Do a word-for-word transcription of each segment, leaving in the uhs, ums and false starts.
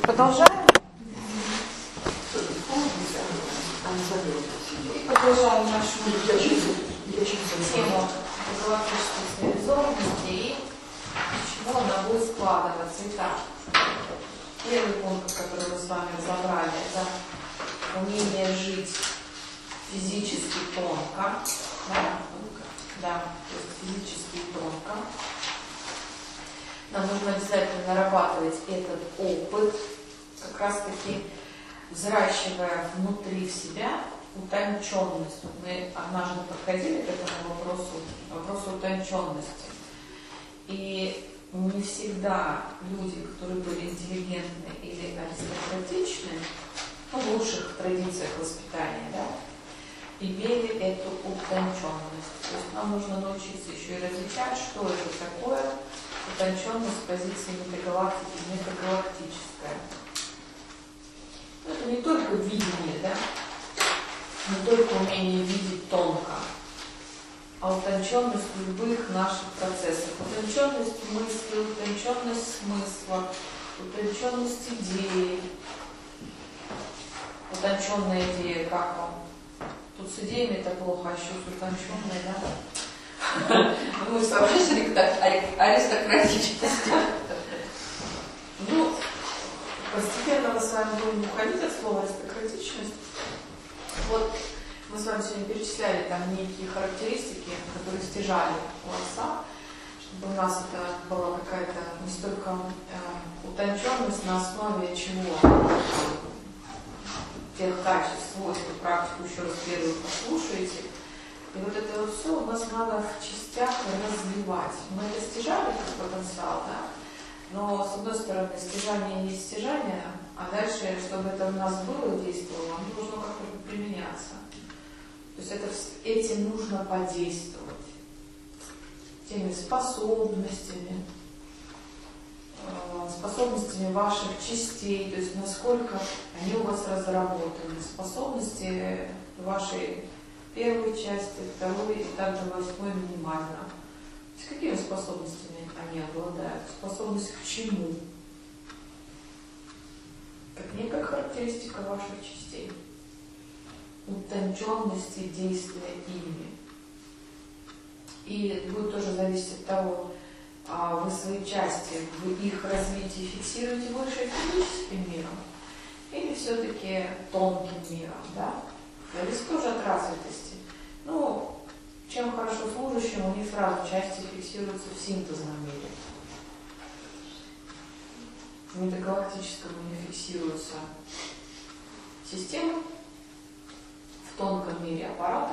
Продолжаем. И продолжаем нашу тему галактической цивилизованности и почему она будет складываться. Итак, первый пункт, который мы с вами разобрали, это умение жить физически тонко. Да, да, то есть физически тонко. Нам нужно обязательно нарабатывать этот опыт, как раз таки взращивая внутри себя утонченность. Мы однажды подходили к этому вопросу, вопросу утонченности. И не всегда люди, которые были интеллигентны или аристократичны, ну, в лучших традициях воспитания, да, имели эту утонченность. То есть нам нужно научиться еще и различать, что это такое утонченность с позиции метагалактики, метагалактическая. Но это не только видение, да, не только умение видеть тонко, а утонченность в любых наших процессах. Утонченность мысли, утонченность смысла, утонченность идеи. Утонченная идея, как вам? Тут с идеями это плохо, а еще с утонченной, да? Мы согласны к аристократичности. Ну, постепенно мы с вами будем уходить от слова аристократичность. Вот мы с вами сегодня перечисляли там некие характеристики, которые стяжали у отца, чтобы у нас это была какая-то не столько э, утонченность на основе чего, тех качеств, свойств, практику еще раз первую послушаете. И вот это вот все у нас надо в частях развивать. Мы это стяжали как потенциал, да? Но с одной стороны стяжание есть стяжание, а дальше, чтобы это у нас было, действовало, оно должно как-то применяться. То есть это, этим нужно подействовать. Теми способностями, способностями ваших частей, то есть насколько они у вас разработаны, способности вашей первой части, второй и также восьмой минимально. То есть какими способностями они обладают? Способность к чему? Как некая характеристика ваших частей. Утонченности действия ими. И это будет тоже зависеть от того, вы свои части, вы их развитие фиксируете выше физическим миром или все-таки тонким миром, да? Зависит тоже от развитости. Ну, чем хорошо служащим, у них сразу части фиксируются в синтезном мире. В метагалактическом не фиксируются системы, в тонком мире аппараты,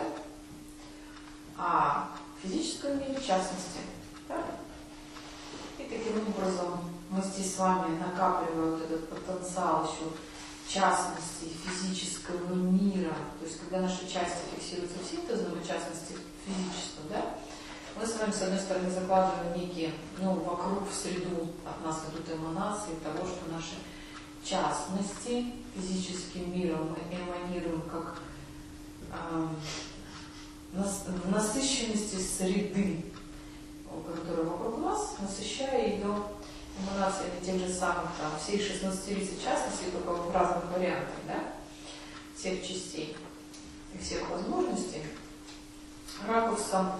а в физическом мире в частности. Да? И таким образом мы здесь с вами накапливаем вот этот потенциал еще в частности физического мира. То есть когда наши части фиксируются в синтезном, в частности в физическом, да, мы с вами с одной стороны закладываем некие, ну, вокруг в среду от нас идут эманации того, что наши частности физическим миром мы эманируем как э, нас, в насыщенности среды, которая вокруг нас, насыщая ее эманациями тех же самых, там, всех шестнадцати частностей, только в разных вариантах, да, всех частей и всех возможностей, ракурсом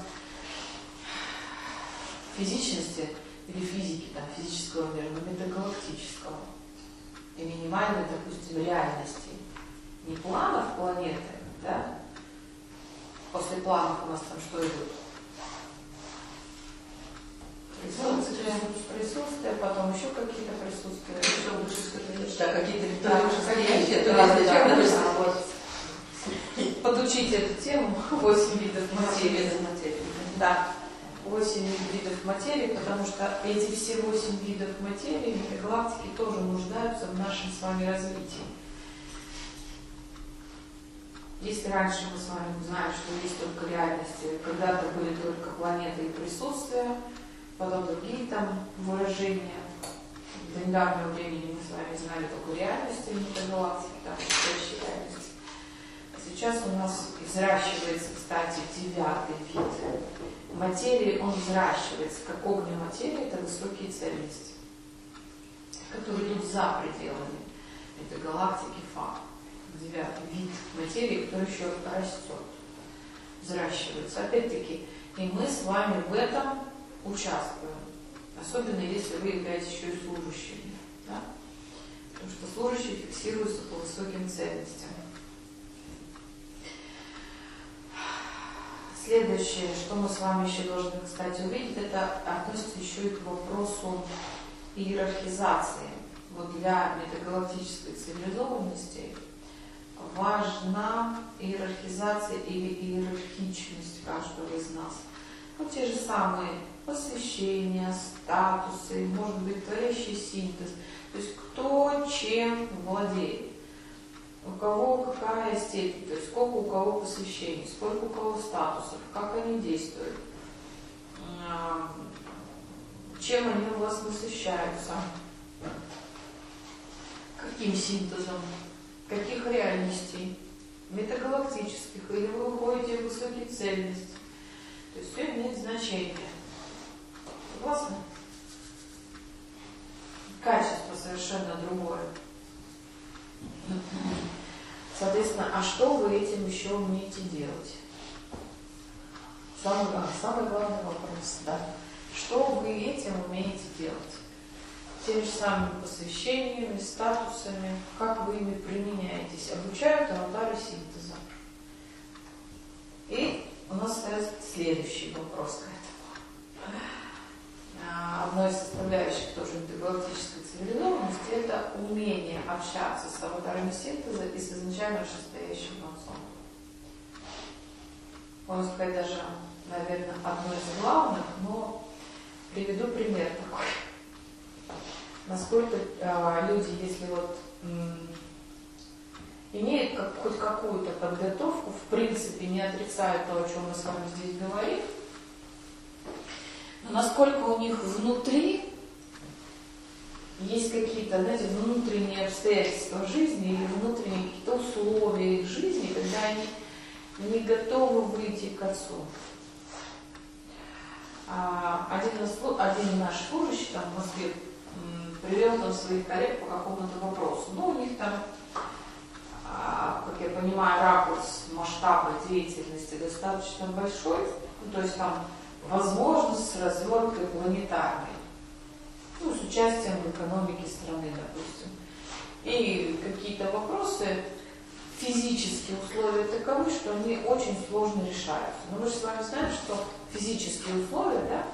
физичности или физики, там, физического мира, метагалактического и минимальной, допустим, реальности. Не планов планеты, да, после планов у нас там что идут? Присутствие, присутствие, потом еще какие-то присутствия. Еще лучше сказать. Да, какие-то летающие. Подучите эту тему. Восемь видов материи. Да. Восемь видов материи, потому что эти все восемь видов материи, галактики, тоже нуждаются в нашем с вами развитии. Если раньше мы с вами знаем, что есть только реальности, когда-то были только планеты и присутствия, потом другие там выражения. До недавнего времени мы с вами знали только реальности метагалактики, там настоящей реальности. А сейчас у нас взращивается, кстати, девятый вид материи, он взращивается. Как огненная материя, это высокие цельности, которые идут за пределами этой галактики факт. Девятый вид материи, который еще растет, взращивается. Опять-таки, и мы с вами в этом участвуем. Особенно если вы являетесь еще и служащими. Да? Потому что служащие фиксируются по высоким ценностям. Следующее, что мы с вами еще должны, кстати, увидеть, это относится еще и к вопросу иерархизации. Вот для метагалактической цивилизованности важна иерархизация или иерархичность каждого из нас. Вот те же самые посвящения, статусы, может быть, творящий синтез. То есть кто чем владеет. У кого какая степень, то есть сколько у кого посвящений, сколько у кого статусов, как они действуют, чем они у вас насыщаются, каким синтезом, каких реальностей, метагалактических, или вы уходите в высокие цельности. То есть все имеет значение. Согласны? Качество совершенно другое. Соответственно, а что вы этим еще умеете делать? Самый, а, самый главный вопрос, да. Что вы этим умеете делать? Теми же самыми посвящениями, статусами, как вы ими применяетесь, обучают аватары синтеза. И у нас остается следующий вопрос к этому. Одной из составляющих тоже метагалактической цивилизованности – это умение общаться с аватарами синтеза и с изначально шестоящим отцом. Можно сказать, даже, наверное, одно из главных, но приведу пример такой. Насколько э, люди, если вот м, имеют как, хоть какую-то подготовку, в принципе не отрицают то, о чем мы с вами здесь говорим, но насколько у них внутри есть какие-то, знаете, внутренние обстоятельства жизни или внутренние какие-то условия их жизни, когда они не готовы выйти к отцу. А, один, один наш служащий там в Москве привел там своих коллег по какому-то вопросу. Ну, у них там, а, как я понимаю, ракурс масштаба деятельности достаточно большой, ну, то есть там возможность с разверткой планетарной, ну, с участием в экономике страны, допустим. И какие-то вопросы, физические условия таковы, что они очень сложно решаются. Но мы же с вами знаем, что физические условия, да,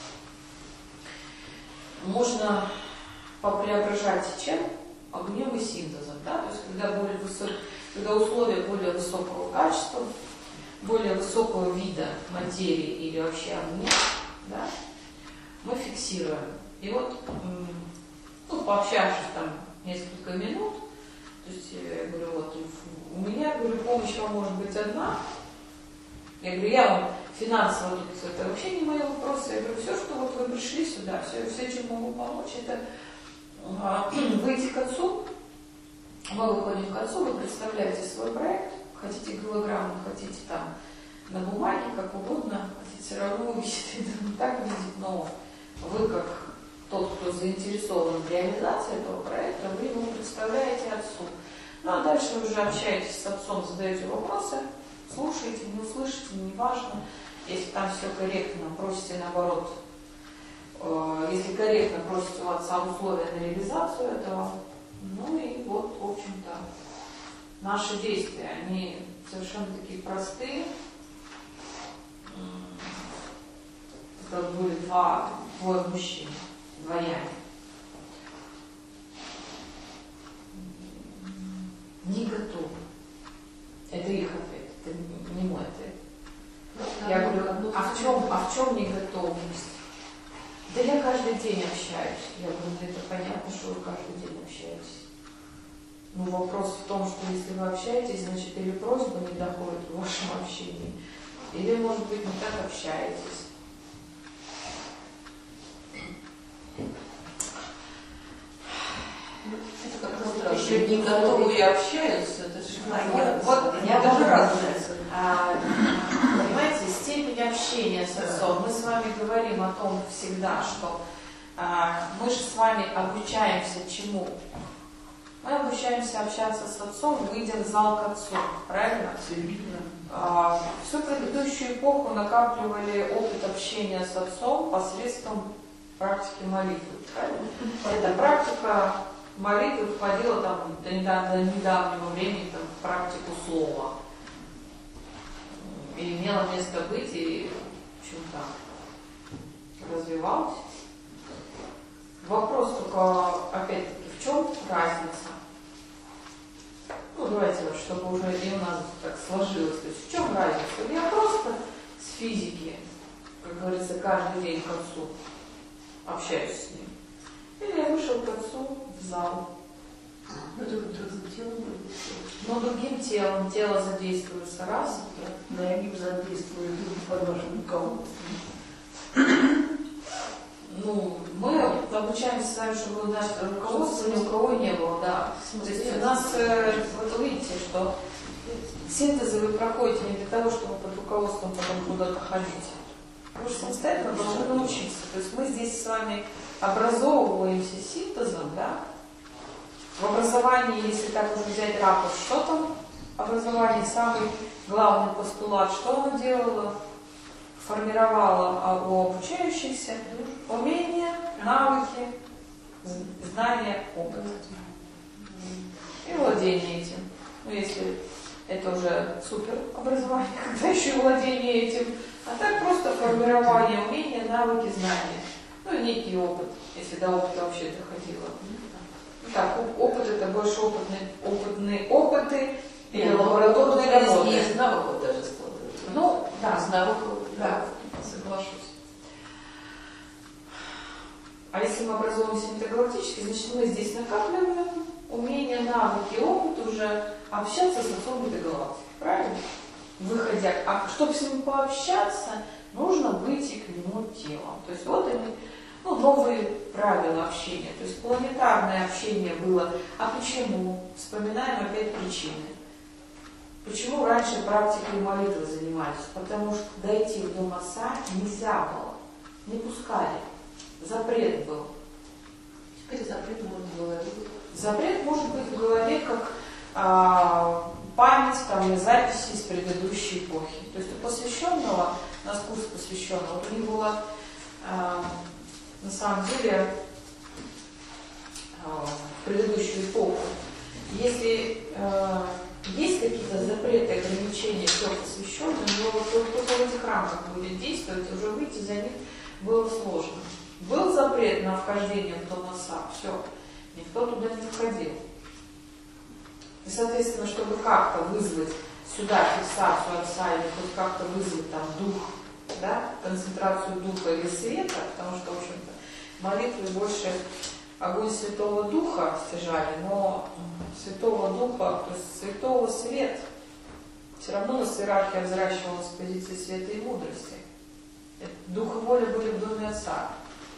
можно попреображать чем? Огнем и синтезом, да, то есть когда, более высок... когда условия более высокого качества, более высокого вида материи или вообще огня, да, мы фиксируем. И вот, ну, пообщавшись там несколько минут, то есть я говорю, вот у меня, говорю, помощь вам может быть одна. Я говорю, я вам финансово тут, это вообще не мои вопросы. Я говорю, все, что вот вы пришли сюда, все, все чем могу помочь, это а, выйти к отцу. Мы выходим к отцу, вы представляете свой проект, хотите голограмму, хотите там на бумаге, как угодно, хотите все равно увидеть, так видеть, но вы как тот, кто заинтересован в реализации этого проекта, вы его представляете отцу. Ну а дальше вы уже общаетесь с отцом, задаете вопросы, слушаете, не услышите, неважно. Если там все корректно, просите наоборот, э, если корректно просите у отца условия на реализацию этого, ну и вот, в общем-то, наши действия, они совершенно такие простые. Это были два, двое мужчин, двояне. Не готовы. Это их ответ, это не мой ответ. Я говорю, а в чем, а в чем неготовность? Да я каждый день общаюсь. Я говорю, это понятно, что вы каждый день общаетесь. Но вопрос в том, что если вы общаетесь, значит, или просьба не доходит в вашем общении, или, может быть, не так общаетесь. Это как раз еще не готовы и общаются, это же а, вот, я даже разница. А, понимаете, степень общения с отцом. Мы с вами говорим о том всегда, что Мы же с вами обучаемся чему? Мы обучаемся общаться с отцом, выйдя в зал к отцу. Правильно? А, всю предыдущую эпоху накапливали опыт общения с отцом посредством практики молитвы. Правильно? Эта практика молитвы входила там, до недавнего времени там, в практику слова. И имела место быть, и что-то развивалась. Вопрос только, опять-таки, в чем разница? Ну, давайте вот, чтобы уже и у нас так сложилось. То есть в чем разница? Я просто с физики, как говорится, каждый день к отцу общаюсь с ним. Или я вышел к отцу в зал. Но только другим телом. Но другим телом. Тело задействуется раз. Но я не задействую под вашим руководством. Ну, мы обучаемся с вами, чтобы наше руководство ни у кого не было, да. То есть у нас, вот вы видите, что синтезы вы проходите не для того, чтобы под руководством потом куда-то ходить. Вы же самостоятельно должны научиться. То есть мы здесь с вами образовываемся синтезом, да. В образовании, если так уже взять ракурс, что там образование, самый главный постулат, что оно делало? Формировала у обучающихся умения, навыки, знания, опыт. И владение этим. Ну, если это уже супер образование, когда еще и владение этим. А так просто формирование умения, навыки, знания. Ну и некий опыт, если до опыта вообще доходило. Так, опыт это больше опытные, опытные опыты или лабораторные работы. Есть навыков даже стало. Ну, да. С навыков. Да, соглашусь. А если мы образуемся метагалактически, значит мы здесь накапливаем умения, навыки, опыт уже общаться с отцом метагалактики. Правильно? Выходя. А чтобы с ним пообщаться, нужно выйти к нему телом. То есть вот они, ну, новые правила общения. То есть планетарное общение было. А почему? Вспоминаем опять причины. Почему раньше практикой молитвы занимались? Потому что дойти в дом отца нельзя было. Не пускали. Запрет был. Теперь запрет может в голове. Запрет может быть в голове как а, память там, и записи из предыдущей эпохи. То есть у посвященного, у нас курс посвященного, вот у них было а, на самом деле а, в предыдущую эпоху. Если а, есть какие-то запреты, ограничения, все посвященные, но только в этих рамках будет действовать, уже выйти за них было сложно. Был запрет на вхождение в дом отца, все, никто туда не входил. И, соответственно, чтобы как-то вызвать сюда фиксацию отца или хоть как-то вызвать там дух, да, концентрацию духа или света, потому что, в общем-то, молитвы больше огонь Святого Духа стяжали, но Святого Духа, то есть Святого Свет, все равно у нас иерархия взращивалась с позиции света и мудрости. Дух и воля были в доме Отца.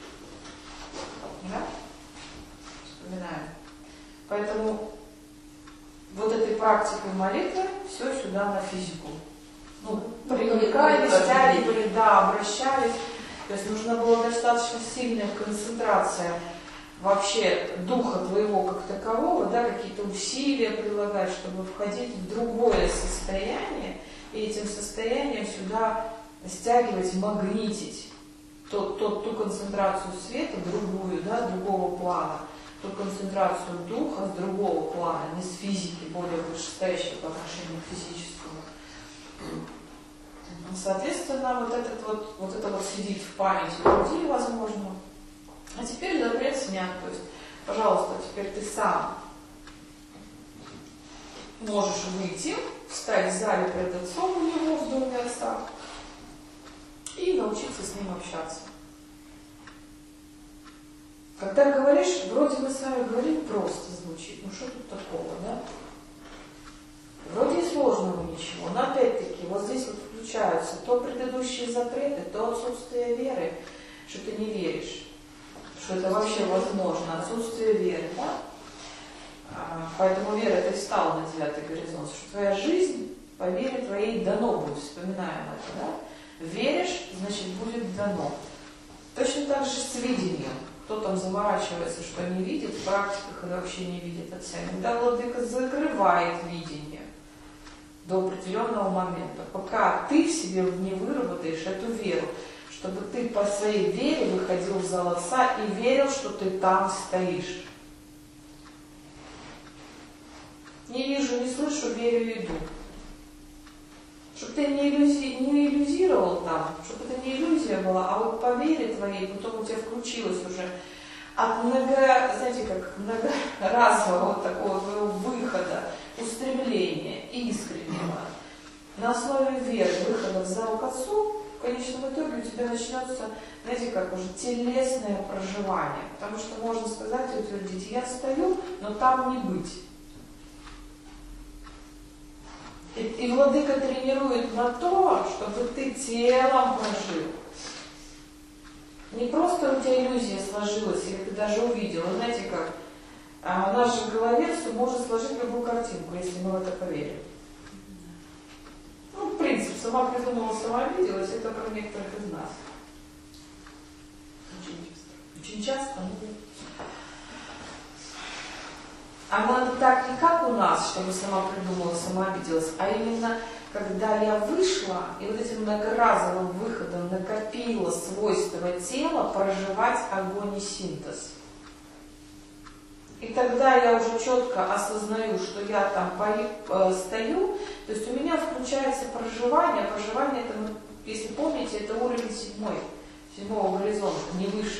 Да? Вспоминаем. Поэтому вот этой практикой молитвы все сюда на физику. Ну, привлекали, стягивали, да, обращались. То есть нужна была достаточно сильная концентрация вообще духа твоего как такового, да, какие-то усилия прилагать, чтобы входить в другое состояние, и этим состоянием сюда стягивать, магнитить тот, тот, ту концентрацию света, другую, да, другого плана, ту концентрацию духа с другого плана, не с физики, более вышестоящей по отношению к физическому. Соответственно, вот, этот вот, вот это вот сидит в памяти людей, возможно. А теперь запрет снят. То есть, пожалуйста, теперь ты сам можешь выйти, встать в зале перед отцом у него в доме отца и научиться с ним общаться. Когда говоришь, вроде мы с вами говорим, просто звучит. Ну что тут такого, да? Вроде и сложного ничего, но опять-таки вот здесь вот включаются то предыдущие запреты, то отсутствие веры, что ты не веришь, что это вообще возможно, отсутствие веры, да? А, поэтому вера ты встала на девятый горизонт, что твоя жизнь по вере твоей дано будет, вспоминаем это, да? Веришь, значит будет дано. Точно так же с видением. кто там заморачивается, что не видит в практиках или вообще не видит Отца. Иногда владыка закрывает видение до определенного момента, пока ты в себе не выработаешь эту веру, чтобы ты по своей вере выходил в зал Отца и верил, что ты там стоишь. Не вижу, не слышу, верю и иду. Чтобы ты не, иллюзи... не иллюзировал там, чтобы это не иллюзия была, а вот по вере твоей, потом у тебя включилось уже от много, знаете, как многоразового вот такого твоего выхода, устремления искреннего, на основе веры, выхода в зал к Отцу, в конечном итоге у тебя начнется, знаете, как уже телесное проживание. Потому что можно сказать и утвердить, я стою, но там не быть. И, и владыка тренирует на то, чтобы ты телом прожил. Не просто у тебя иллюзия сложилась, или ты даже увидел. Вы знаете как, а в нашей голове все может сложить любую картинку, если мы в это поверим. Ну, в принципе, сама придумала, сама виделась, это про некоторых из нас. Очень часто. Очень часто. Ну, а надо так не как у нас, чтобы сама придумала, сама обиделась, а именно, когда я вышла и вот этим многоразовым выходом накопила свойства тела проживать огонь и синтез. И тогда я уже четко осознаю, что я там пою, э, стою, то есть у меня включается проживание. Проживание, это, если помните, это уровень седьмой, седьмого горизонта, не выше.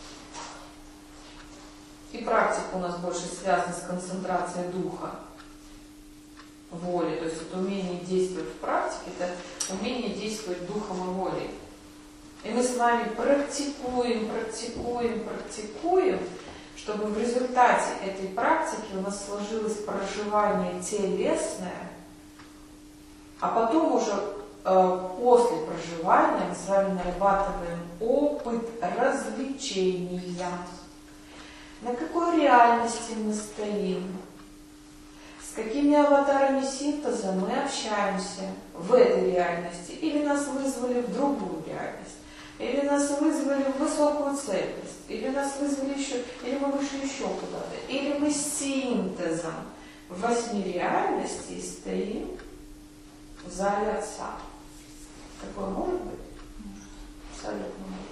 И практика у нас больше связана с концентрацией духа, воли. То есть это умение действовать в практике, это умение действовать духом и волей. И мы с вами практикуем, практикуем, практикуем, чтобы в результате этой практики у нас сложилось проживание телесное, а потом уже э, после проживания мы с вами нарабатываем опыт развлечения. На какой реальности мы стоим, с какими аватарами синтеза мы общаемся в этой реальности, или нас вызвали в другую реальность, или нас вызвали в высокую цельность, или нас вызвали еще, или мы вышли еще куда-то, или мы с синтезом в восьми реальностей стоим в зале Отца. Такое может быть? Абсолютно может.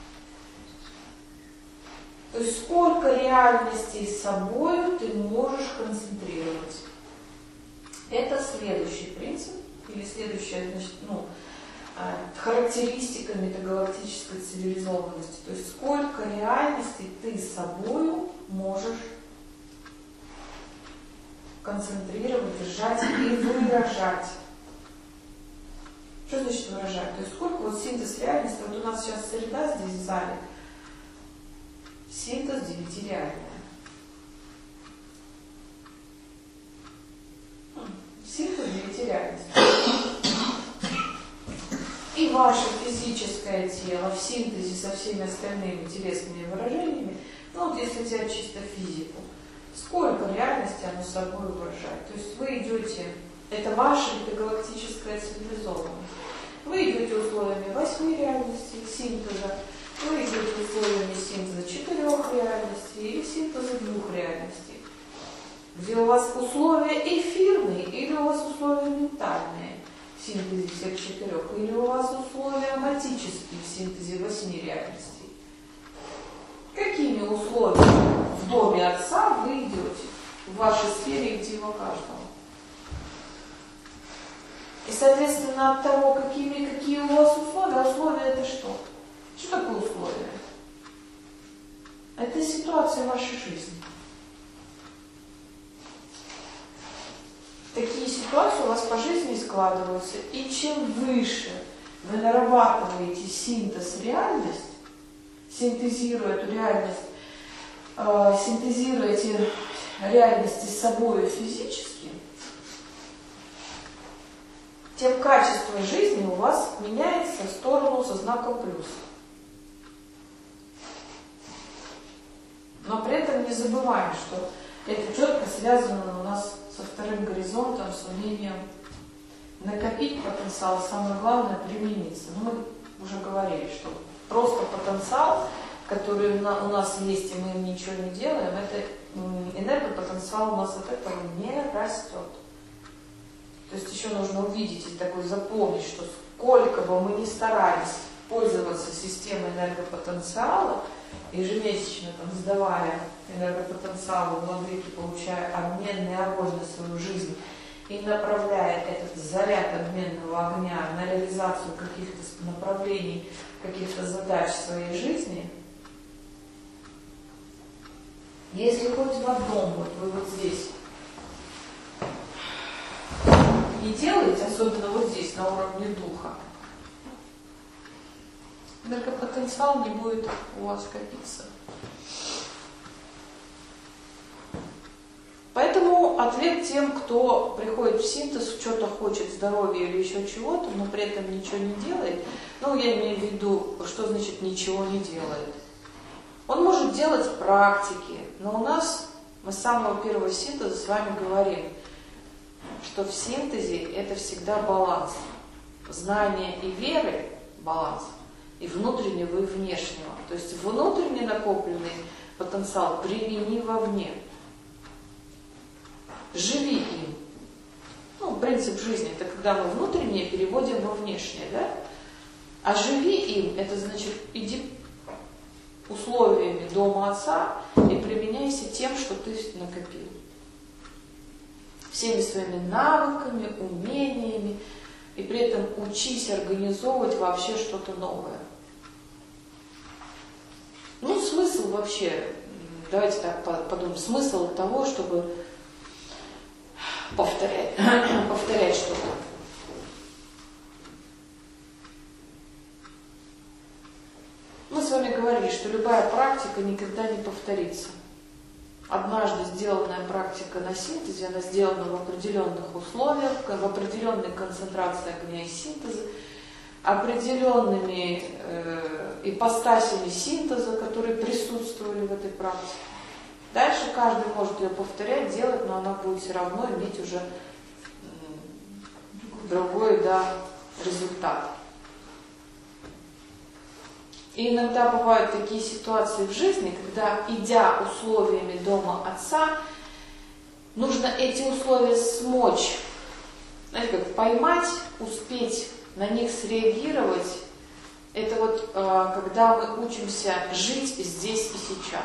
То есть сколько реальностей с собой ты можешь концентрировать. Это следующий принцип, или следующая, значит, ну, характеристика метагалактической цивилизованности. То есть сколько реальностей ты с собой можешь концентрировать, держать и выражать. Что значит выражать? То есть сколько вот синтез реальности, вот у нас сейчас среда здесь в зале, синтез девятиреальная. Синтез девятиреальности. И ваше физическое тело в синтезе со всеми остальными телесными выражениями, ну вот если взять чисто физику, сколько реальности оно собой выражает. То есть вы идете, это ваша метагалактическая цивилизованность. Вы идете условиями восьми реальностей синтеза, вы идете условиями синтеза четырех реальностей или синтеза двух реальностей, где у вас условия эфирные или у вас условия ментальные в синтезе всех четырех, или у вас условия матические в синтезе восьми реальностей. Какими условиями в доме Отца вы идете в вашей сфере интима каждого? И, соответственно, от того, какими, какие у вас условия, условия это что? Что такое условия? Это ситуация вашей жизни. Такие ситуации у вас по жизни складываются. И чем выше вы нарабатываете синтез реальность, синтезируя эту реальность, э, синтезируете реальности с собой физически, тем качество жизни у вас меняется в сторону со знаком плюс. Но при этом не забываем, что это четко связано у нас со вторым горизонтом, с умением накопить потенциал, самое главное примениться. Ну, мы уже говорили, что просто потенциал, которые на, у нас есть, и мы им ничего не делаем, это энергопотенциал у нас от этого не растет. То есть еще нужно увидеть и такой запомнить, что сколько бы мы ни старались пользоваться системой энергопотенциала, ежемесячно там, сдавая энергопотенциал в Ладыке, получая обменный огонь на свою жизнь и направляя этот заряд обменного огня на реализацию каких-то направлений, каких-то задач в своей жизни, если хоть в одном, вот вы вот здесь не делаете, особенно вот здесь, на уровне духа, энергопотенциал не будет у вас копиться. Поэтому ответ тем, кто приходит в синтез, что-то хочет, здоровья или еще чего-то, но при этом ничего не делает, ну, я имею в виду, что значит ничего не делает. Он может делать практики, но у нас, мы с самого первого синтеза с вами говорим, что в синтезе это всегда баланс. Знания и веры – баланс, и внутреннего, и внешнего. То есть внутренне накопленный потенциал примени вовне. Живи им. Ну, принцип жизни – это когда мы внутреннее переводим во внешнее, да? А живи им – это значит, иди условиями дома отца и применяйся тем, что ты накопил. Всеми своими навыками, умениями, и при этом учись организовывать вообще что-то новое. Ну, смысл вообще, давайте так подумаем, смысл того, чтобы повторять, повторять что-то. Мы с вами говорили, что любая практика никогда не повторится. Однажды сделанная практика на синтезе, она сделана в определенных условиях, в определенной концентрации огня и синтеза, определенными э, ипостасями синтеза, которые присутствовали в этой практике. Дальше каждый может ее повторять, делать, но она будет все равно иметь уже э, другой, да, результат. И иногда бывают такие ситуации в жизни, когда, идя условиями дома отца, нужно эти условия смочь, знаете, как поймать, успеть на них среагировать. Это вот э, когда мы учимся жить здесь и сейчас.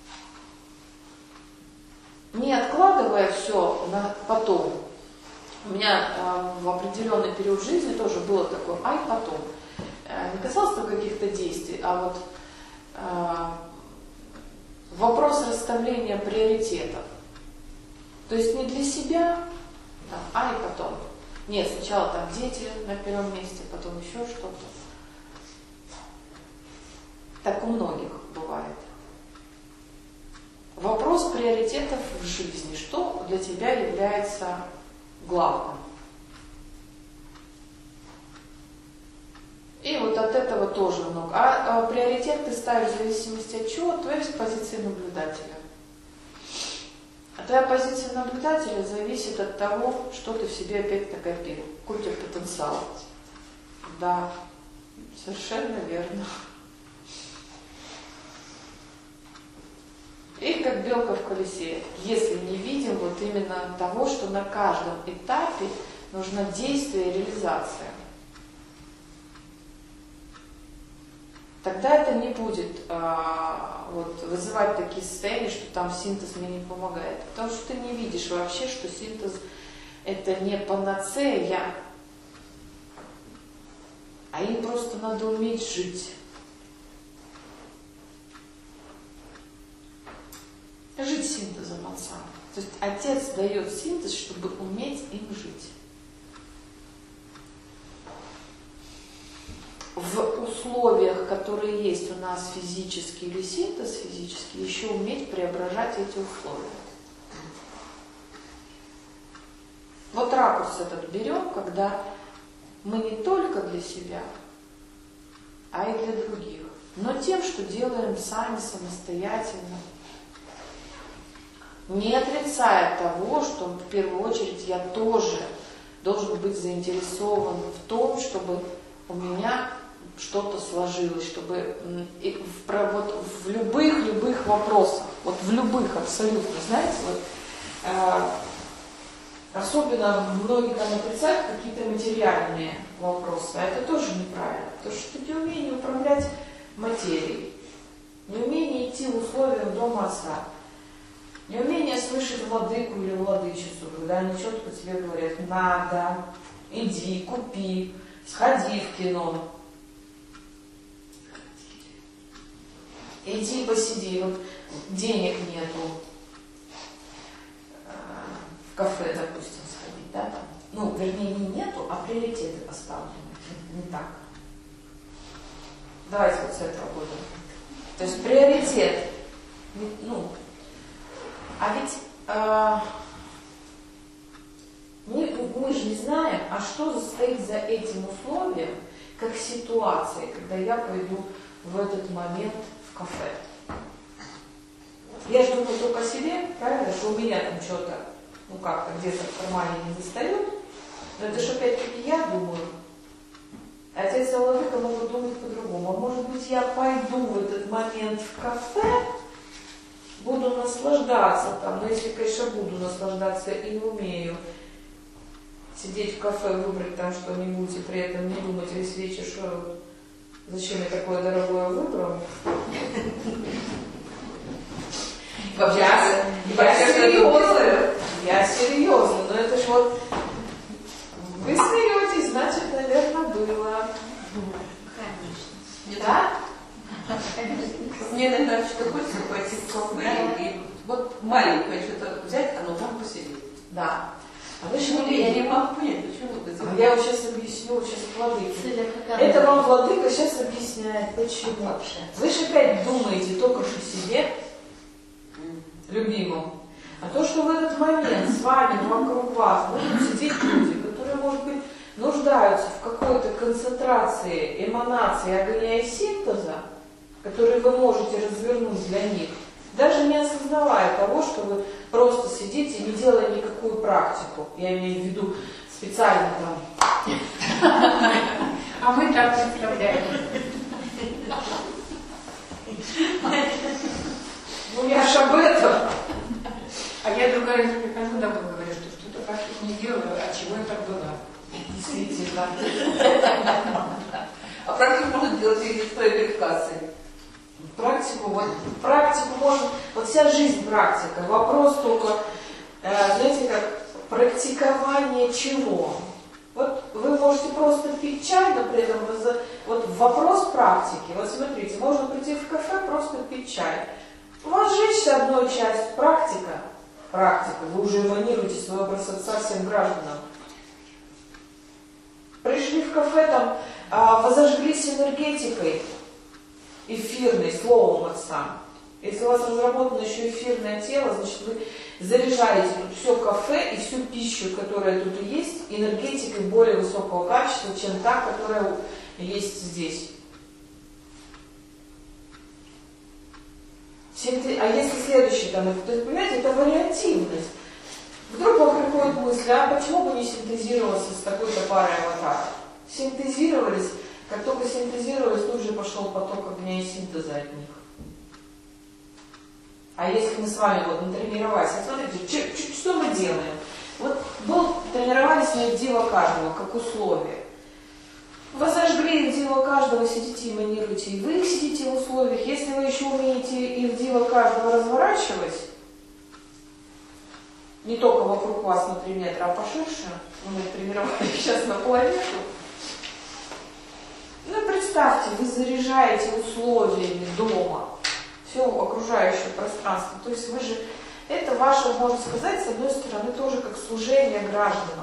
Не откладывая все на потом. У меня э, в определенный период жизни тоже было такое, ай, потом. Не касалось только каких-то действий, а вот э, вопрос расставления приоритетов. То есть не для себя, там, а и потом. Нет, сначала там дети на первом месте, потом еще что-то. Так у многих бывает. Вопрос приоритетов в жизни. Что для тебя является главным? И вот от этого тоже много. А, а приоритет ты ставишь в зависимости от чего? Твоей позиции наблюдателя. А твоя позиция наблюдателя зависит от того, что ты в себе опять накопил. Какой у тебя потенциал. Да, совершенно верно. И как белка в колесе. Если не видим вот именно того, что на каждом этапе нужно действие и реализация. Тогда это не будет а, вот, вызывать такие состояния, что там синтез мне не помогает. Потому что ты не видишь вообще, что синтез это не панацея, а им просто надо уметь жить. Жить синтезом отца. То есть отец дает синтез, чтобы уметь им жить. В условиях, которые есть у нас физический или синтез физический, еще уметь преображать эти условия. Вот ракурс этот берем, когда мы не только для себя, а и для других, но тем, что делаем сами самостоятельно, не отрицая того, что в первую очередь я тоже должен быть заинтересован в том, чтобы у меня что-то сложилось, чтобы и в, про, вот, в любых, любых вопросах, вот в любых абсолютно, знаете, вот, э, особенно многие там отрицают какие-то материальные вопросы, а это тоже неправильно, потому что неумение управлять материей, неумение идти в условиях дома отца, неумение слышать владыку или владычицу, когда они четко тебе говорят: надо, иди, купи, сходи в кино, иди посиди, вот денег нету, в кафе, допустим, сходить, да, там, ну, вернее, не нету, а приоритеты поставлены, не так. Давайте вот с этого года. То есть приоритет, ну, а ведь э, мы, мы же не знаем, а что стоит за этим условием, как ситуацией, когда я пойду в этот момент в кафе. Я же думаю только о себе, правильно, что у меня там что-то, ну как-то где-то в кармане не достает, но это же опять-таки я думаю. Отец и владыка могут думать по-другому. А может быть, я пойду в этот момент в кафе, буду наслаждаться там, но если, конечно, буду наслаждаться и не умею сидеть в кафе, выбрать там что-нибудь и при этом не думать весь вечер, что зачем я такое дорогое выбрал. Я, я серьезно, я серьезно, но это ж вот вы смеетесь, значит, наверное, было. Конечно. Да? Мне иногда что-то хочется пойти в кафе и вот маленькое что-то взять, оно там посидит. Да. А вы же Почему? не Я не могу понять, почему вы это А я вот сейчас объясню, вот сейчас владыка. Цель Это вам владыка сейчас объясняет, почему. вообще. Вы же опять думаете только что себе, любимому. А то, что в этот момент с вами, вокруг вас будут сидеть люди, которые, может быть, нуждаются в какой-то концентрации, эманации огня и синтеза, которые вы можете развернуть для них, даже не осознавая того, что вы просто сидите, не делая никакую практику. Я имею в виду специально там. А мы так представляем. Ну я же об этом. А я другой раз прихожу домой, говорю, что что-то практику не делаю, а чего я так была? Действительно. А практику можно делать и стоя перед кассой. Практику, вот, практику можно, вот вся жизнь практика. Вопрос только, э, знаете, как практикование чего? Вот вы можете просто пить чай, но при этом вот вопрос практики. Вот смотрите, можно прийти в кафе, просто пить чай. У вас сжечься одной частью, практика. Практика. Вы уже эманируете свой образ отца всем гражданам. Пришли в кафе, там, э, возожглись энергетикой эфирной, словом отца. Если у вас разработано еще эфирное тело, значит вы заряжаете тут все кафе и всю пищу, которая тут есть, энергетикой более высокого качества, чем та, которая есть здесь. А если следующий, там, то есть, понимаете, это вариативность. Вдруг вам приходит мысль, а почему бы не синтезироваться с такой-то парой аватаров? Синтезировались, как только синтезировались, тут же пошел поток огня и синтеза от них. А если мы с вами вот натренировались, вот смотрите, ч- ч- что мы делаем? Вот был, тренировались на Дива каждого, как условие. Вы зажгли Дива каждого, сидите, эманируете, и вы сидите в условиях. Если вы еще умеете и в Дива каждого разворачивать, не только вокруг вас на три метра, а поширше, мы тренировались сейчас на планету. Ну, представьте, вы заряжаете условиями дома все окружающее пространство. То есть вы же, это ваше, можно сказать, с одной стороны, тоже как служение гражданам.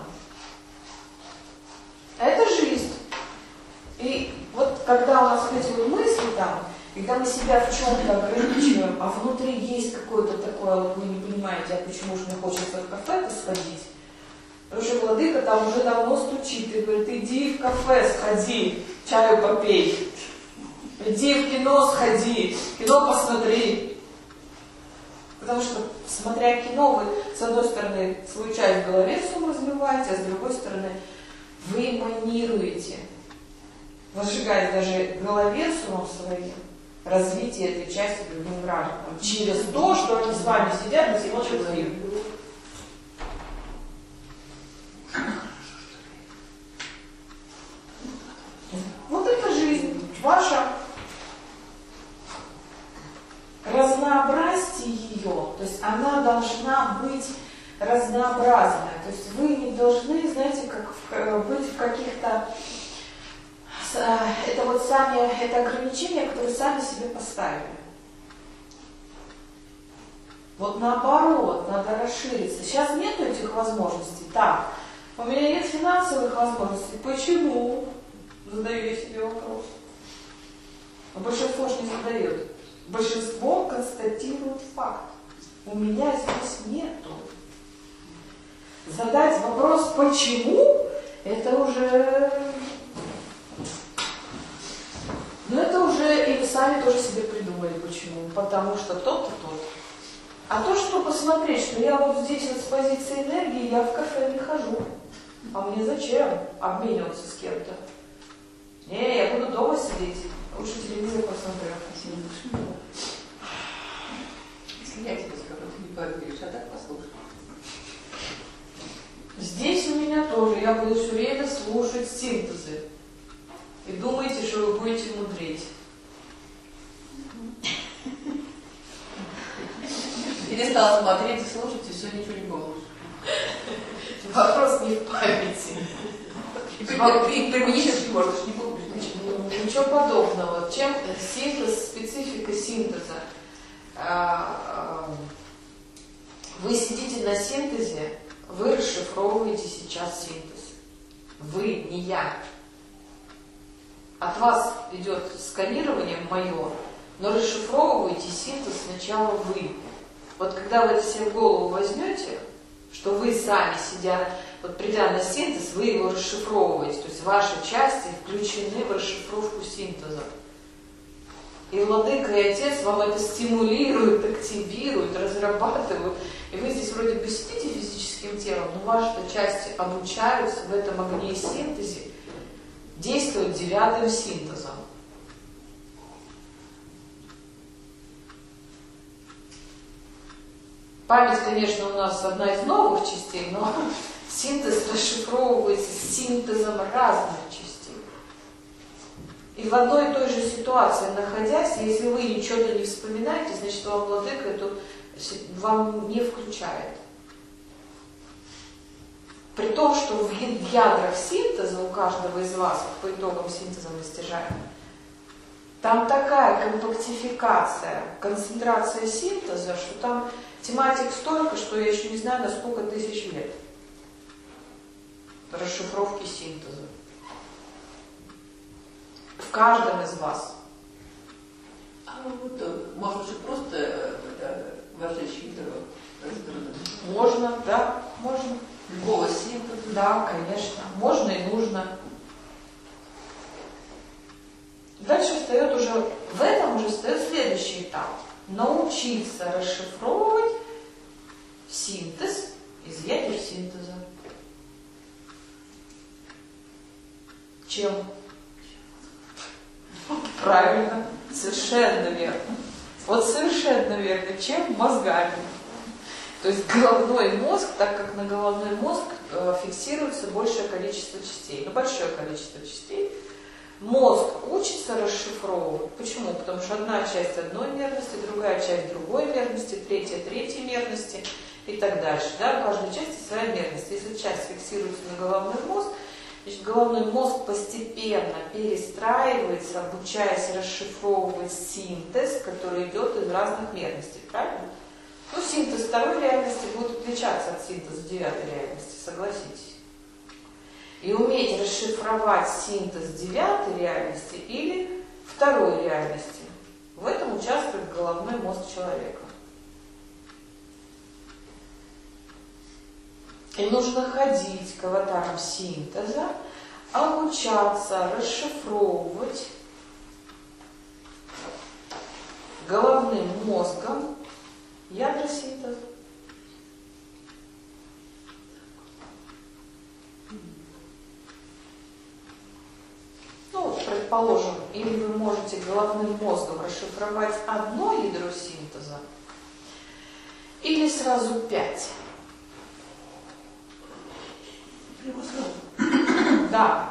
А это жизнь. И вот когда у нас эти вот мысли там, когда мы себя в чем-то ограничиваем, а внутри есть какое-то такое, вот вы не понимаете, а почему же мне хочется в кафе сходить? Потому что владыка там уже давно стучит и говорит, иди в кафе сходи, чаю попей. Иди в кино сходи, кино посмотри. Потому что, смотря кино, вы, с одной стороны, свою часть в голове сум развиваете, а с другой стороны, вы эманируете. возжигать даже головесом своим развитие этой части другим гражданам через то, что они с вами сидят и смотрят фильм. Вот это жизнь ваша. Разнообразьте ее, то есть она должна быть разнообразная, то есть вы не должны, знаете, как в, быть в каких-то, это вот сами, это ограничения, которые сами себе поставили. Вот наоборот, надо расшириться. Сейчас нету этих возможностей. Так, у меня нет финансовых возможностей. Почему? Задаю я себе вопрос. Но большинство же не задает. Большинство констатирует факт. У меня здесь нету. Задать вопрос «почему?» это уже... Ну это уже и вы сами тоже себе придумали почему. Потому что тот-то тот. А то, что посмотреть, что я вот здесь вот с позиции энергии, я в кафе не хожу. А мне зачем обмениваться с кем-то? Не, я буду дома сидеть. Лучше телевизор посмотрю. Если я тебе скажу, ты не поверишь, а так послушай. Здесь у меня тоже. Я буду все время слушать синтезы. И думаете, что вы будете мудреть. Перестал смотреть и слушать, и все, ничего не было. Вопрос не в памяти. И применить не можешь, не помнишь. Ничего подобного. Чем синтез, специфика синтеза? Вы сидите на синтезе, вы расшифровываете сейчас синтез. Вы, не я. От вас идет сканирование мое, но расшифровываете синтез сначала вы. Вот когда вы это себе в голову возьмете, что вы сами, сидя, вот придя на синтез, вы его расшифровываете, то есть ваши части включены в расшифровку синтеза. И Владыка и Отец вам это стимулируют, активируют, разрабатывают. И вы здесь вроде бы сидите физическим телом, но ваши части обучаются в этом огне и синтезе действовать девятым синтезом. Память, конечно, у нас одна из новых частей, но синтез расшифровывается синтезом разных частей. И в одной и той же ситуации, находясь, если вы ничего-то не вспоминаете, значит, вам Владыка эту вам не включает. При том, что в ядрах синтеза у каждого из вас, по итогам синтеза достижаем, там такая компактификация, концентрация синтеза, что там тематик столько, что я еще не знаю, на сколько тысяч лет расшифровки синтеза. В каждом из вас. А вот, может же просто это, вошедший разгрузить? Можно, да, можно. Любого синтеза? Да, конечно. Можно и нужно. Дальше встает уже, в этом уже встает следующий этап. Научиться расшифровывать синтез из ядер синтеза. Чем? Правильно, совершенно верно. Вот совершенно верно. Чем? Мозгами. То есть головной мозг, так как на головной мозг э, фиксируется большее количество частей, ну большое количество частей, мозг учится расшифровывать. Почему? Потому что одна часть одной мерности, другая часть другой мерности, третья третьей мерности и так дальше. Да? У каждой части своя мерность. Если часть фиксируется на головной мозг, значит, головной мозг постепенно перестраивается, обучаясь расшифровывать синтез, который идет из разных мерностей. Правильно? Ну, синтез второй реальности будет отличаться от синтеза девятой реальности, согласитесь. И уметь расшифровать синтез девятой реальности или второй реальности. В этом участвует головной мозг человека. И нужно ходить к аватарам синтеза, обучаться, расшифровывать головным мозгом ядра синтеза. Ну, предположим, или вы можете головным мозгом расшифровать одно ядро синтеза, или сразу пять. Прямо сразу. Да.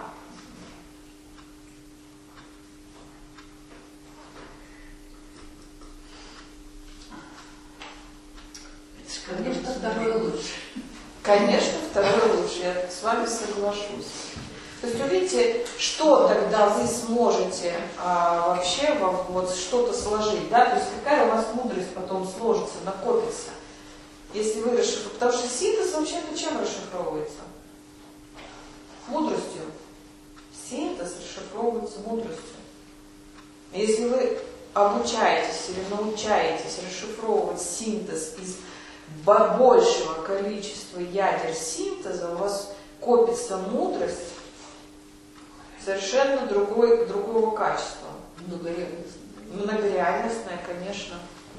Конечно, второе лучше. Конечно, второе лучше. Я с вами соглашусь. То есть увидите, что тогда вы сможете а, вообще вам вот что-то сложить, да? То есть какая у вас мудрость потом сложится, накопится. Если вы расшифруете, потому что синтез вообще-то чем расшифровывается? Мудростью. Синтез расшифровывается мудростью. Если вы обучаетесь или научаетесь расшифровывать синтез из большего количества ядер синтеза, у вас копится мудрость совершенно другой, другого качества. Многореальностное. Многореальностная, конечно.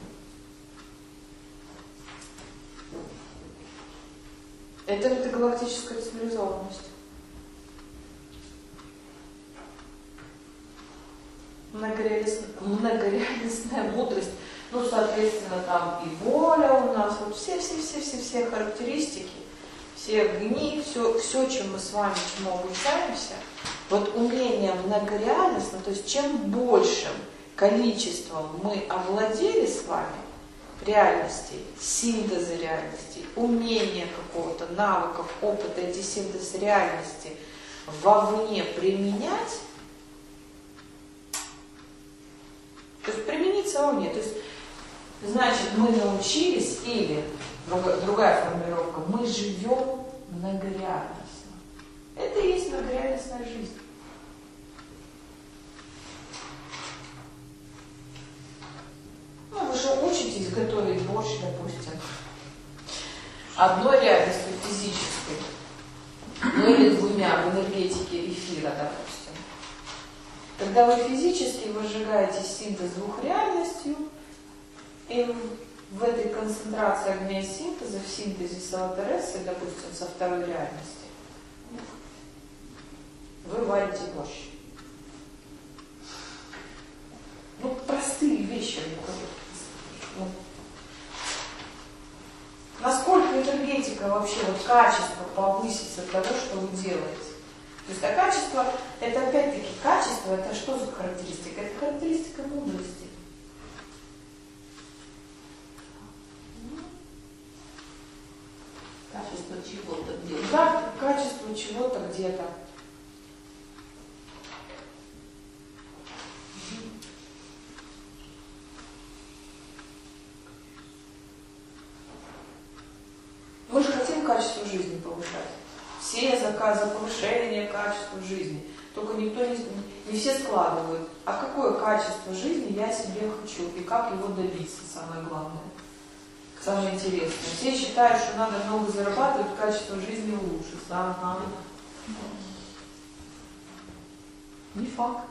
Это метагалактическая цивилизованность. Многореальностная, многореальностная мудрость. Ну, соответственно, там и воля у нас, вот все-все-все-все-все характеристики, все огни, все, все, чем мы с вами, чему обучаемся, вот умение многореальностно, то есть чем большим количеством мы овладели с вами реальностей, синтеза реальностей, умения какого-то, навыков, опыта, эти синтез реальности вовне применять, то есть примениться вовне, то есть значит, мы научились, или другая, другая формулировка, мы живем многореальностно. Это и есть многореальностная жизнь. Ну, вы же учитесь готовить борщ, допустим, одной реальностью физической, ну или двумя в энергетике эфира, допустим. Когда вы физически выжигаете синтез двух реальностей, и в этой концентрации огня и синтеза, в синтезе с Алатарессой, допустим, со второй реальности, вы варите борщ. Ну, простые вещи. Ну, насколько энергетика вообще, вот качество повысится от того, что вы делаете. То есть, а качество, это опять-таки качество, это что за характеристика? Это характеристика мудрости. Качество чего-то где-то. Да, качество чего-то где-то. Мы же хотим качество жизни повышать. Все заказы повышения качества жизни. Только никто не, не все складывают. А какое качество жизни я себе хочу и как его добиться, самое главное. Самое интересное. Все считают, что надо много зарабатывать, качество жизни улучшится. Ага. Не факт.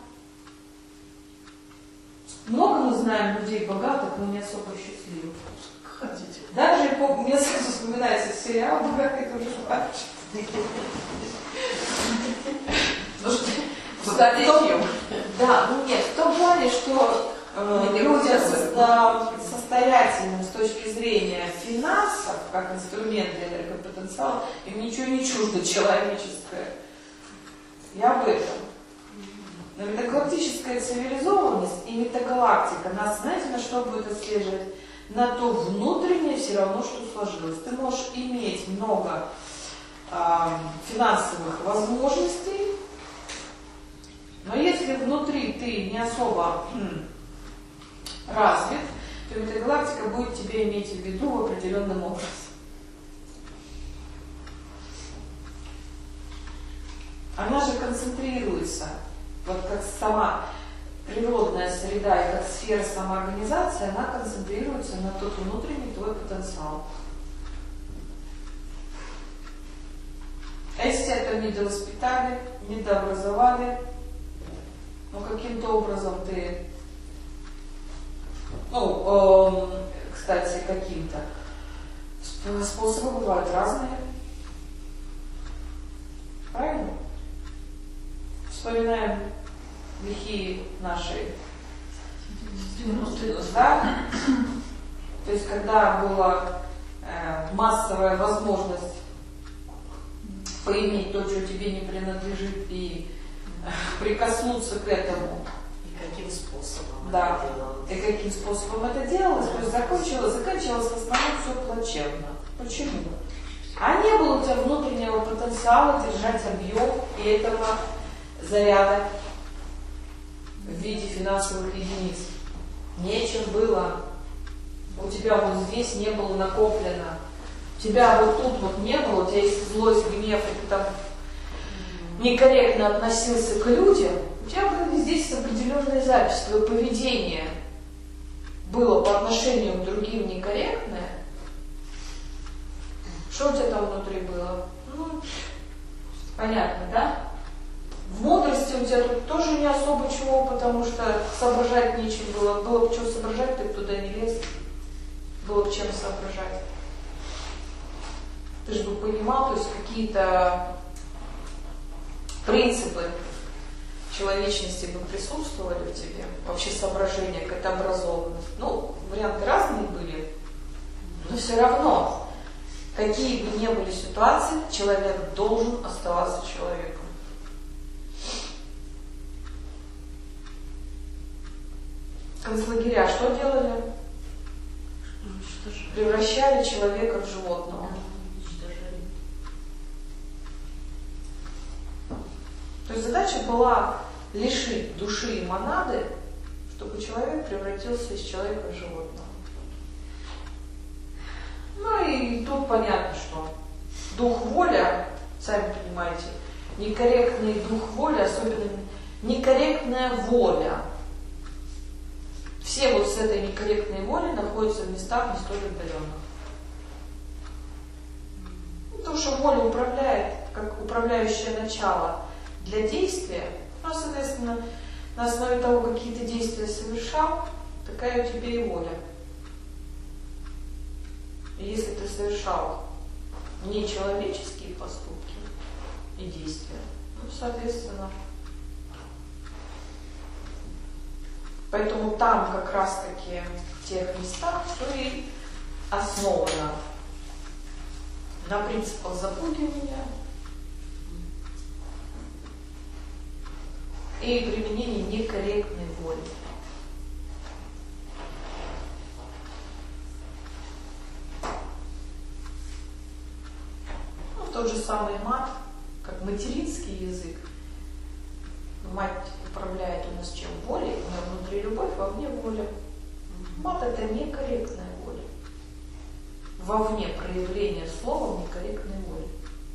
Много мы знаем людей богатых, но не особо счастливых. Хотите. Даже по, мне сразу вспоминается сериал «Богатый тоже плачет». Кстати, да, ну нет, в том плане, что э, люди со, состоятельны с точки зрения финансов, как инструмент для энергопотенциала, им ничего не чуждо человеческое. Я об этом. Но метагалактическая цивилизованность и метагалактика нас, знаете, на что будет отслеживать? На то внутреннее все равно, что сложилось. Ты можешь иметь много э, финансовых возможностей, но если внутри ты не особо хм, развит, то метагалактика будет тебя иметь в виду в определенном образе. Она же концентрируется, вот как сама природная среда и как сфера самоорганизации, она концентрируется на тот внутренний твой потенциал. А если тебя там недовоспитали, недообразовали, ну каким-то образом ты, ну, э, кстати, каким-то, способы бывают разные. Правильно? Вспоминаем лихие наши девяностые, да? То есть когда была э, массовая возможность поиметь то, что тебе не принадлежит, и э, прикоснуться к этому. И каким способом Да. это делалось? И каким способом это делалось, то есть закончилось, заканчивалось в основном все плачевно. Почему? А не было у тебя внутреннего потенциала держать объем и этого заряда в виде финансовых единиц. Нечем было. У тебя вот здесь не было накоплено. У тебя вот тут вот не было, у тебя есть злость, гнев, и ты там некорректно относился к людям. У тебя были здесь определенные записи, твое поведение было по отношению к другим некорректное. Что у тебя там внутри было? Ну, понятно, да? В мудрости у тебя тут тоже не особо чего, потому что соображать нечем было. Было бы что соображать, ты бы туда не лез. Было бы чем соображать. Ты же бы понимал, то есть какие-то принципы человечности бы присутствовали в тебе, вообще соображения, какая-то образованность. Ну, варианты разные были, но все равно, какие бы ни были ситуации, человек должен оставаться человеком. Концлагеря что делали? Превращали человека в животного. То есть задача была лишить души и монады, чтобы человек превратился из человека в животного. Ну и тут понятно, что дух воля, сами понимаете, некорректный дух воли, особенно некорректная воля. Все вот с этой некорректной волей находятся в местах не столь отдаленных. Потому что воля управляет, как управляющее начало для действия, ну, соответственно, на основе того, какие ты действия совершал, такая у тебя и воля. И если ты совершал нечеловеческие поступки и действия, ну, соответственно, поэтому там как раз-таки в тех местах все и основано на принципах запугивания и применения некорректной воли. Ну, тот же самый мат, как материнский язык. Мать управляет у нас чем? Волей. У нее внутри любовь, вовне воля. Мат — это некорректная воля. Вовне проявление слова некорректной воли.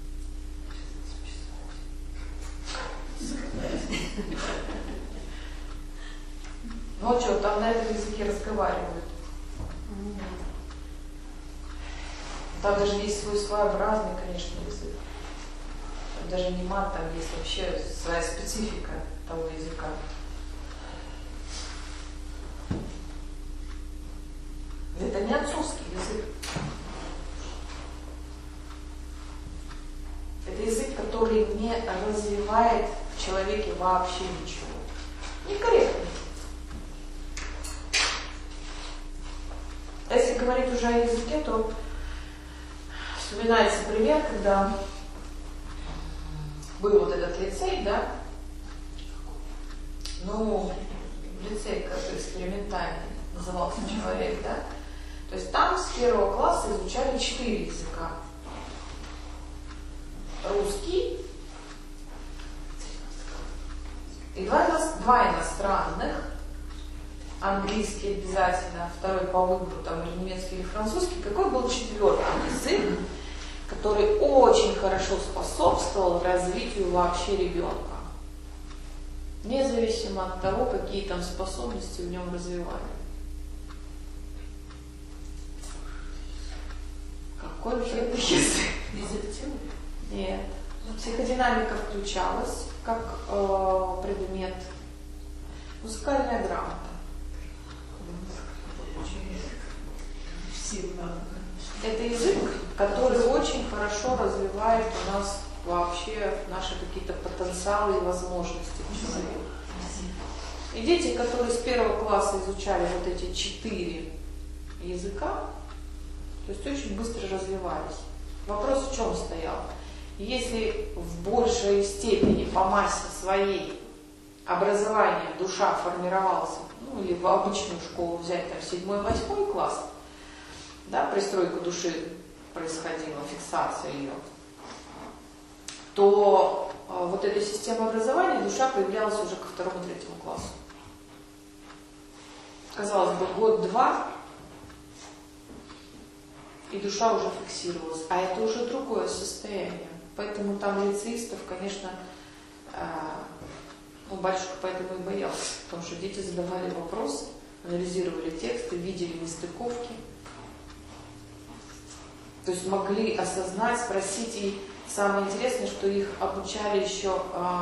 Ну а что, там на этом языке разговаривают. Там даже есть свой своеобразный, конечно, язык. Там даже не мат, там есть вообще своя специфика того языка. Это не отцовский язык. Это язык, который не развивает в человеке вообще ничего. Некорректный. А если говорить уже о языке, то вспоминается пример, когда был вот этот лицей, да? Ну, лицей как экспериментальный назывался человек, да? То есть там с первого класса изучали четыре языка. Русский и два, два иностранных, английский обязательно, второй по выбору, там, или немецкий, или французский. Какой был четвертый язык, который очень хорошо способствовал развитию вообще ребенка, независимо от того, какие там способности в нем развивали. Какой же это язык? Нет. Психодинамика включалась как э, предмет. Музыкальная грамота. Это язык, который очень хорошо развивает у нас вообще наши какие-то потенциалы и возможности в человеке. И дети, которые с первого класса изучали вот эти четыре языка, то есть очень быстро развивались. Вопрос в чем стоял? Если в большей степени по массе своей образование, душа формировалась, ну или в обычную школу взять, там, седьмой, восьмой класс, да, пристройка души происходила, фиксация ее, то э, вот эта система образования, душа появлялась уже ко второму, третьему классу. Казалось бы, год-два, и душа уже фиксировалась, а это уже другое состояние. Поэтому там лицеистов, конечно, э, ну, батюшка поэтому и боялся, потому что дети задавали вопросы, анализировали тексты, видели нестыковки, то есть могли осознать, спросить, и самое интересное, что их обучали еще э,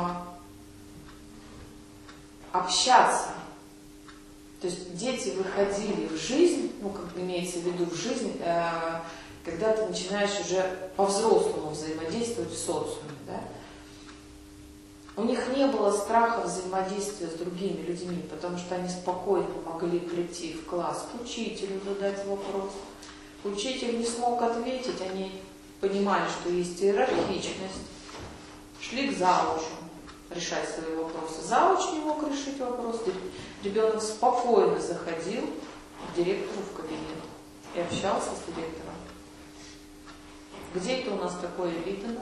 общаться. То есть дети выходили в жизнь, ну, как имеется в виду в жизнь, э, когда ты начинаешь уже по-взрослому взаимодействовать в социуме, да? У них не было страха взаимодействия с другими людьми, потому что они спокойно могли прийти в класс к учителю, задать вопрос. Учитель не смог ответить, они понимали, что есть иерархичность, шли к заучу решать свои вопросы. Зауч не мог решить вопрос, ребенок спокойно заходил к директору в кабинет и общался с директором. Где это у нас такое видно?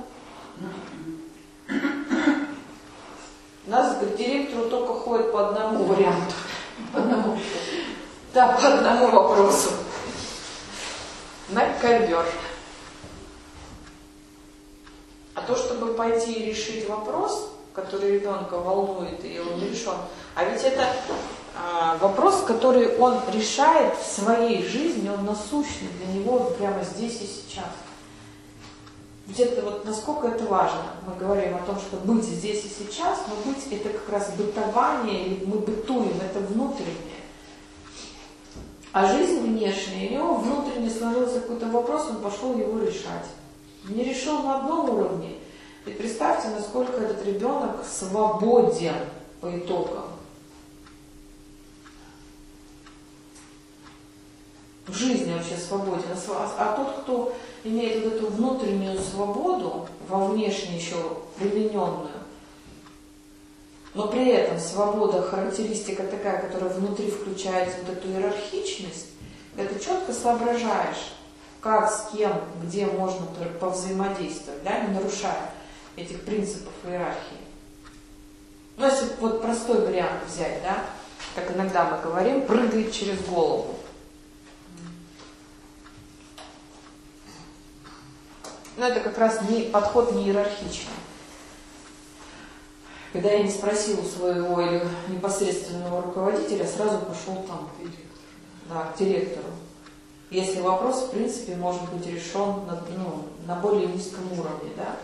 У нас к директору только ходят по одному варианту. По одному. Да, по одному вопросу. На ковер. А то, чтобы пойти и решить вопрос, который ребенка волнует, и он не решен, а ведь это а, вопрос, который он решает в своей жизни, он насущный для него прямо здесь и сейчас. Ведь это вот насколько это важно. Мы говорим о том, что быть здесь и сейчас, но быть это как раз бытование, или мы бытуем, это внутреннее. А жизнь внешняя, у него внутренне сложился какой-то вопрос, он пошел его решать. Не решил на одном уровне. Ведь представьте, насколько этот ребенок свободен по итогам. В жизни вообще свободен. А тот, кто имеет вот эту внутреннюю свободу, во внешне еще примененную, но при этом свобода, характеристика такая, которая внутри включает вот эту иерархичность, когда ты четко соображаешь, как, с кем, где можно повзаимодействовать, да, не нарушая этих принципов иерархии. Ну, если вот простой вариант взять, да, как иногда мы говорим, прыгает через голову. Но это как раз не, подход не иерархичный. Когда я не спросила своего или непосредственного руководителя, сразу пошел там, да, к директору. Если вопрос, в принципе, может быть решен на, ну, на более низком уровне, да?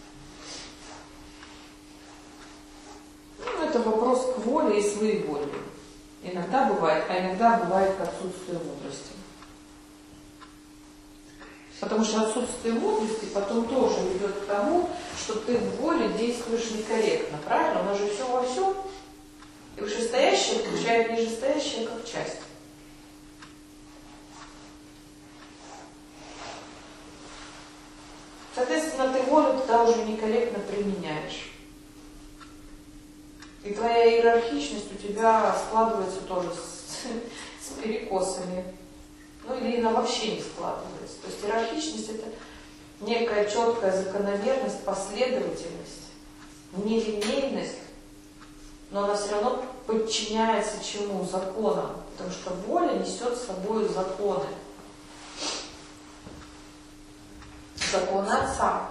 Ну, это вопрос к воле и своей воле. Иногда бывает, а иногда бывает к отсутствию мудрости. Потому что отсутствие мудрости потом тоже ведет к тому, что ты в воле действуешь некорректно. Правильно? У нас же все во всем. И вышестоящее включает нижестоящее как часть. Соответственно, ты волю тогда уже некорректно применяешь. И твоя иерархичность у тебя складывается тоже с, с перекосами. Ну или она вообще не складывается. То есть иерархичность — это некая четкая закономерность, последовательность, нелинейность, но она все равно подчиняется чему? Законам. Потому что воля несет с собой законы. Законы Отца.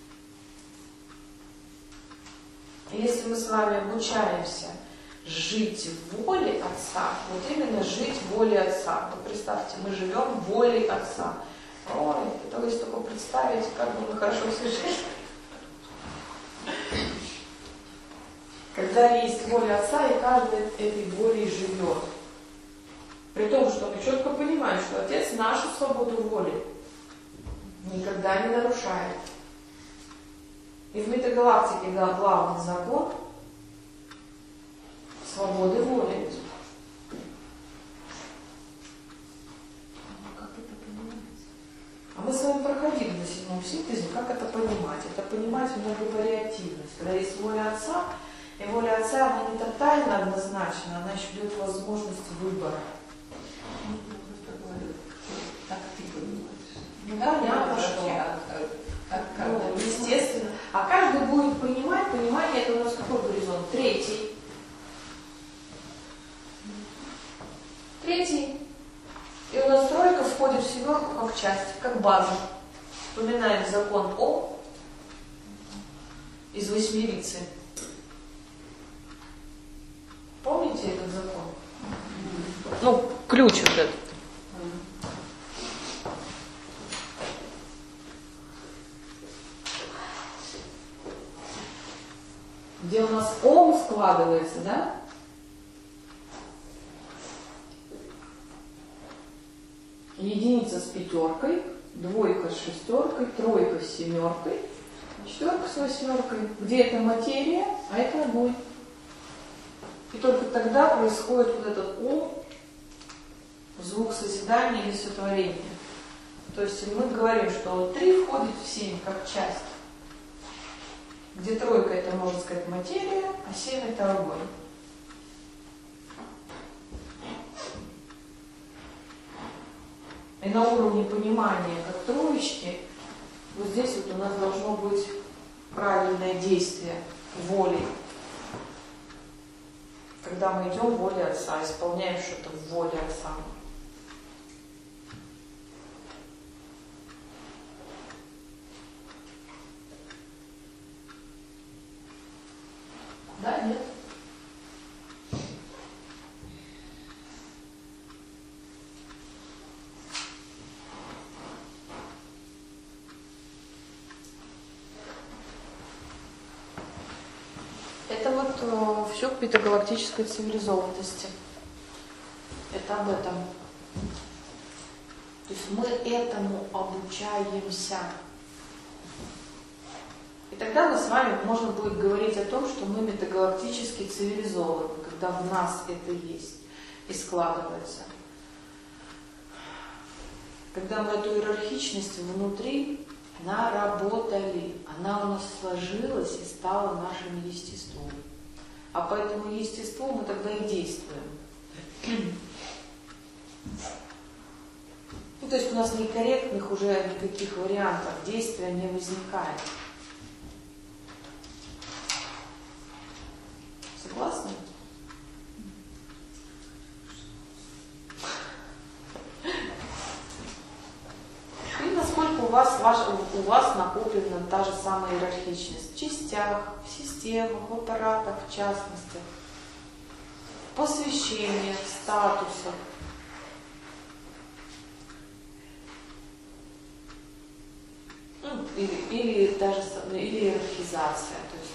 Если мы с вами обучаемся жить в воле Отца, вот именно жить в воле Отца. Вот представьте, мы живем в воле Отца. Ой, это если только представить, как бы мы хорошо все жили. Когда есть воля Отца, и каждый этой волей живет. При том, что мы четко понимаем, что Отец нашу свободу воли никогда не нарушает. И в метагалактике главный закон свободы воли. Как это понимается? А мы с вами проходили на седьмом синтезе, как это понимать. Это понимать многовариативность. Когда есть воля Отца, и воля Отца, она не тотально однозначна, она еще дает возможность выбора. Ну, я просто говорю, как ты понимаешь. Ну, понятно, Вообще, что... а как- как- как Ну, это естественно. А каждый будет понимать, понимание это у нас какой горизонт? Третий. Третий. И у нас тройка входит в семерку как часть, как база. Вспоминаем закон О из восьмерицы. Помните этот закон? Ну, ключ вот этот. Где у нас Ом складывается, да? Единица с пятеркой, двойка с шестеркой, тройка с семеркой, четверка с восьмеркой. Где это материя, а это огонь. И только тогда происходит вот этот Ом, звук созидания или сотворения. То есть мы говорим, что три входит в семь как часть. Где тройка это, можно сказать, материя, а семь это огонь. И на уровне понимания, как троечки, вот здесь вот у нас должно быть правильное действие воли. Когда мы идем в воле Отца, исполняем что-то в воле Отца. Да, нет? Это вот э, все к метагалактической цивилизованности. Это об этом. То есть мы этому обучаемся. И тогда мы с вами можно будет говорить о том, что мы метагалактически цивилизованы, когда в нас это есть и складывается. Когда мы эту иерархичность внутри наработали, она у нас сложилась и стала нашим естеством. А по этому естеству мы тогда и действуем. Ну, то есть у нас некорректных уже никаких вариантов действия не возникает. Согласны? И насколько у вас, ваш, у вас накоплена та же самая иерархичность в частях, в системах, в аппаратах, в частностях, в посвящениях, в статусах. Ну, или, или даже или иерархизация. То есть,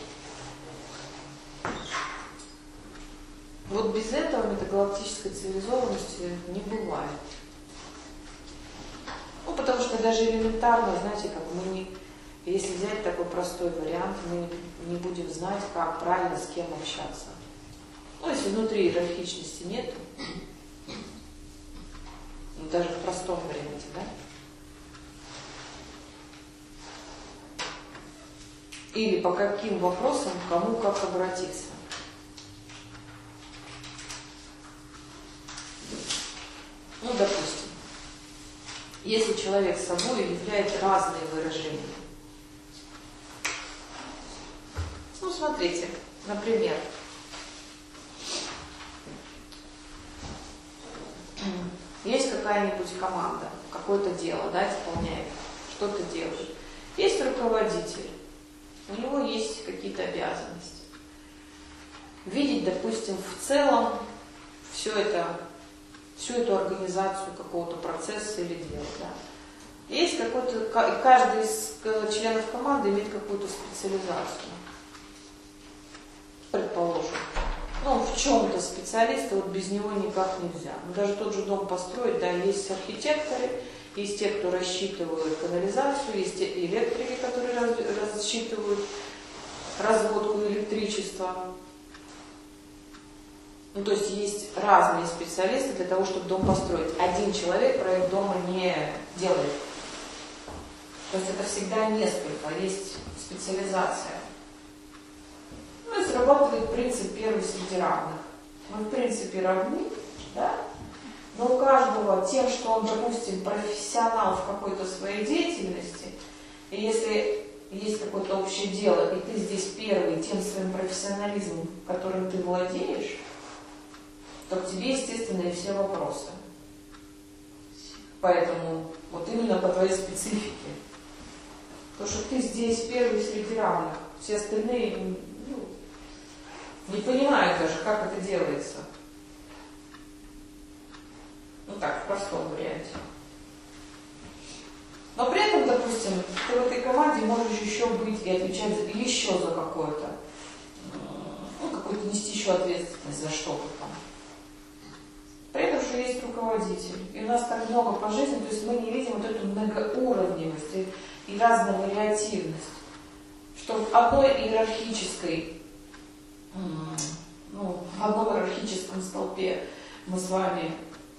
вот. вот без этого метагалактической цивилизованности не бывает. Ну, потому что даже элементарно, знаете, как мы не, если взять такой простой вариант, мы не, не будем знать, как правильно с кем общаться. Ну, если внутри иерархичности нет, ну, даже в простом варианте, да? Или по каким вопросам, к кому как обратиться. Ну, допустим, если человек собой являет разные выражения. Ну, смотрите, например, есть какая-нибудь команда, какое-то дело, да, исполняет, что-то делает. Есть руководитель, у него есть какие-то обязанности. Видеть, допустим, в целом все это, всю эту организацию какого-то процесса или дела. Да. Есть какой-то, каждый из членов команды имеет какую-то специализацию. Предположим. Ну, в чем-то специалиста, вот без него никак нельзя. Ну, даже тот же дом построить, да, есть архитекторы, есть те, кто рассчитывают канализацию, есть электрики, которые рассчитывают разводку электричества. Ну, то есть есть разные специалисты для того, чтобы дом построить. Один человек проект дома не делает. То есть это всегда несколько, есть специализация. Ну и срабатывает принцип первый среди равных. Мы в принципе равны, да? Но у каждого тем, что он, допустим, профессионал в какой-то своей деятельности, и если есть какое-то общее дело, и ты здесь первый тем своим профессионализмом, которым ты владеешь, то к тебе, естественно, и все вопросы. Поэтому вот именно по твоей специфике. Потому что ты здесь первый среди равных. Все остальные ну, не понимают даже, как это делается. Ну так, в простом варианте. Но при этом, допустим, ты в этой команде можешь еще быть и отвечать за, еще за какое-то, ну, какую-то нести еще ответственность за что-то там. При этом, что есть руководитель. И у нас так много по жизни, то есть мы не видим вот эту многоуровневость и, и разновариативность. Что в одной иерархической, ну, в одном иерархическом столпе мы с вами,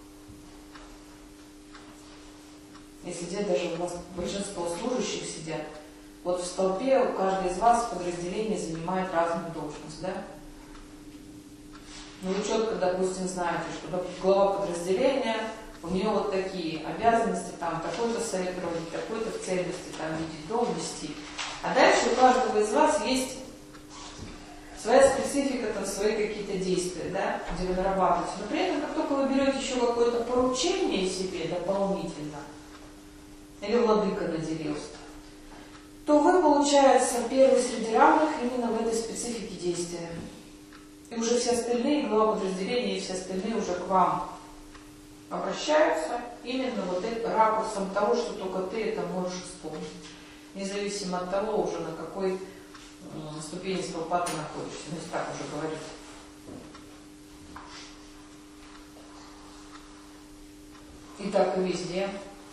если здесь даже у вас большинство служащих сидят, вот в столпе каждый из вас в подразделении занимает разную должность, да? Ну, вы четко, допустим, знаете, что глава подразделения, у нее вот такие обязанности, там, такой-то совет проводить, такой-то в цельности, там, видеть дом, вести. А дальше у каждого из вас есть своя специфика, там, свои какие-то действия, да, где вы нарабатываете. Но при этом, как только вы берете еще какое-то поручение себе дополнительно, или владыка наделил, то вы, получается, первый среди равных именно в этой специфике действия. И уже все остальные, глава подразделения и все остальные уже к вам обращаются именно вот этим ракурсом того, что только ты это можешь исполнить. Независимо от того, уже на какой э, ступени столпа ты находишься. Ну, если так уже говорить. И так и везде.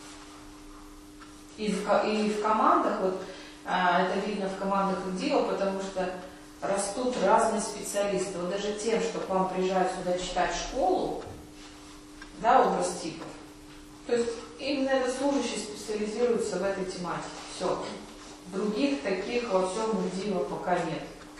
И в, и в командах, вот а, это видно в командах ИГДИО, потому что растут разные специалисты. Вот даже тем, что к вам приезжают сюда читать школу, да, образ типов. То есть именно этот служащий специализируется в этой тематике. Все. Других таких во всем ИГДИО пока нет.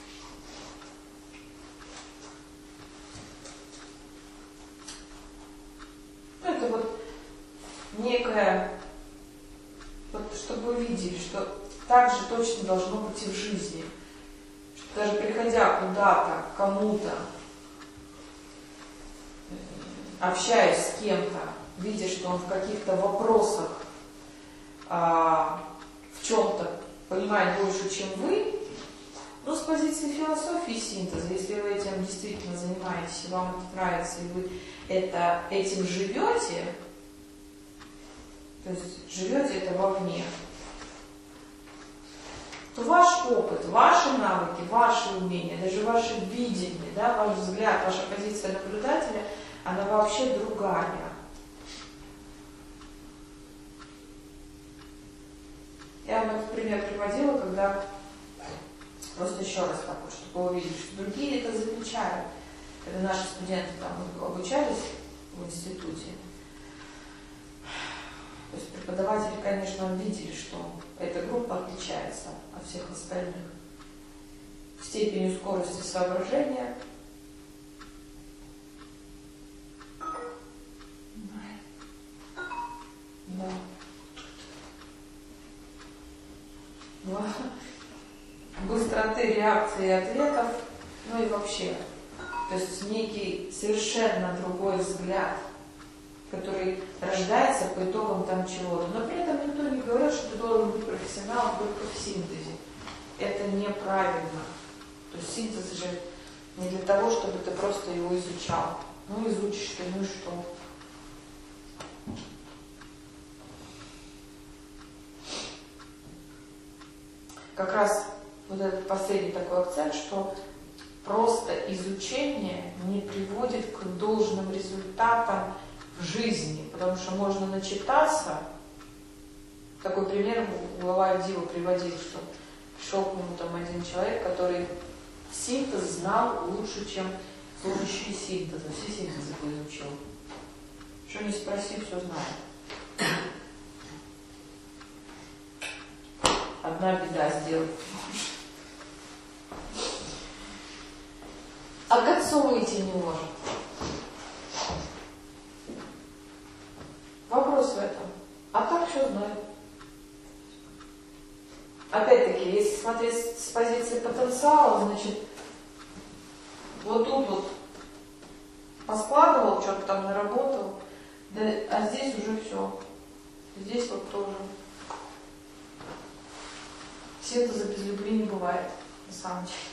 Ну, это вот некое, вот, чтобы вы видели, что так же точно должно быть и в жизни. Даже приходя куда-то, к кому-то, общаясь с кем-то, видя, что он в каких-то вопросах, а, в чем-то понимает больше, чем вы, ну, с позиции философии синтеза, если вы этим действительно занимаетесь, и вам это нравится, и вы это, этим живете, то есть живете это вовне, то ваш опыт, ваши навыки, ваши умения, даже ваше видение, да, ваш взгляд, ваша позиция наблюдателя, она вообще другая. Я вам этот пример приводила, когда, просто еще раз так вот, чтобы вы увидели, что другие это замечают. Когда наши студенты там обучались в институте, то есть преподаватели, конечно, видели, что эта группа отличается от всех остальных степенью скорости соображения. Да. Быстроты реакции и ответов, ну и вообще. То есть некий совершенно другой взгляд, который рождается по итогам там чего-то. Но при этом никто не говорит, что ты должен быть профессионалом только в синтезе. Это неправильно. То есть синтез же не для того, чтобы ты просто его изучал. Ну, изучишь ты, ну и что? Как раз вот этот последний такой акцент, что просто изучение не приводит к должным результатам в жизни, потому что можно начитаться. Такой пример глава ИГДИО приводил, что пришел к нему там один человек, который синтез знал лучше, чем тоже еще и синтеза, все синтезы поизучил. Что не спроси, все знаю. Одна беда сделать. А к отцу выйти не может. Вопрос в этом. А так все знает. Опять-таки, если смотреть с позиции потенциала, значит, вот тут вот поскладывал, что-то там наработал, да, а здесь уже все. Здесь вот тоже. Синтеза без любви не бывает, на самом деле.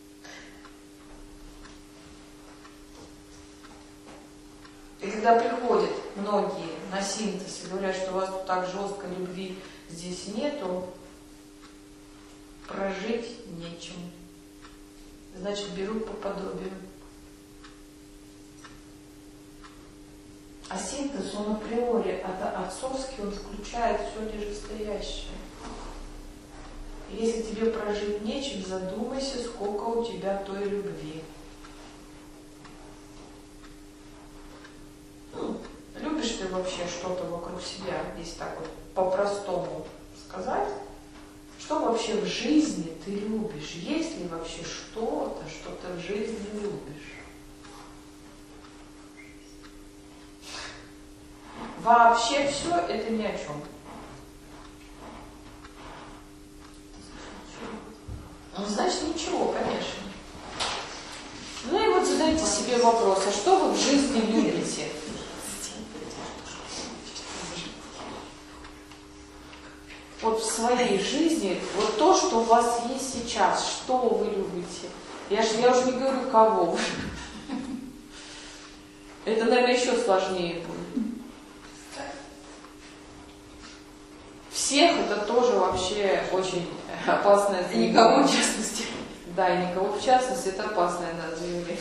И когда приходят многие на синтез и говорят, что у вас тут так жестко любви здесь нету, прожить нечем. Значит, берут по подобию. А синтез, он априори, отцовский, он включает все нижестоящее. Если тебе прожить нечем, задумайся, сколько у тебя той любви. Ну, любишь ты вообще что-то вокруг себя, если так вот по-простому сказать? Что вообще в жизни ты любишь? Есть ли вообще что-то, что ты в жизни любишь? Вообще все это ни о чем. Ну, значит, ничего, конечно. Ну и вот задайте себе вопрос, а что вы в жизни любите? Вот в своей жизни, вот то, что у вас есть сейчас, что вы любите? Я, ж, я уже не говорю, кого вы. Это, наверное, еще сложнее будет. Всех это тоже вообще очень опасное заявление. И никого в частности. Да, и никого в частности, это опасное, да, заявление.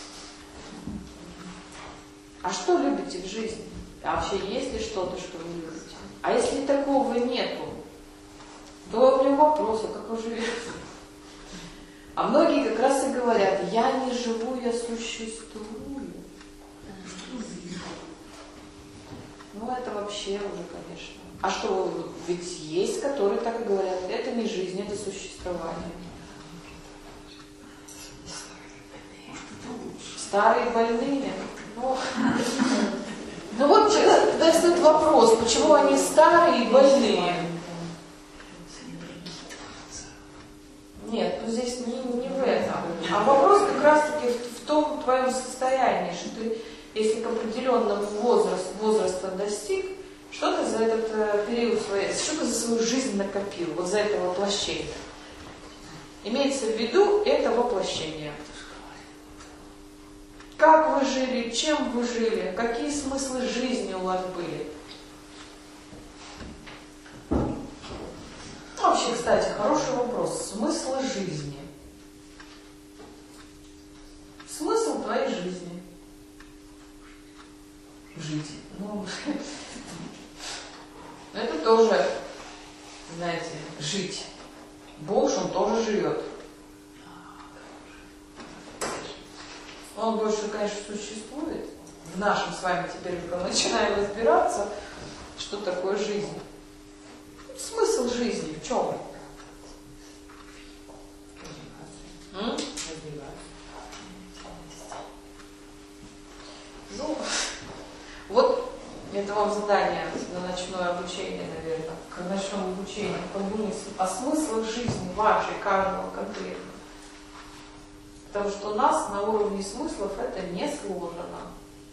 А что любите в жизни? А вообще есть ли что-то, что вы любите? А если такого нету, то у меня вопрос, а как вы живете? А многие как раз и говорят, я не живу, я существую. Ну это вообще уже, конечно. А что, ведь есть, которые так и говорят, это не жизнь, это существование. Старые больные. Ну, ну вот тогда стоит вопрос, почему они старые и больные? Нет, ну здесь не, не в этом. А вопрос как раз-таки в, в том твоем состоянии, что ты, если к определенному возрасту, возраста достиг, что ты за этот э, период своей, что ты за свою жизнь накопил, вот за это воплощение. Имеется в виду это воплощение. Как вы жили, чем вы жили, какие смыслы жизни у вас были. Вообще, кстати, хороший вопрос. Смысл жизни. Смысл твоей жизни. Жить. Ну, это тоже, знаете, жить. Бог, он тоже живет. Он больше, конечно, существует. В нашем с вами теперь мы начинаем разбираться, что такое жизнь. Смысл жизни в чем? М? Ну, вот это вам задание на ночное обучение, наверное, к ночному обучению. Подумайте о смыслах жизни вашей, каждого конкретно. Потому что у нас на уровне смыслов это не сложено.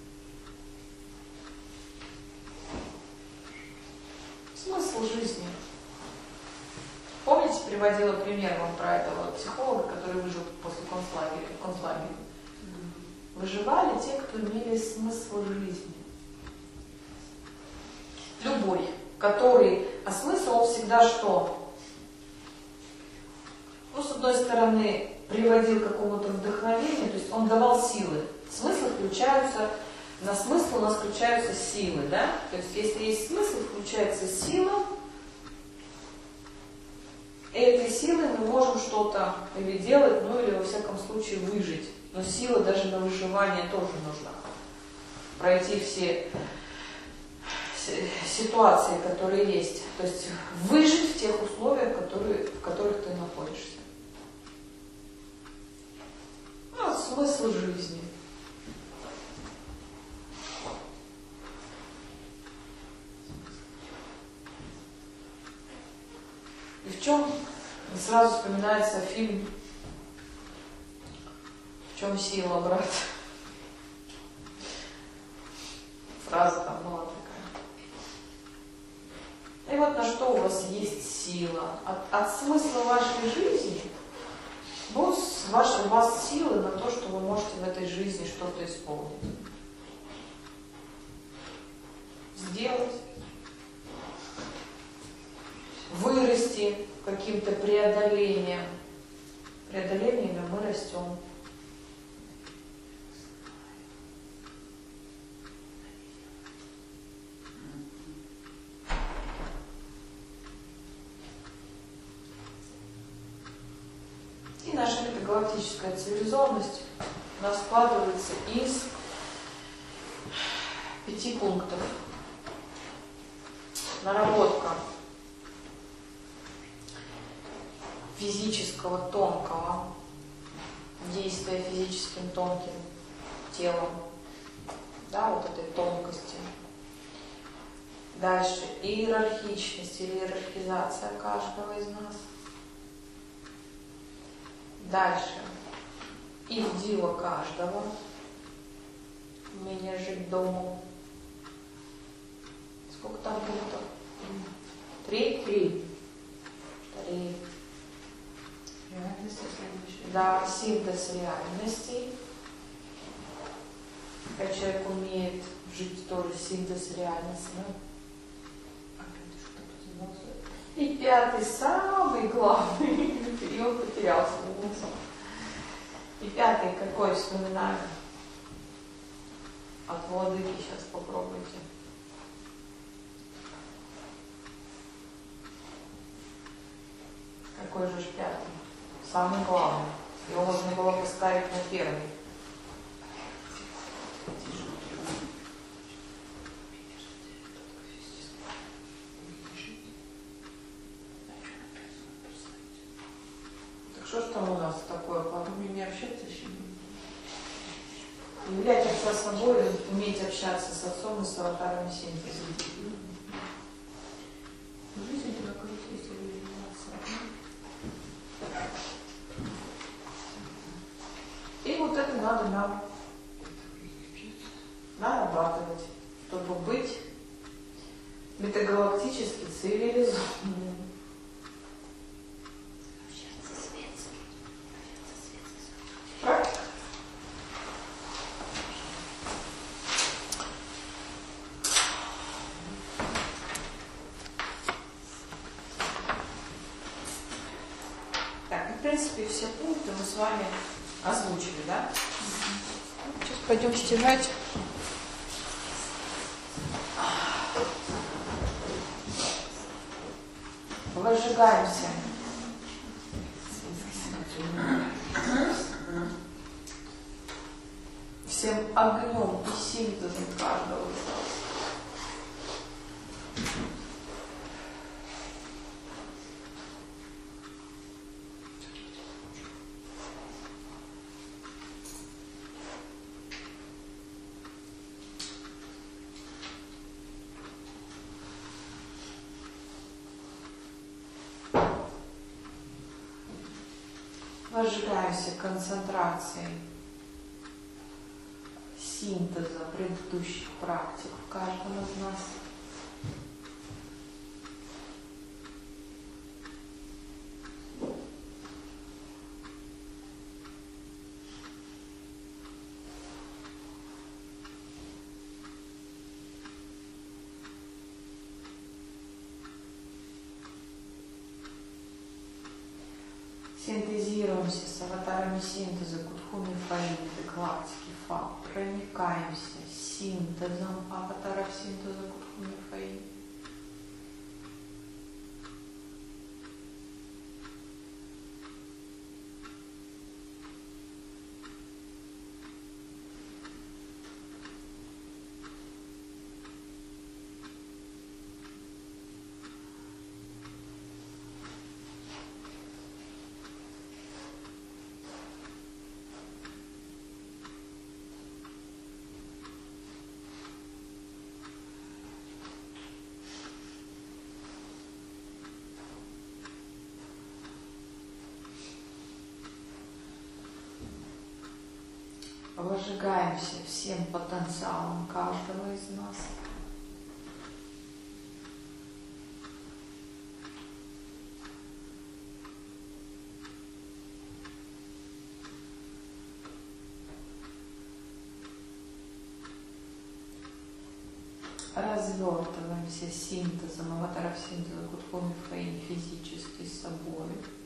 Смысл жизни. Помните, приводила пример вам про этого психолога, который выжил после концлагеря? концлагеря? Выживали те, кто имели смысл жизни. Любой, который... А смысл он всегда что? Ну, с одной стороны, приводил к какому-то вдохновению, то есть он давал силы. Смыслы включаются, на смысл у нас включаются силы, да? То есть если есть смысл, включается сила, и этой силой мы можем что-то или делать, ну или во всяком случае выжить. Но сила даже на выживание тоже нужна. Пройти все ситуации, которые есть. То есть выжить в тех условиях, которые, в которых ты находишься. Ну, смысл жизни. И в чем сразу вспоминается фильм «В чем сила, брат?» Фраза там была такая. И вот на что у вас есть сила. От, от смысла вашей жизни будет ваш, у вас силы на то, что вы можете в этой жизни что-то исполнить. Сделать. Вырасти каким-то преодолением. Преодолениями мы растем. И наша метагалактическая цивилизованность у нас складывается из пяти пунктов. Наработка физического тонкого, действия физическим тонким телом, да, вот этой тонкости. Дальше иерархичность или иерархизация каждого из нас. Дальше идея каждого, умение жить дома. Сколько там пунктов? Три? Три. Три. Реальность следующая. Да, синтез реальностей. Когда человек умеет жить тоже синтез реальности. Да? И пятый, самый главный, и он потерялся. И пятый, какой вспоминаю? От владыки сейчас попробуйте. Какой же ж пятый? Самый главный. Его можно было поставить на первый. Так что ж там у нас такое? Умение не общаться еще не. Являть отца собой, уметь общаться с отцом и с аватарами синтеза. Жизнь это как если вы И вот это надо нам нарабатывать, чтобы быть метагалактически цивилизованным. Практика. Так, и в принципе все пункты мы с вами озвучили, да? Сейчас пойдем стирать. Выжигаемся. Всем огнем и синтезом каждого из вас. Выжигаемся концентрацией синтеза предыдущих практик в каждом из нас. Синтезируемся с аватарами синтеза Кутхуми Фаиды, галактики Фа. Проникаемся синтезом аватаров синтеза Кутхуми Фаиды. Возжигаемся всем потенциалом каждого из нас. Развертываемся синтезом, аватаров синтеза Кутхуми Фэйн физически с собой.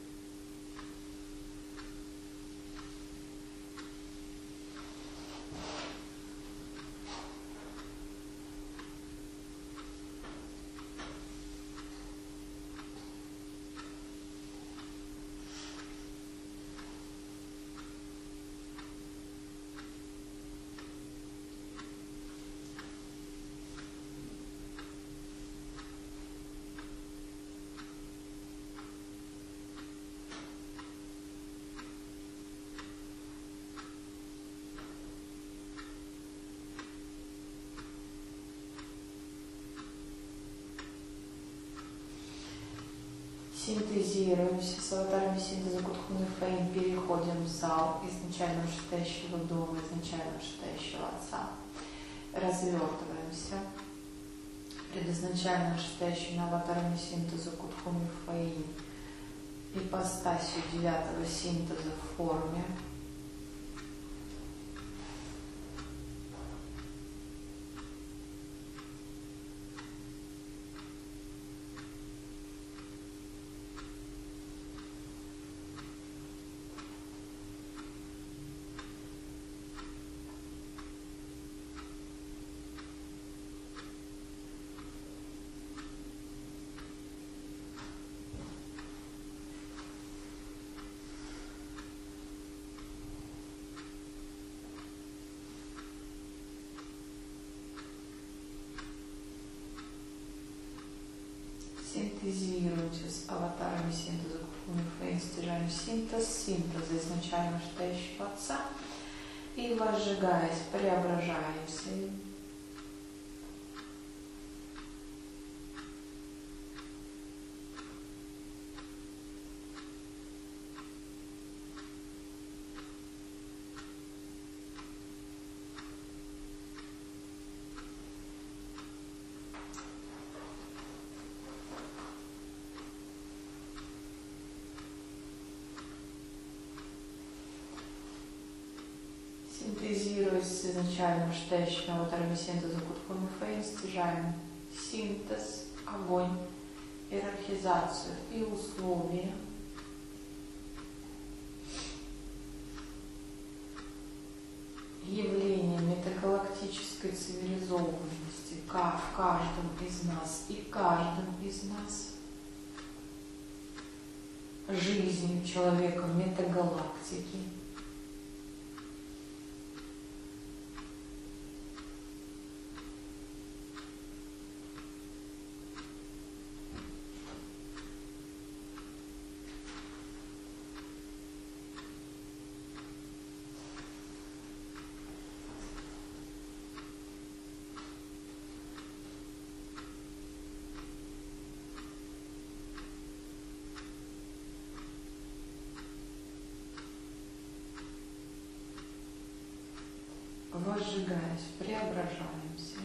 Синтезируемся с аватарами синтеза Кутхуми Фэйн, переходим в зал изначально вышестоящего дома, изначально вышестоящего отца. Развертываемся перед изначально вышестоящими аватарами синтеза Кутхуми Фэйн, ипостасью девятого синтеза в форме. Синтезируемся с аватарами синтеза Кутхуми Фэйн, стяжаем синтез, синтеза изначально вышестоящего отца и, возжигаясь, преображаемся. Синтезируясь с изначально вышестоящими аватарами синтеза Кутхуми Фэйн, стяжаем синтез, огонь, иерархизацию и условия. Явление метагалактической цивилизованности в каждом из нас и каждом из нас. Жизнь человека метагалактики. Возжигаясь, преображаемся.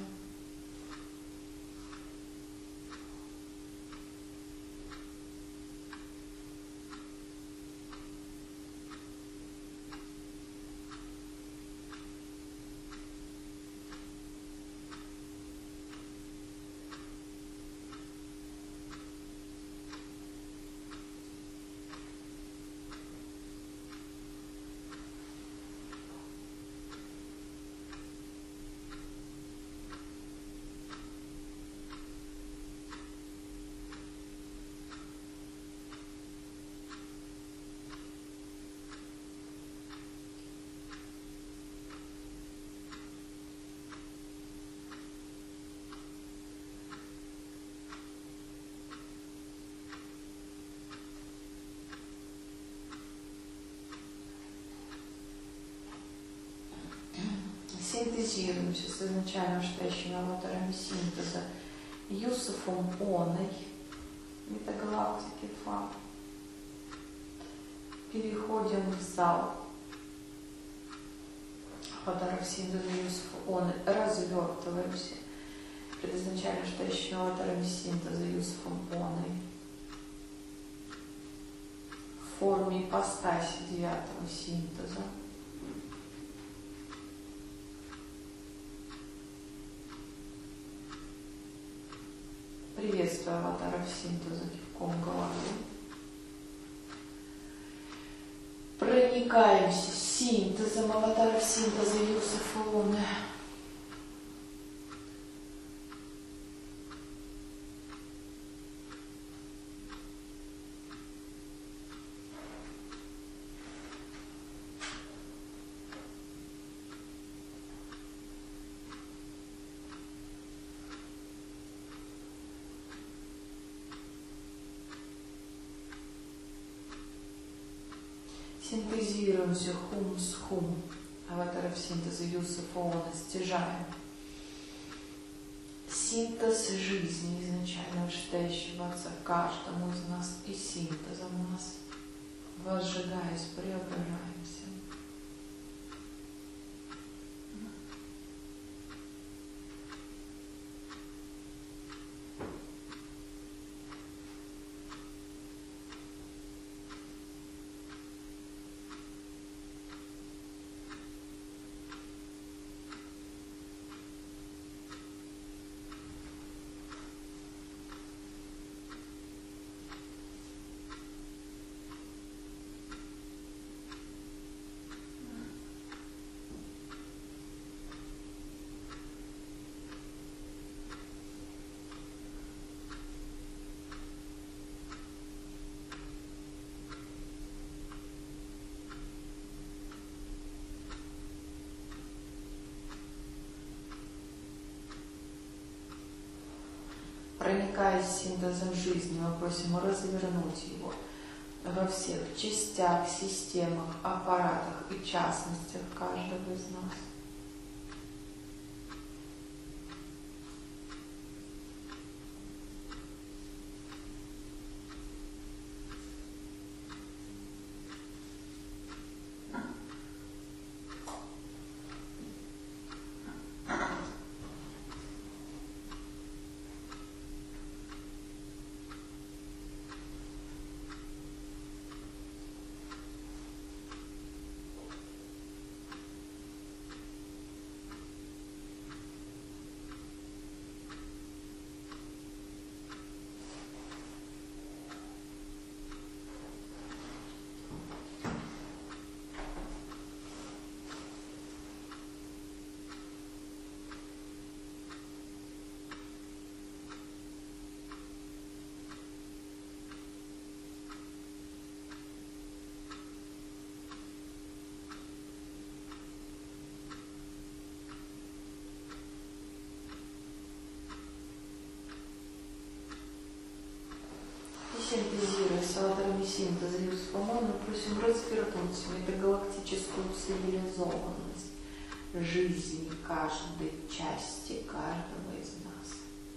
Синтезируемся с изначально вышестоящими аватарами синтеза Юсуфом Оной, метагалактики Фа. Переходим в зал аватаров синтеза Юсуфа он развертываемся. Предозначально, что еще аватарами синтеза Юсуфом Оной в форме ипостаси девятого синтеза. Приветствую аватаров синтеза кивком головы. Проникаемся синтезом аватаров синтеза Юсуфа Оны. Синтезируемся хум с хум, аватаров синтеза Юсуфа Оны, стяжаем синтез жизни изначально вышестоящего Отца каждому из нас и синтезом нас, возжигаясь, преображаемся. Проникаясь синтезом жизни, мы просим развернуть его во всех частях, системах, аппаратах и частностях каждого из нас. Синтезируя с аватарами синтеза Юсуфа Оны, мы просим развернуть метагалактическую цивилизованность жизни каждой части каждого из нас.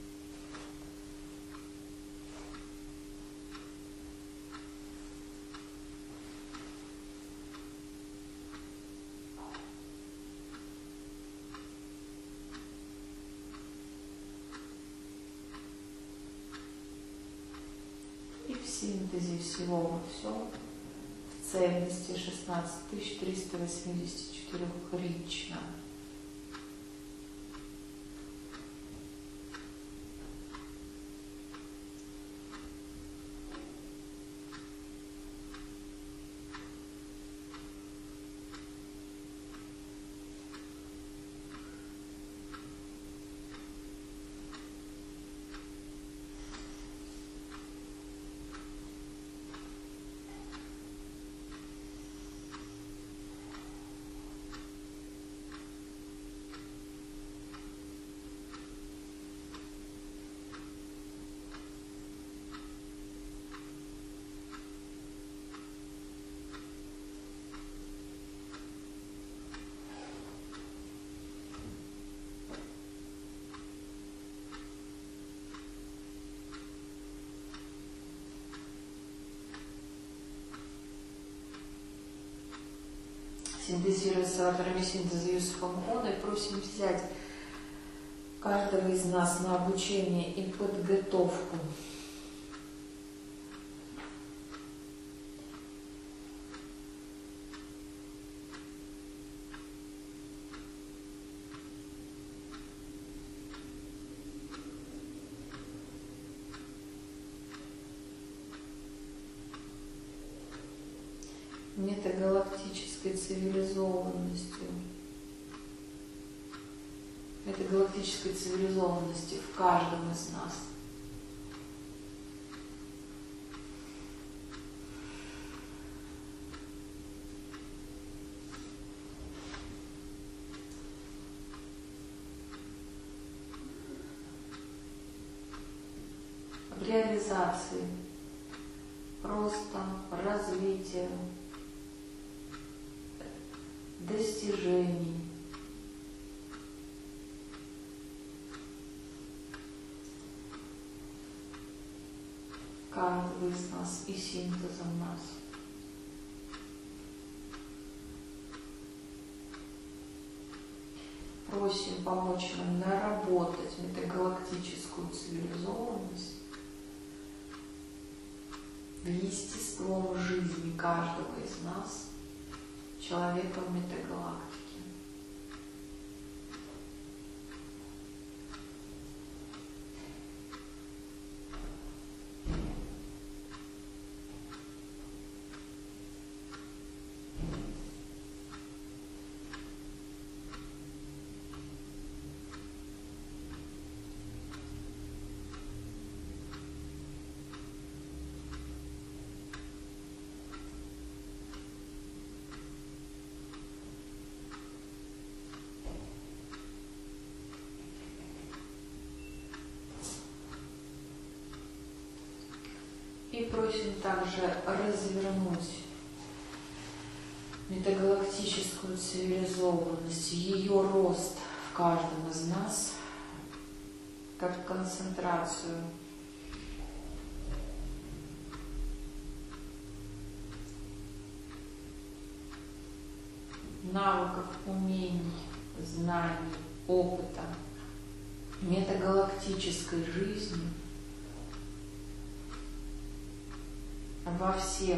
В синтезе всего во всем в цельности шестнадцать тысяч триста восемьдесят четыре рично. синтезируется авторами синтеза Юсуфом Оной, просим взять каждого из нас на обучение и подготовку. Метагалактической цивилизованностью. Метагалактической цивилизованности в каждом из нас. В реализации, роста, развития, достижений. Каждого из нас и синтезом нас. Просим помочь нам наработать метагалактическую цивилизованность в естеством жизни каждого из нас, человеком метагалактики. И просим также развернуть метагалактическую цивилизованность, ее рост в каждом из нас, как концентрацию навыков, умений, знаний, опыта, метагалактической жизни во всех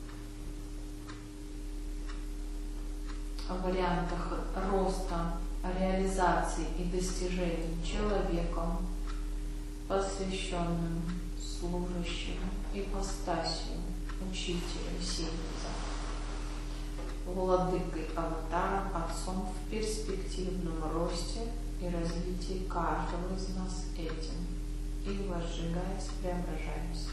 вариантах роста, реализации и достижений человеком, посвященным, служащим, ипостасью, учителем синтеза, владыкой аватаром, отцом в перспективном росте и развитии каждого из нас этим. И возжигаясь, преображаемся.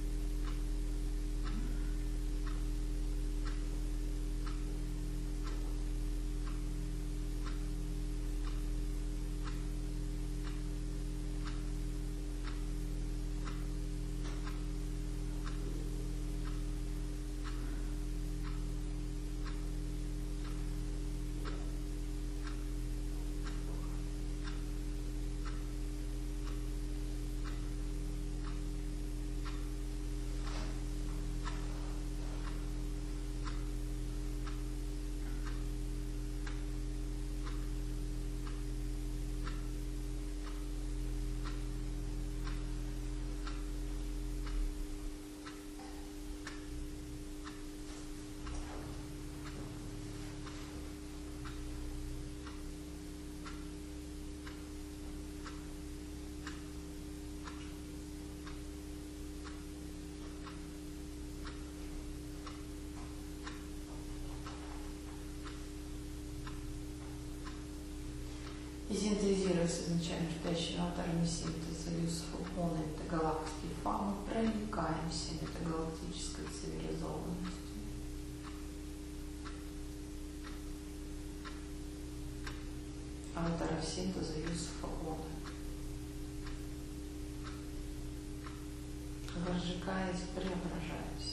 И синтезируясь изначально ждащими авторами синтеза Юсуфа Оной метагалактики Фамы, проникаемся метагалактической цивилизованностью. Авторов синтеза Юсуфа Оны. Возжигаясь, преображаясь.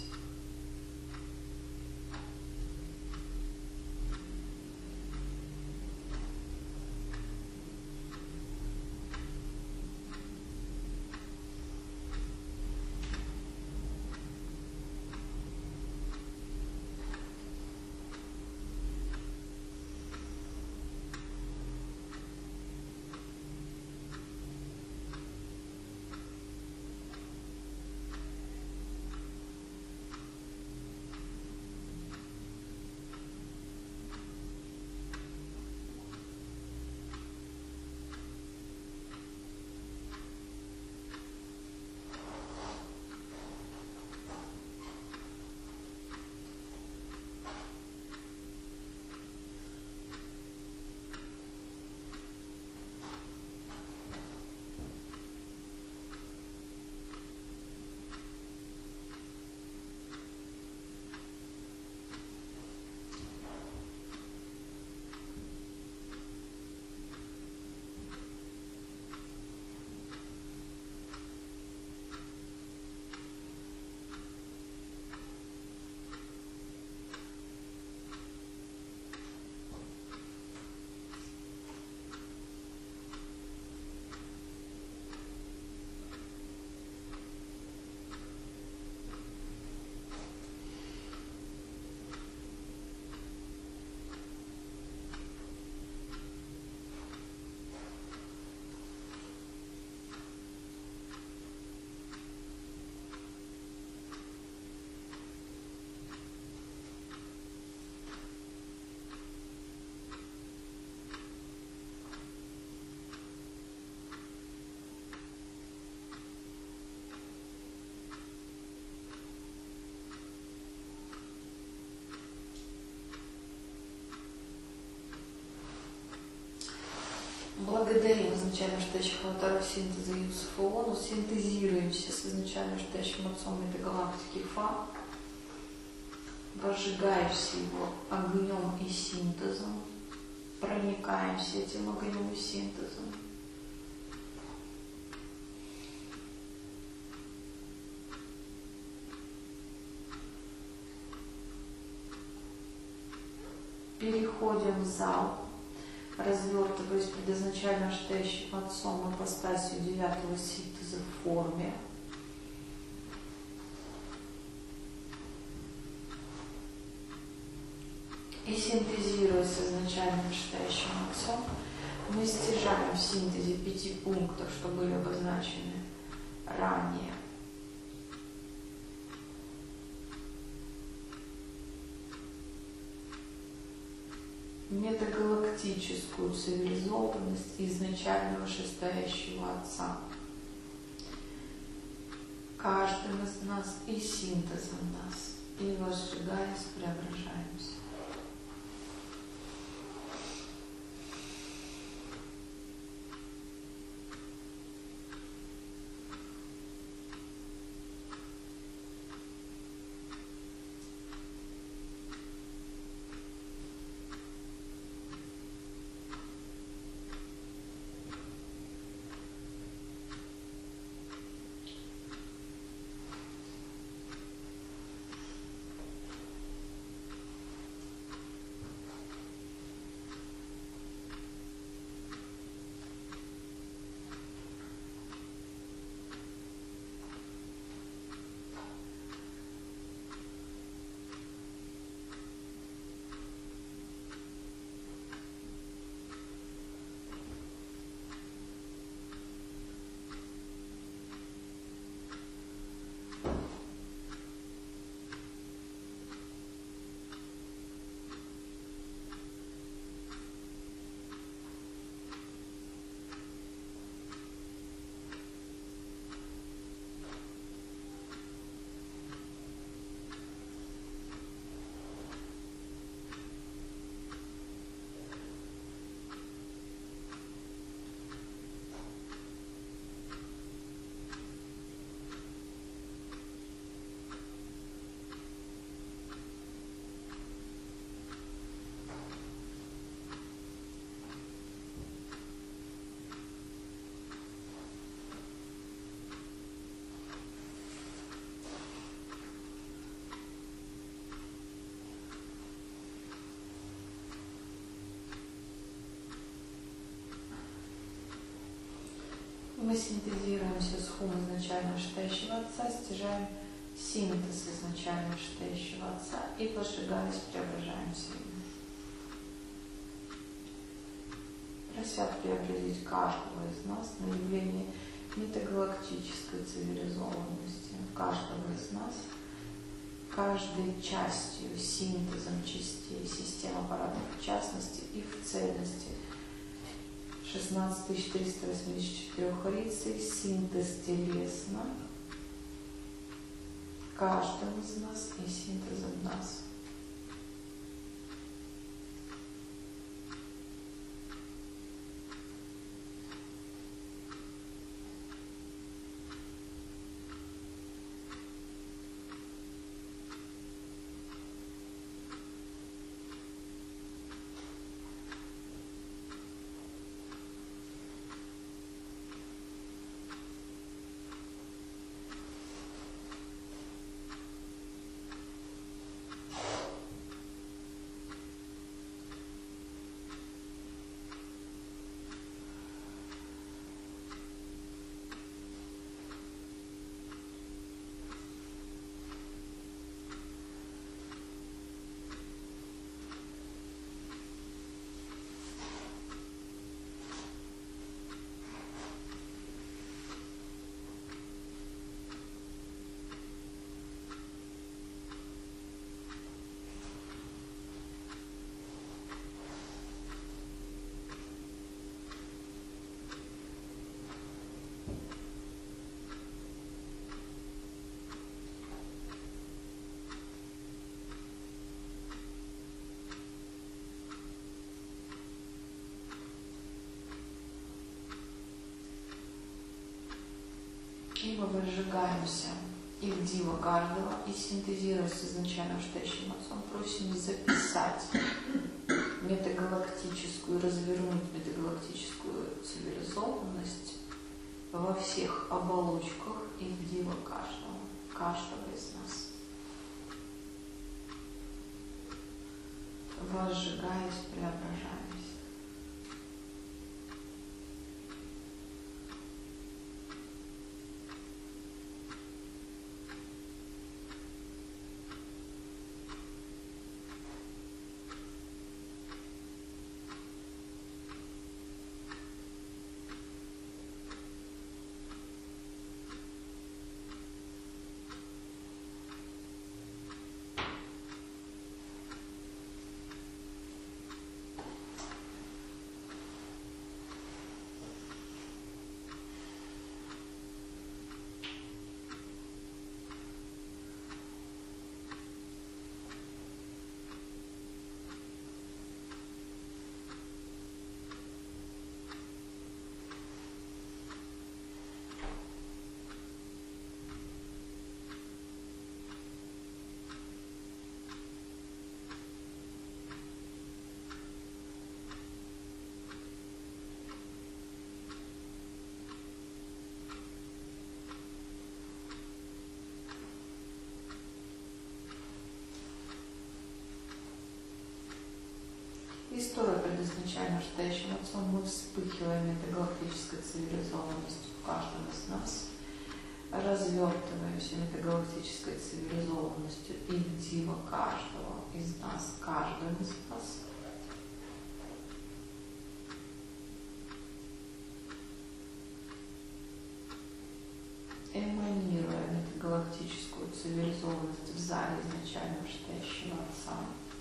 Благодарим изначально штащих аватаров синтеза Юсуфа Ону, синтезируемся с изначально штащим отцом этой галактики Фа, возжигаемся его огнем и синтезом, проникаемся этим огнем и синтезом. Переходим в зал, развертываясь перед изначально штащим отцом апостасию девятого синтеза в форме. И синтезируя с изначальным штащим отцом, мы стяжаем в синтезе пяти пунктов, что были обозначены ранее. Метагалактическую цивилизованность изначального шестоящего Отца. Каждым из нас и синтезом нас, и возжигаясь, преображаемся. Мы синтезируемся с хум изначально шестающего Отца, стяжаем синтез изначально шестающего Отца и, возжигаясь, преображаемся в него. Прося преобразить каждого из нас на явление метагалактической цивилизованности, каждого из нас, каждой частью, синтезом частей, систем аппаратов в частности и в цельности. шестнадцать тысяч триста восемьдесят четыре рицей, синтез телесно, каждого из нас и синтезом нас. И мы возжигаемся их дива каждого и синтезируя с изначально штащим отцом, просим записать метагалактическую, развернуть метагалактическую цивилизованность во всех оболочках их дива каждого, каждого из нас. Возжигаясь, преображаясь. История предназначена настоящим отцом. Мы вспыхиваем этой галактической цивилизованностью в каждом из нас, развертываемся метагалактической цивилизованностью и дива каждого из нас, каждого из нас. Эманируя метагалактическую цивилизованность в зале изначально настоящего отца.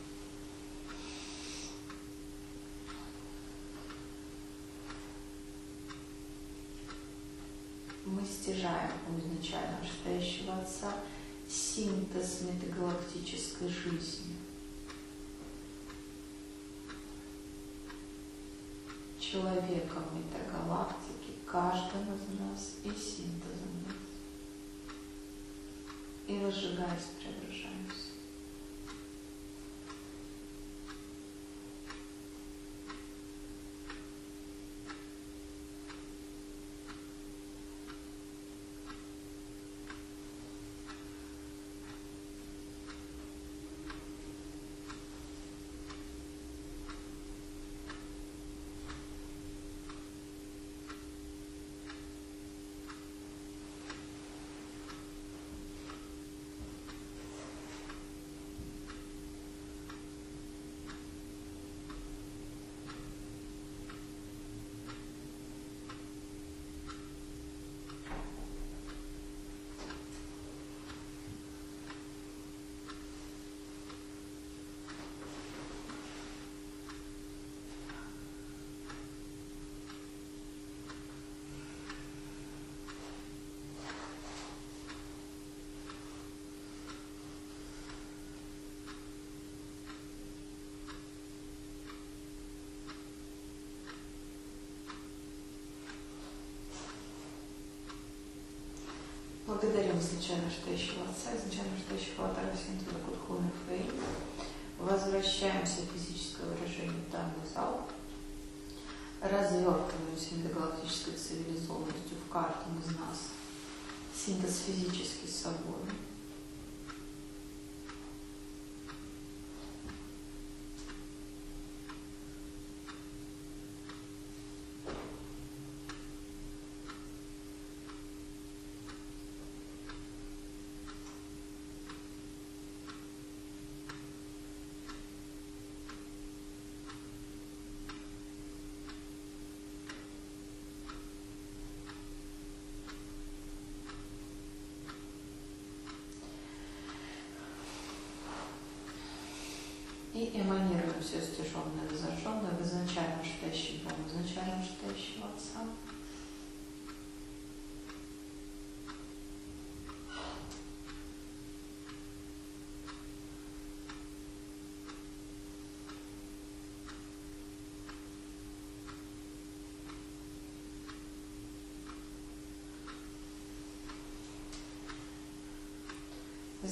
Мы стяжаем у изначально настоящего отца синтез метагалактической жизни. Человеком метагалактики, каждым из нас и синтезом нас. И возжигаясь, преображаемся. Благодарим изначально настоящего отца, изначально настоящего аватара Синтеза Кудхуна Фэй. Возвращаемся в физическое выражение в данный зал. Развертываемся метагалактической цивилизованностью в каждом из нас. Синтез физический с собой. И эманируем все стяженное и зажженное в изначально настоящий дом, в изначально настоящего отца.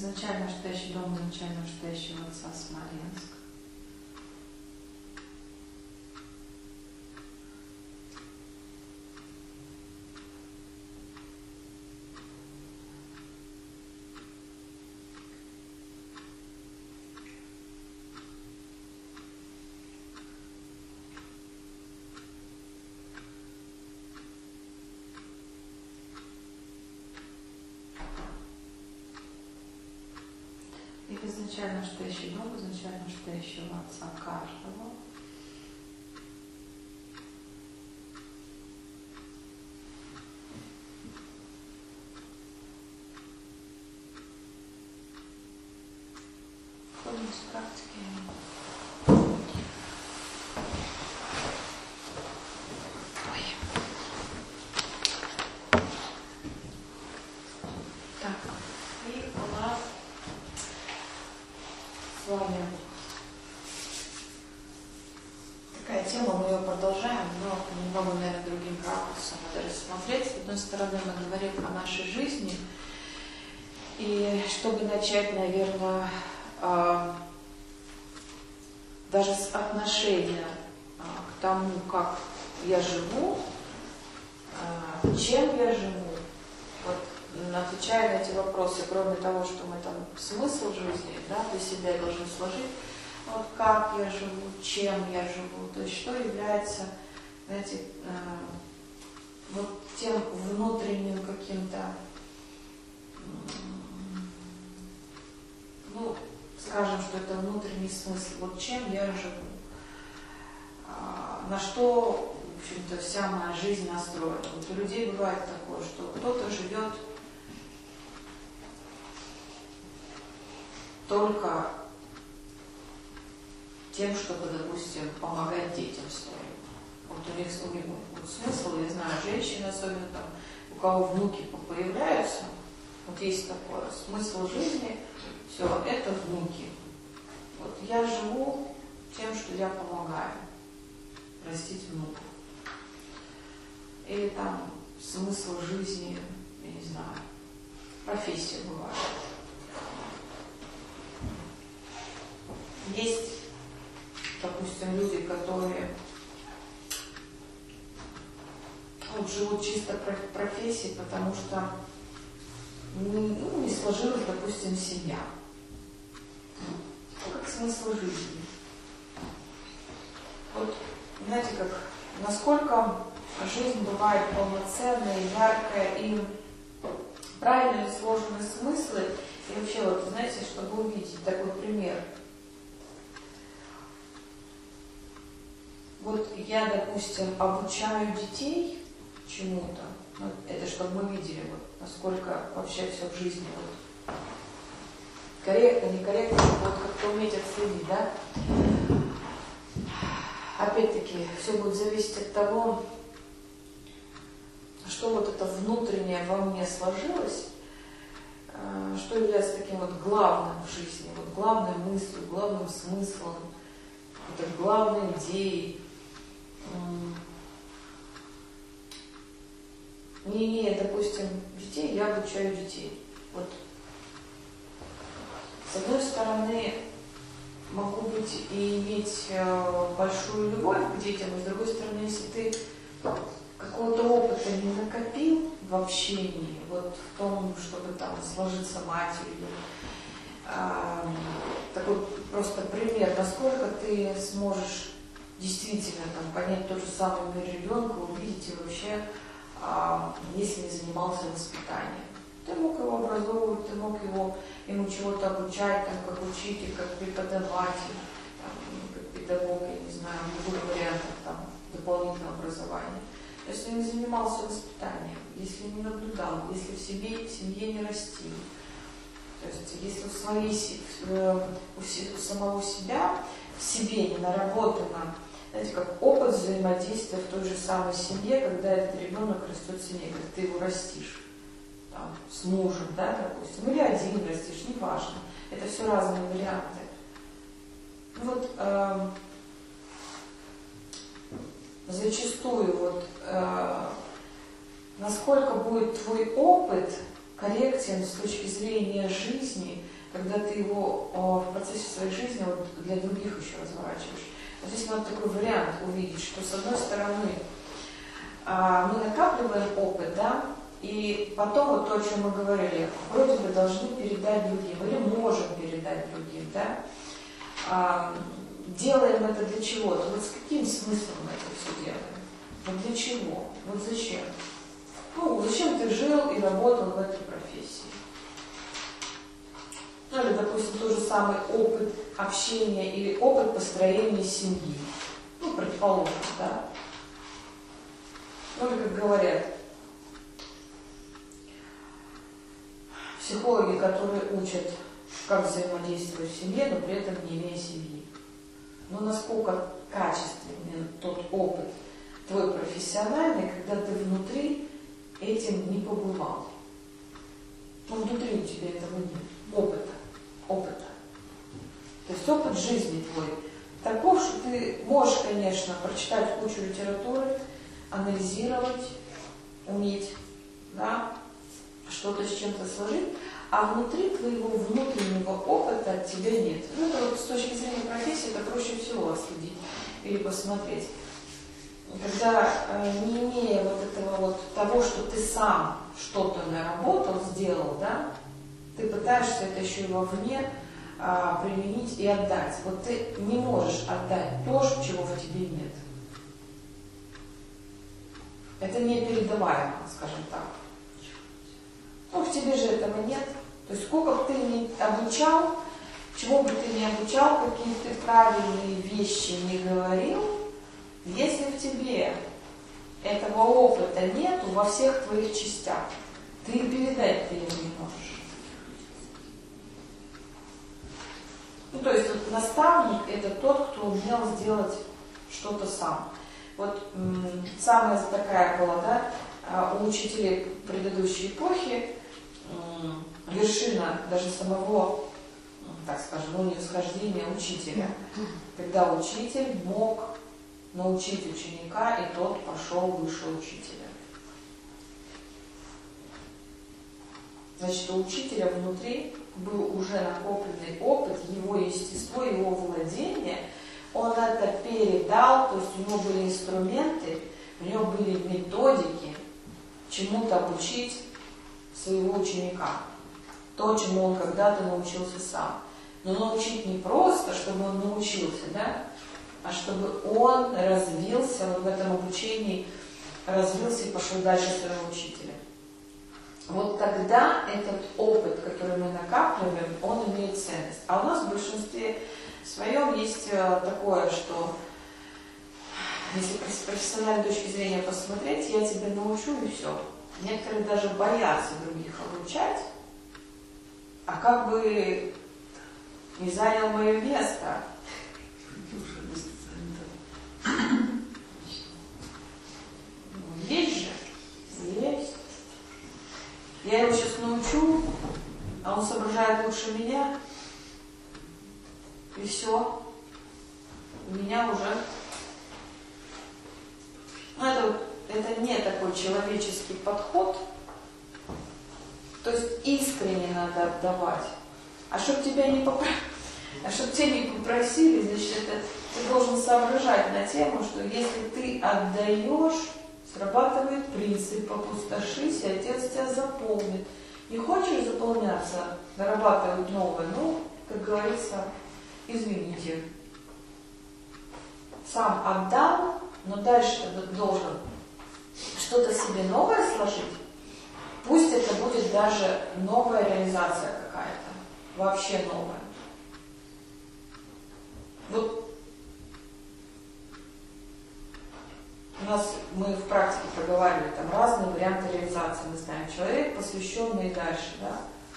изначально ожидающий дом, изначально ожидающего отца Смоленск. И изначально ожидающий дом, изначально ожидающего отца каждого. Входим с практики. Ой. Так, и у нас с вами такая тема, мы ее продолжаем, но немного, наверное, другим ракурсом надо рассмотреть. С одной стороны, мы говорим о нашей жизни, и чтобы начать, наверное, даже с отношения к тому, как я живу, чем я живу, вот, отвечая на эти вопросы, кроме того, что мы там смысл жизни, да, для себя должны сложить, вот как я живу, чем я живу, то есть что является, знаете, э, вот тем внутренним каким-то, э, ну, скажем, что это внутренний смысл, вот чем я живу, э, на что, в общем-то, вся моя жизнь настроена. Вот у людей бывает такое, что кто-то живет только тем, чтобы, допустим, помогать детям своим. Вот у них, у них вот смысл, я знаю, женщины, особенно там, у кого внуки появляются, вот есть такой смысл жизни, все, это внуки. Вот я живу тем, что я помогаю растить внуков. Или там смысл жизни, я не знаю, профессия бывает. Есть, допустим, люди, которые вот, живут чисто профессией, потому что ну, не сложилась, допустим, семья. Ну, как смысл жизни. Вот, знаете, как, насколько жизнь бывает полноценная, яркая и правильно ли сложены смыслы. И вообще, вот, знаете, чтобы увидеть такой пример. Вот я, допустим, обучаю детей чему-то, вот это чтобы мы видели, вот, насколько вообще все в жизни вот, корректно, некорректно, вот как-то уметь отследить, да? Опять-таки, все будет зависеть от того, что вот это внутреннее во мне сложилось, что является таким вот главным в жизни, вот главной мыслью, главным смыслом, это главной идеей. Не имея, допустим, детей, я обучаю детей. Вот. С одной стороны, могу быть и иметь большую любовь к детям, а с другой стороны, если ты какого-то опыта не накопил в общении, вот в том, чтобы там сложиться матерью, а, такой просто пример, насколько ты сможешь действительно там, понять тот же самый мир ребенка, увидеть и вообще, а, если не занимался воспитанием. Ты мог его образовывать, ты мог его, ему чего-то обучать, там, как учитель, как преподаватель, там, как педагог, я не знаю, в любых вариантах там, дополнительного образования. То есть он не занимался воспитанием, если не наблюдал, если в семье, в семье не растил. То есть если у, своей, у самого себя, в себе не наработано, знаете, как опыт взаимодействия в той же самой семье, когда этот ребенок растет в семье, как ты его растишь. Там, с мужем, да, допустим, или один растишь, неважно. Это все разные варианты. Вот э, зачастую вот э, насколько будет твой опыт корректен с точки зрения жизни, когда ты его о, в процессе своей жизни вот, для других еще разворачиваешь. Вот здесь надо такой вариант увидеть, что с одной стороны а, мы накапливаем опыт, да, и потом вот то, о чем мы говорили, вроде бы должны передать другим, или можем передать другим, да. А, делаем это для чего-то. Вот с каким смыслом мы это все делаем? Вот для чего? Вот зачем? Ну, зачем ты жил и работал в этой профессии? Ну, или, допустим, тот же самый опыт общения или опыт построения семьи. Ну, предположим, да. Ну, или, как говорят, психологи, которые учат, как взаимодействовать в семье, но при этом не имея семьи. Но насколько качественный тот опыт твой профессиональный, когда ты внутри этим не побывал. Ну, внутри у тебя этого нет. Опыта. Опыта. То есть опыт жизни твой таков, что ты можешь, конечно, прочитать кучу литературы, анализировать, уметь, да, что-то с чем-то сложить, а внутри твоего внутреннего опыта от тебя нет. Ну, это вот с точки зрения профессии это проще всего отследить или посмотреть. Когда, не имея вот этого вот того, что ты сам что-то наработал, сделал, да, ты пытаешься это еще и вовне а, применить и отдать. Вот ты не можешь отдать то, чего в тебе нет. Это непередаваемо, скажем так. Ну, в тебе же этого нет. То есть сколько бы ты ни обучал, чего бы ты ни обучал, какие ты правильные вещи не говорил, если в тебе этого опыта нету во всех твоих частях, ты и передать ты его не можешь. Ну, то есть вот, наставник – это тот, кто умел сделать что-то сам. Вот м- самая такая была, да, у учителей предыдущей эпохи м- вершина даже самого, так скажем, ну, нисхождения учителя. Когда учитель мог научить ученика, и тот пошел выше учителя. Значит, у учителя внутри был уже накопленный опыт, его естество, его владение. Он это передал, то есть у него были инструменты, у него были методики, чему-то обучить своего ученика. То, чему он когда-то научился сам. Но научить не просто, чтобы он научился, да, а чтобы он развился вот в этом обучении, развился и пошел дальше своего учителя. Вот тогда этот опыт, который мы накапливаем, он имеет ценность. А у нас в большинстве своем есть такое, что если с профессиональной точки зрения посмотреть, я тебя научу и все. Некоторые даже боятся других обучать, а как бы не занял мое место. Есть же, есть. Я его сейчас научу, а он соображает лучше меня, и все. У меня уже... Ну, это, это не такой человеческий подход. То есть искренне надо отдавать. А чтобы тебя не попросили, а чтобы тебя не попросили, значит, это ты должен соображать на тему, что если ты отдаешь, срабатывает принцип «опустошись, и Отец тебя заполнит». Не хочешь заполняться, нарабатывать новое, ну, как говорится, извините. Сам отдал, но дальше должен что-то себе новое сложить. Пусть это будет даже новая реализация какая-то, вообще новая. Вот у нас, мы в практике проговаривали там разные варианты реализации. Мы знаем, человек, посвященный дальше, да.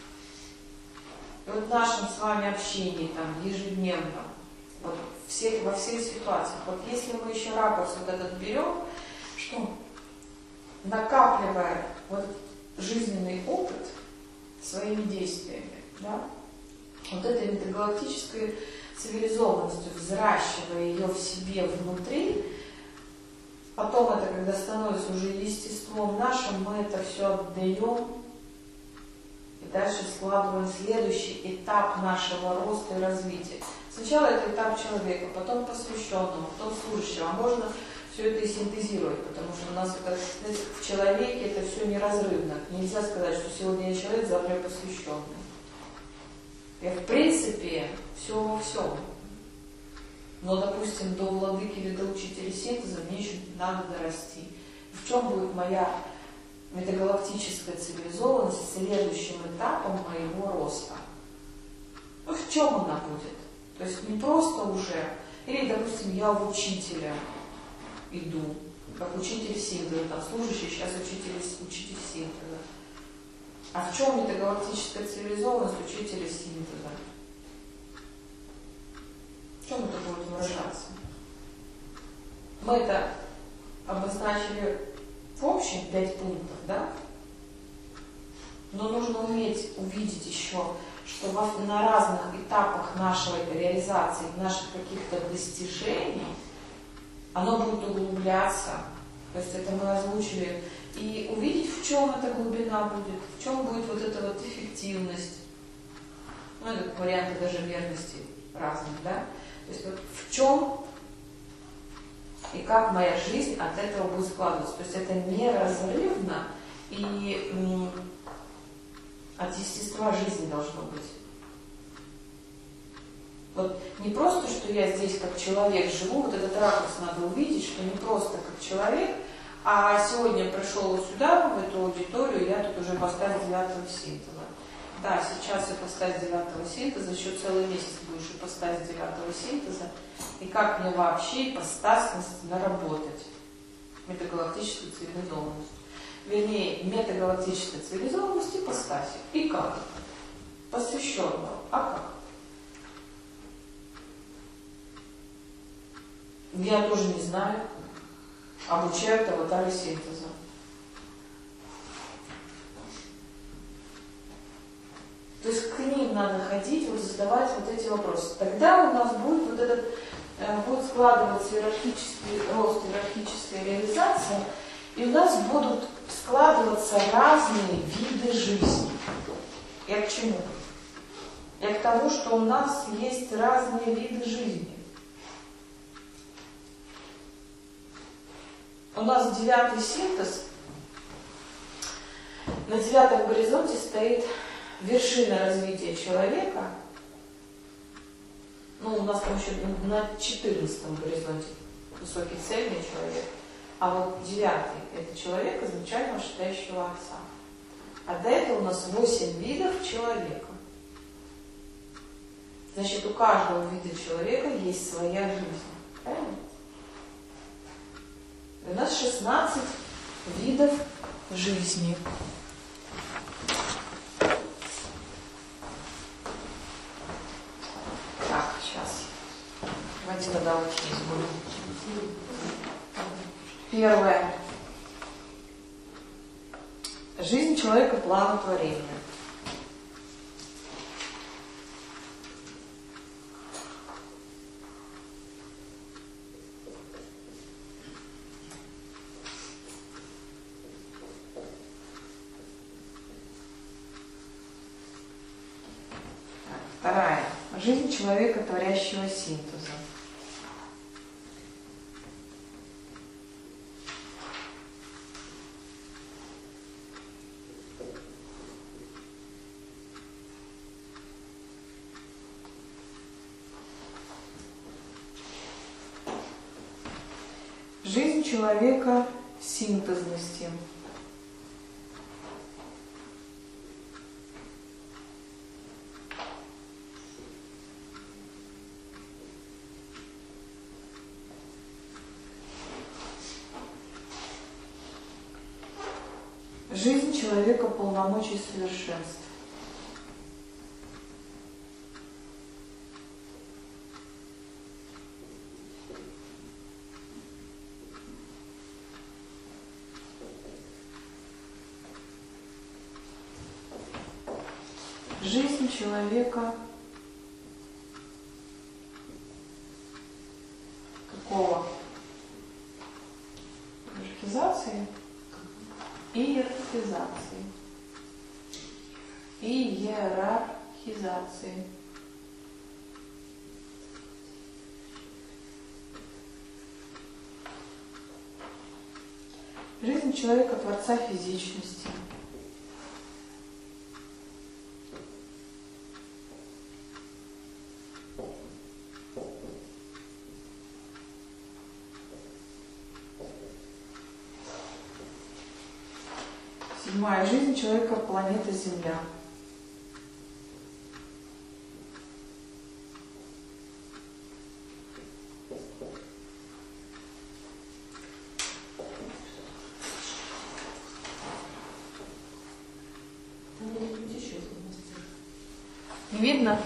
И вот в нашем с вами общении, там, ежедневном, вот всех, во всех ситуациях, вот если мы еще ракурс вот этот берем, что накапливая вот жизненный опыт своими действиями, да, вот этой метагалактической цивилизованностью, взращивая ее в себе внутри, потом это, когда становится уже естеством нашим, мы это все отдаем И дальше складываем следующий этап нашего роста и развития. Сначала это этап человека, потом посвященного, потом служащего. А можно все это и синтезировать, потому что у нас это, в человеке это все неразрывно. Нельзя сказать, что сегодня я человек, завтра я посвященный. Я в принципе все во всем. Но, допустим, до владыки или до учителя синтеза мне еще надо дорасти. В чем будет моя метагалактическая цивилизованность следующим этапом моего роста? Ну, в чем она будет? То есть не просто уже, или, допустим, я в учителя иду, как учитель синтеза, там служащий, сейчас учитель, учитель синтеза. А в чем метагалактическая цивилизованность учителя синтеза? В чем это будет выражаться? Мы это обозначили в общем пять пунктов, да? Но нужно уметь увидеть еще, что на разных этапах нашей реализации, наших каких-то достижений, оно будет углубляться. То есть это мы озвучили. И увидеть, в чем эта глубина будет, в чем будет вот эта вот эффективность. Ну, это варианты даже верности разных, да? То есть вот в чем и как моя жизнь от этого будет складываться. То есть это неразрывно и м, от естества жизни должно быть. Вот не просто, что я здесь как человек живу, вот этот ракурс надо увидеть, что не просто как человек, а сегодня пришел вот сюда, в эту аудиторию, я тут уже ипостась девятого синтеза. Да, сейчас ипостась девятого синтеза, еще целый месяц будешь ипостась девятого синтеза. И как мне вообще ипостасность наработать? Метагалактическую цивилизованность. Вернее, метагалактическая цивилизованность ипостаси. И как? Посвященного. А как? Я тоже не знаю. Обучают аватары синтеза. То есть к ним надо ходить, вот задавать вот эти вопросы. Тогда у нас будет вот этот, э, будет складываться иерархический рост, иерархическая реализация, и у нас будут складываться разные виды жизни. Я к чему? Я к тому, что у нас есть разные виды жизни. У нас девятый синтез, на девятом горизонте стоит вершина развития человека. Ну, у нас там еще на четырнадцатом горизонте высокий цельный человек. А вот девятый – это человек изначально считающего отца. А до этого у нас восемь видов человека. Значит, у каждого вида человека есть своя жизнь. Правильно? И у нас шестнадцать видов жизни. Так, сейчас. Давайте тогда учить будем. Первое. Жизнь человека плана творения. Вторая. Жизнь человека, творящего синтеза. Жизнь человека синтезности. Жизнь человека полномочий совершенств. Жизнь человека какого? Иерархизации? Иерархизации. и иерархизации. Жизнь человека, творца физичности. Седьмая жизнь человека, планета Земля. Не видно?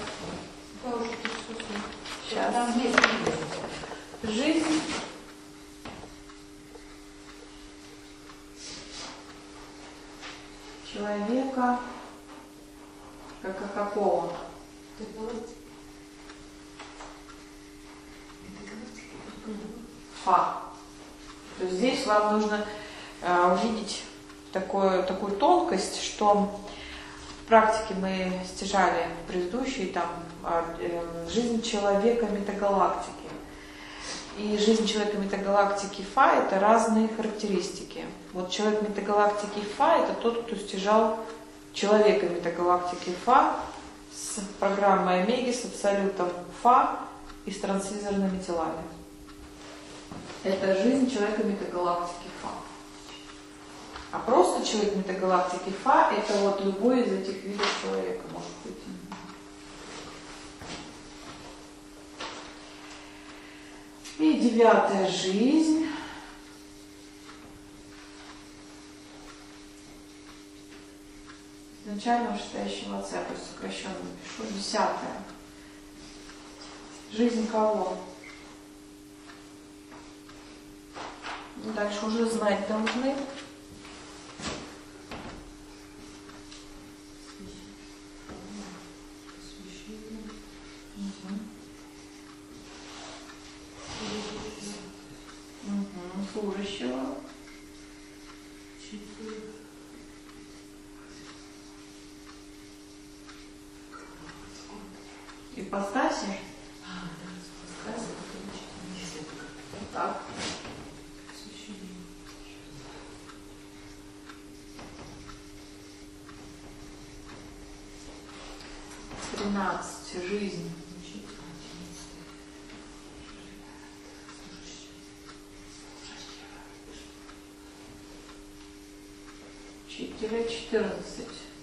Сейчас. Жизнь человека, как а какого? Фа. То есть здесь вам нужно э, увидеть такое, такую тонкость, что в практике мы стяжали предыдущие там э, жизнь человека метагалактики. И жизнь человека метагалактики Фа — это разные характеристики. Вот человек метагалактики Фа — это тот, кто стяжал человека метагалактики Фа с программой Омеги, с абсолютом Фа и с транслизерными телами. Это жизнь человека метагалактики Фа. А просто человек метагалактики Фа — это вот любой из этих видов человека может быть. И девятая жизнь. Изначально вышестоящего отца, то есть сокращенно напишу. Десятая. Жизнь кого? Дальше уже знать должны. Служащего. Ипостаси? Так. Тринадцать. Жизнь. четырнадцать.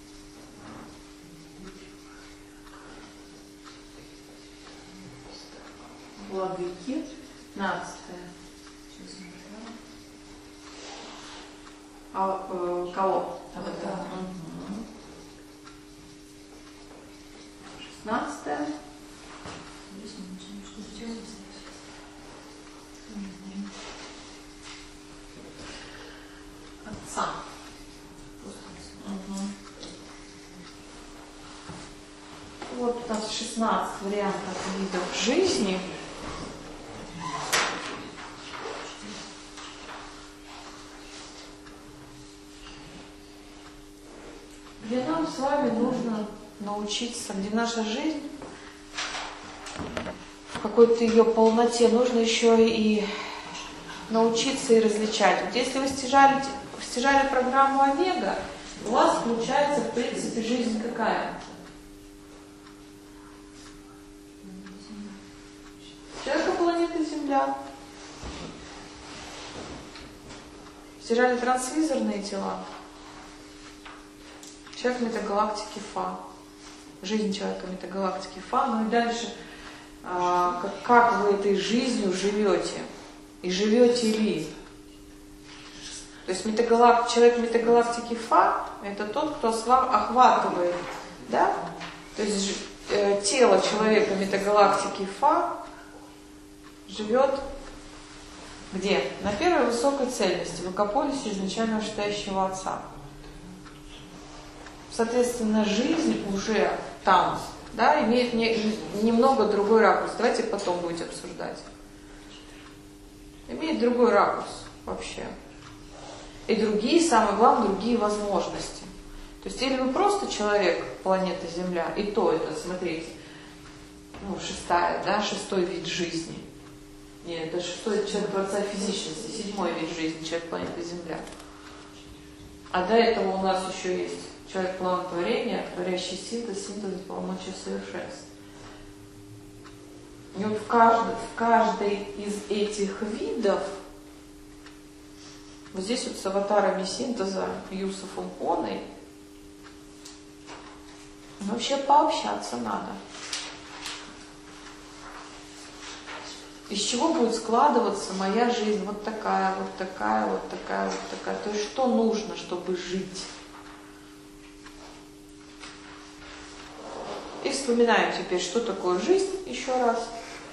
Владыки. пятнадцатое. А э, кого? шестнадцатое. Отца. Угу. Вот у нас шестнадцать вариантов видов жизни. Где нам с вами нужно научиться, где наша жизнь в какой-то ее полноте, нужно еще и научиться и различать. Вот если вы стяжали, стяжали программу Омега, у вас получается, в принципе, жизнь какая? Человека планеты Земля. Стяжали транслизерные тела. Человек метагалактики Фа. Жизнь человека метагалактики Фа. Ну и дальше, а, как, как вы этой жизнью живете. И живете ли. То есть метагалак... человек метагалактики Фа — это тот, кто охватывает, да? То есть э, тело человека метагалактики Фа живет где? На первой высокой цельности, в экополисе изначально вышестоящего Отца. Соответственно, жизнь уже там, да, имеет не, немного другой ракурс. Давайте потом будете обсуждать. Имеет другой ракурс вообще. И другие, самое главное, другие возможности. То То есть или вы просто человек, планета Земля, и то это, смотрите, ну, шестая, да, шестой вид жизни. Нет, это шестой человек Творца физичности, седьмой вид жизни, человек планеты Земля. А до этого у нас еще есть человек план творения, творящий синтез, синтез и полномочия совершенства. И вот в каждой, в каждой из этих видов, вот здесь вот с аватарами синтеза Юсуфом Оной, вообще пообщаться надо. Из чего будет складываться моя жизнь? Вот такая, вот такая, вот такая, вот такая. То есть что нужно, чтобы жить? И вспоминаю теперь, что такое жизнь еще раз.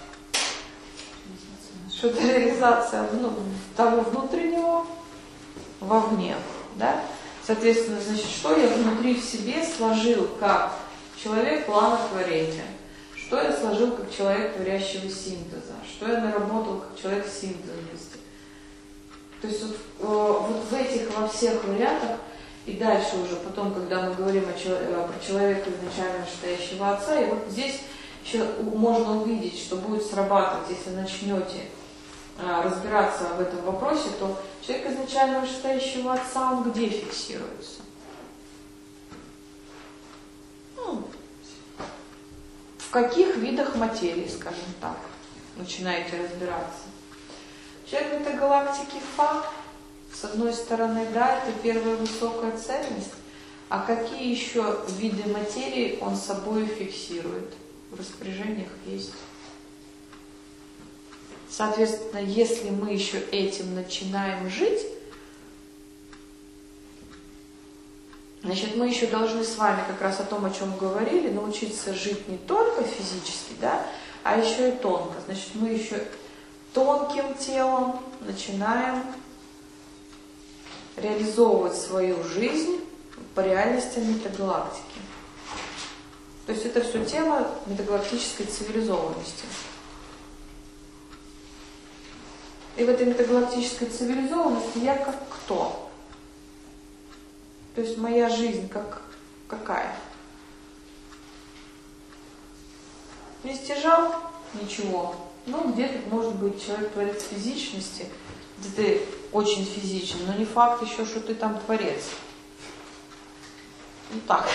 Что это реализация ну, того внутреннего вовне. Да? Соответственно, значит, что я внутри в себе сложил как человек плана творения. Что я сложил как человек творящего синтеза? Что я наработал как человек синтезности? То есть вот, вот в этих, во всех вариантах, и дальше уже потом, когда мы говорим о человек, про человека изначально вышестоящего отца, и вот здесь еще можно увидеть, что будет срабатывать, если начнете разбираться в этом вопросе, то человек изначально вышестоящего отца, он где фиксируется? Ну, в каких видах материи, скажем так, начинаете разбираться? Человек этой галактики Фа, с одной стороны, да, это первая высокая ценность, а какие еще виды материи он собой фиксирует? В распоряжениях есть. Соответственно, если мы еще этим начинаем жить, значит, мы еще должны с вами как раз о том, о чем мы говорили, научиться жить не только физически, да, а еще и тонко. Значит, мы еще тонким телом начинаем реализовывать свою жизнь по реальностям метагалактики. То есть это все тема метагалактической цивилизованности. И в этой метагалактической цивилизованности я как кто? То есть моя жизнь как какая? Не стяжал? Ничего. Ну, где-то, может быть, человек творец физичности, где ты очень физичен, но не факт еще, что ты там творец. Ну так.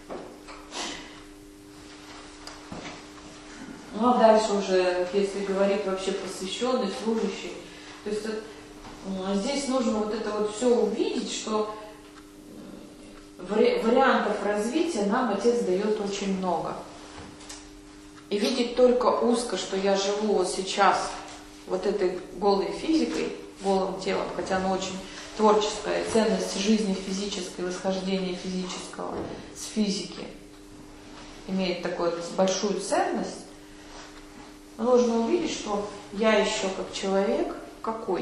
Ну а дальше уже, если говорить вообще посвященный, служащий, то есть здесь нужно вот это вот все увидеть, что вариантов развития нам Отец дает очень много. И видеть только узко, что я живу вот сейчас вот этой голой физикой, голым телом, хотя оно очень творческое, ценность жизни физической, восхождение физического с физики имеет такую большую ценность, но нужно увидеть, что я еще как человек какой?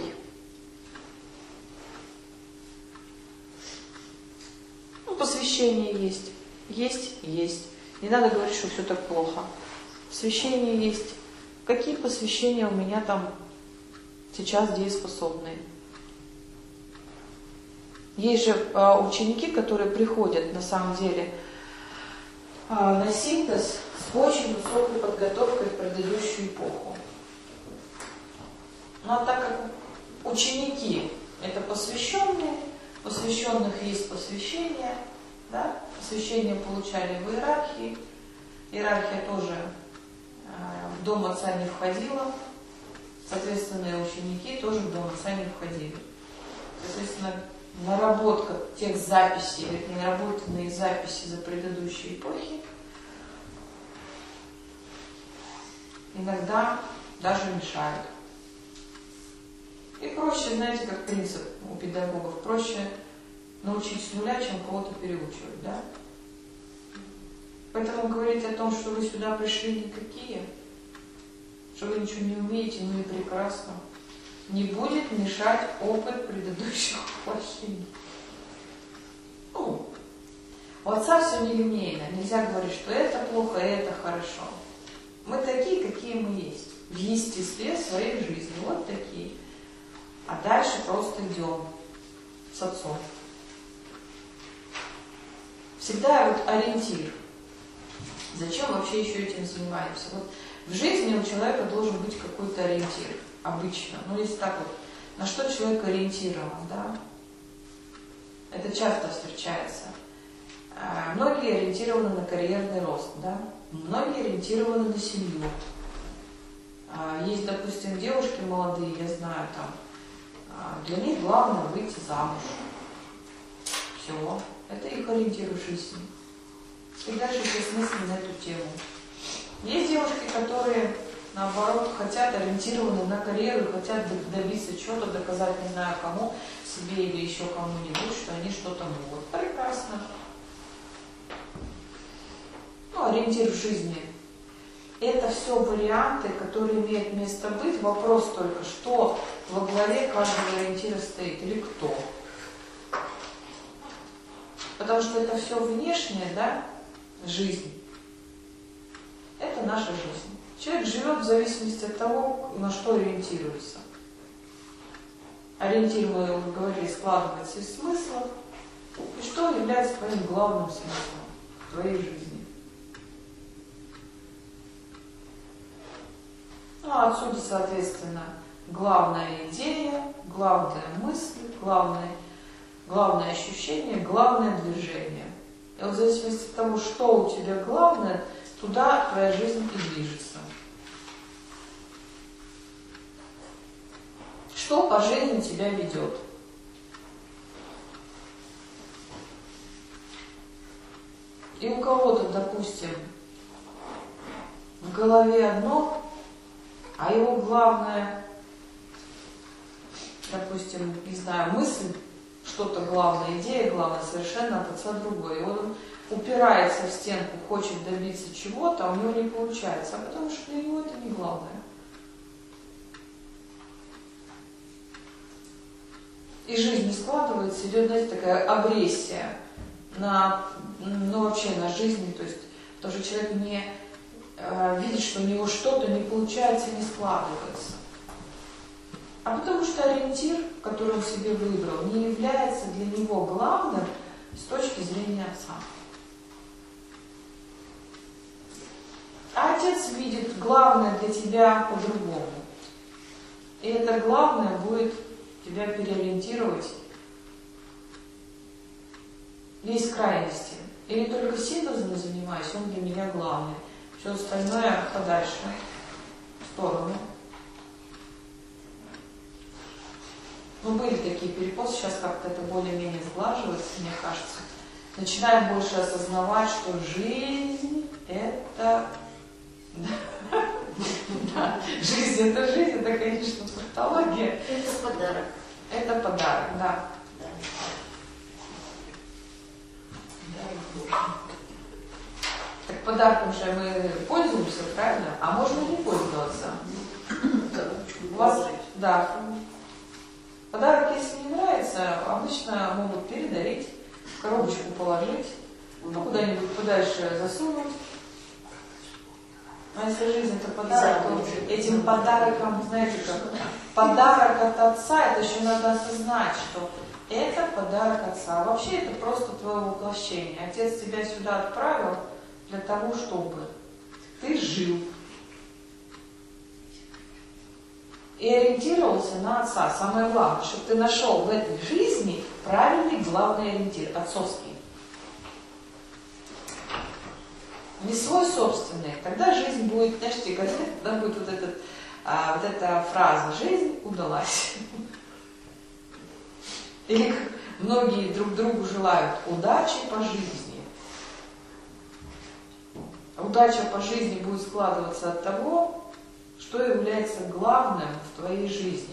Ну, посвящение есть. Есть, есть. Не надо говорить, что все так плохо. Посвящение есть. Какие посвящения у меня там сейчас дееспособные? Есть же э, ученики, которые приходят на самом деле э, на синтез с очень высокой подготовкой в предыдущую эпоху. Но так как ученики это посвященные, посвященных есть посвящение, да? Посвящение получали в иерархии, иерархия тоже э, в дом отца не входила, соответственно, и ученики тоже в дом отца не входили. Соответственно, наработка тех записей, или ненаработанные записи за предыдущие эпохи иногда даже мешают. И проще, знаете, как принцип у педагогов, проще научить с нуля, чем кого-то переучивать, да? Поэтому говорить о том, что вы сюда пришли никакие, что вы ничего не умеете, ну и прекрасно, не будет мешать опыт предыдущих воплощений. Ну, у Отца все нелинейно, нельзя говорить, что это плохо, это хорошо. Мы такие, какие мы есть, в естестве своей жизни, вот такие. А дальше просто идем с Отцом. всегда вот ориентир. Зачем вообще еще этим занимаемся? Вот в жизни у человека должен быть какой-то ориентир, обычно. Ну, если так вот, на что человек ориентирован, да? Это часто встречается. А, многие ориентированы на карьерный рост, да? Многие ориентированы на семью. А, есть, допустим, девушки молодые, я знаю, там, а, для них главное выйти замуж. Все. Это их ориентир в жизни. И дальше бессмысленно на эту тему. Есть девушки, которые, наоборот, хотят ориентированы на карьеру, хотят добиться чего-то, доказать не знаю кому, себе или еще кому-нибудь, что они что-то могут. Прекрасно. Ну, ориентир в жизни. Это все варианты, которые имеют место быть. Вопрос только, что во главе каждого ориентира стоит или кто. Потому что это все внешнее, да, жизнь. Это наша жизнь. Человек живет в зависимости от того, на что ориентируется. Ориентир, мы уже говорили, складывается из смыслов. И что является твоим главным смыслом в твоей жизни. Ну, а отсюда, соответственно, главная идея, главная мысль, главное, главное ощущение, главное движение. И вот в зависимости от того, что у тебя главное, туда твоя жизнь и движется. Что по жизни тебя ведет? И у кого-то, допустим, в голове одно, а его главное, допустим, не знаю, мысль, что-то главное, идея главная, совершенно от отца другой. И вот он упирается в стенку, хочет добиться чего-то, а у него не получается, а потому что для него это не главное. И жизнь не складывается, идет, знаете, такая агрессия на, ну, вообще на жизнь, то есть тоже человек не э, видит, что у него что-то не получается, не складывается. А потому что ориентир, который он себе выбрал, не является для него главным с точки зрения отца. А отец видит главное для тебя по-другому. И это главное будет тебя переориентировать. Есть крайности. Или только синтезом занимаюсь, он для меня главный. Все остальное подальше, в сторону. Ну, были такие перекосы, сейчас как-то это более-менее сглаживается, мне кажется. Начинаем больше осознавать, что жизнь – это... Да, жизнь – это жизнь, это, конечно, патология. Это подарок. Это подарок, да. Так подарком же мы пользуемся, правильно? А можно не пользоваться. У вас, да. Подарок, если не нравится, обычно могут передарить, в коробочку положить, ну, куда-нибудь подальше засунуть. А если жизнь это подарок, то этим подарком, знаете как, подарок от отца, это еще надо осознать, что это подарок отца. А вообще это просто твое воплощение. Отец тебя сюда отправил для того, чтобы ты жил. И ориентировался на отца. Самое главное, чтобы ты нашел в этой жизни правильный главный ориентир, отцовский. Не свой собственный. Тогда жизнь будет, знаешь, тебе тогда будет вот, этот, а, вот эта фраза «жизнь удалась». Или как многие друг другу желают удачи по жизни. Удача по жизни будет складываться от того, что является главным в твоей жизни.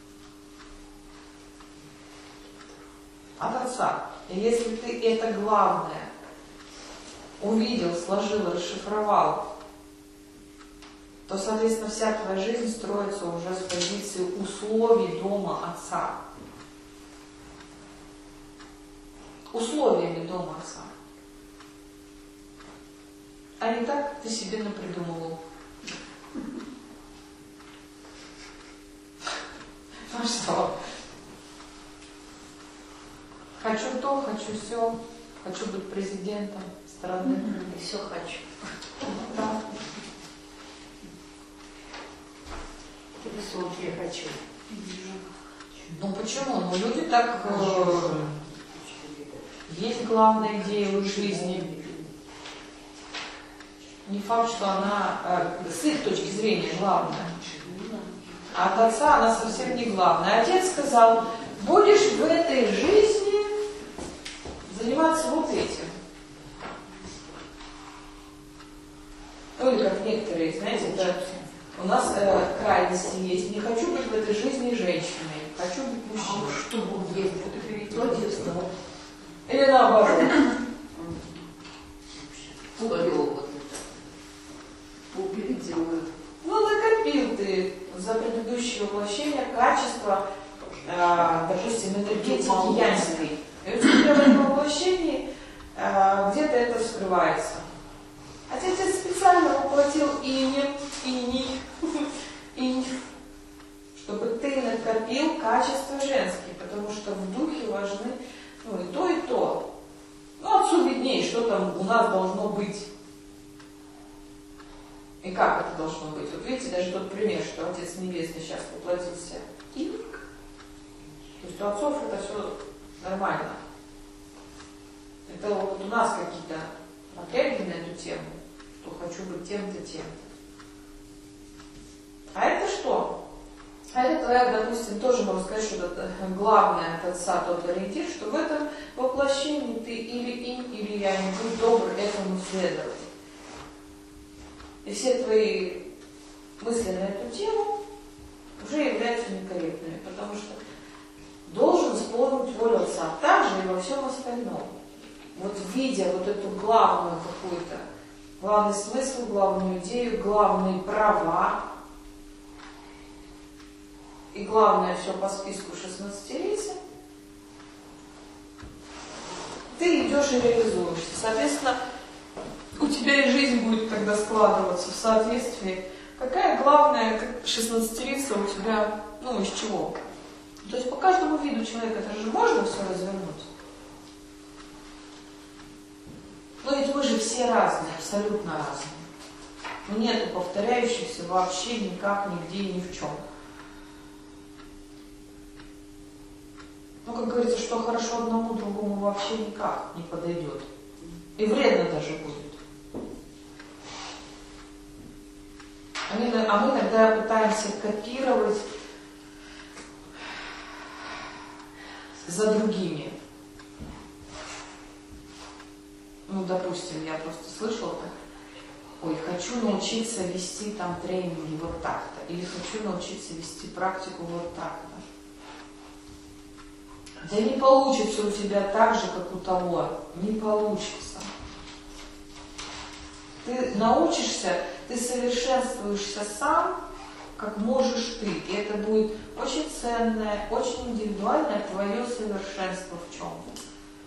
От отца. И если ты это главное увидел, сложил, расшифровал, то, соответственно, вся твоя жизнь строится уже с позиции условий дома отца. Условиями дома отца. А не так, как ты себе напридумывал. Ну что? Хочу то, хочу все. Хочу быть президентом страны. И все хочу. Да. Вот я хочу. Ну почему? Ну люди так... Э, есть главная идея в их жизни. Не факт, что она э, с их точки зрения главная. А от отца она совсем не главная. Отец сказал, будешь в этой жизни заниматься вот этим. Ну или как некоторые, знаете, это у нас э, крайности есть. Не хочу быть в этой жизни женщиной, хочу быть мужчиной. А что будет, если это перейдет? Или наоборот. Свое вот это. Убедила. Ну, накопил ты за предыдущее воплощение качество, э, допустим, энергетики янской. И у тебя в этом воплощении э, где-то это вскрывается. Отец специально воплотил инем, иней, инь, чтобы ты накопил качества женские, потому что в духе важны ну, и то, и то. Ну, отцу виднее, что там у нас должно быть. И как это должно быть? Вот видите, даже тот пример, что Отец Небесный сейчас воплотился. Инь. То есть у отцов это все нормально. Это вот у нас какие-то напряги на эту тему, что хочу быть тем-то, тем-то. А это что? А это твоя, допустим, тоже можно сказать, что это главное от отца тот ориентир, что в этом воплощении ты или инь, или янь, будь добр этому следовать. И все твои мысли на эту тему уже являются некорректными, потому что должен исполнить волю отца также и во всем остальном. Вот видя вот эту главную какую-то, главный смысл, главную идею, главные права, и главное все по списку шестнадцатилетия, ты идешь и реализуешься. Соответственно, у тебя и жизнь будет тогда складываться в соответствии. Какая главная шестнадцатилетие у тебя, ну, из чего? То есть по каждому виду человека это же можно все развернуть. Но ведь мы же все разные, абсолютно разные. Но нету повторяющихся вообще никак, нигде и ни в чем. Ну, как говорится, что хорошо одному, другому вообще никак не подойдет. И вредно даже будет. А мы, а мы тогда пытаемся копировать за другими. Ну, допустим, я просто слышала так, ой, хочу научиться вести там тренинги вот так-то, или хочу научиться вести практику вот так-то. Да не получится у тебя так же, как у того. Не получится. Ты научишься, ты совершенствуешься сам, как можешь ты. И это будет очень ценное, очень индивидуальное твое совершенство в чем-то.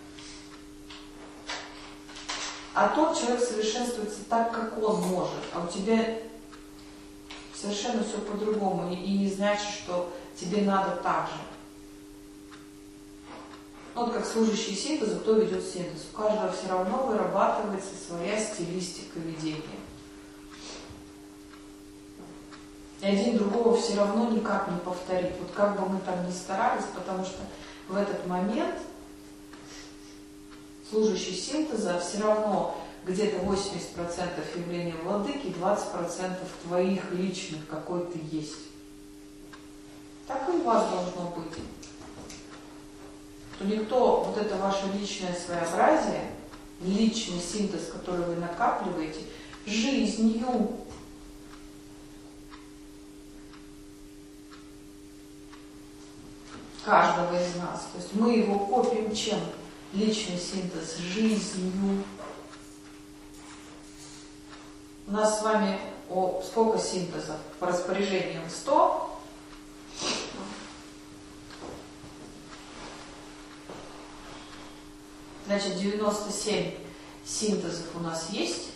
А тот человек совершенствуется так, как он может. А у тебя совершенно все по-другому. И не значит, что тебе надо так же. Вот как служащий синтеза, кто ведет синтез. У каждого все равно вырабатывается своя стилистика ведения. И один другого все равно никак не повторит. Вот как бы мы там ни старались, потому что в этот момент служащий синтеза все равно где-то восемьдесят процентов явления владыки, двадцать процентов твоих личных, какой ты есть. Так и у вас должно быть. То никто вот это ваше личное своеобразие, личный синтез, который вы накапливаете, жизнью каждого из нас. То есть мы его копим чем? Личный синтез жизнью. У нас с вами о, сколько синтезов? По распоряжениям сто. Значит, девяносто семь синтезов у нас есть.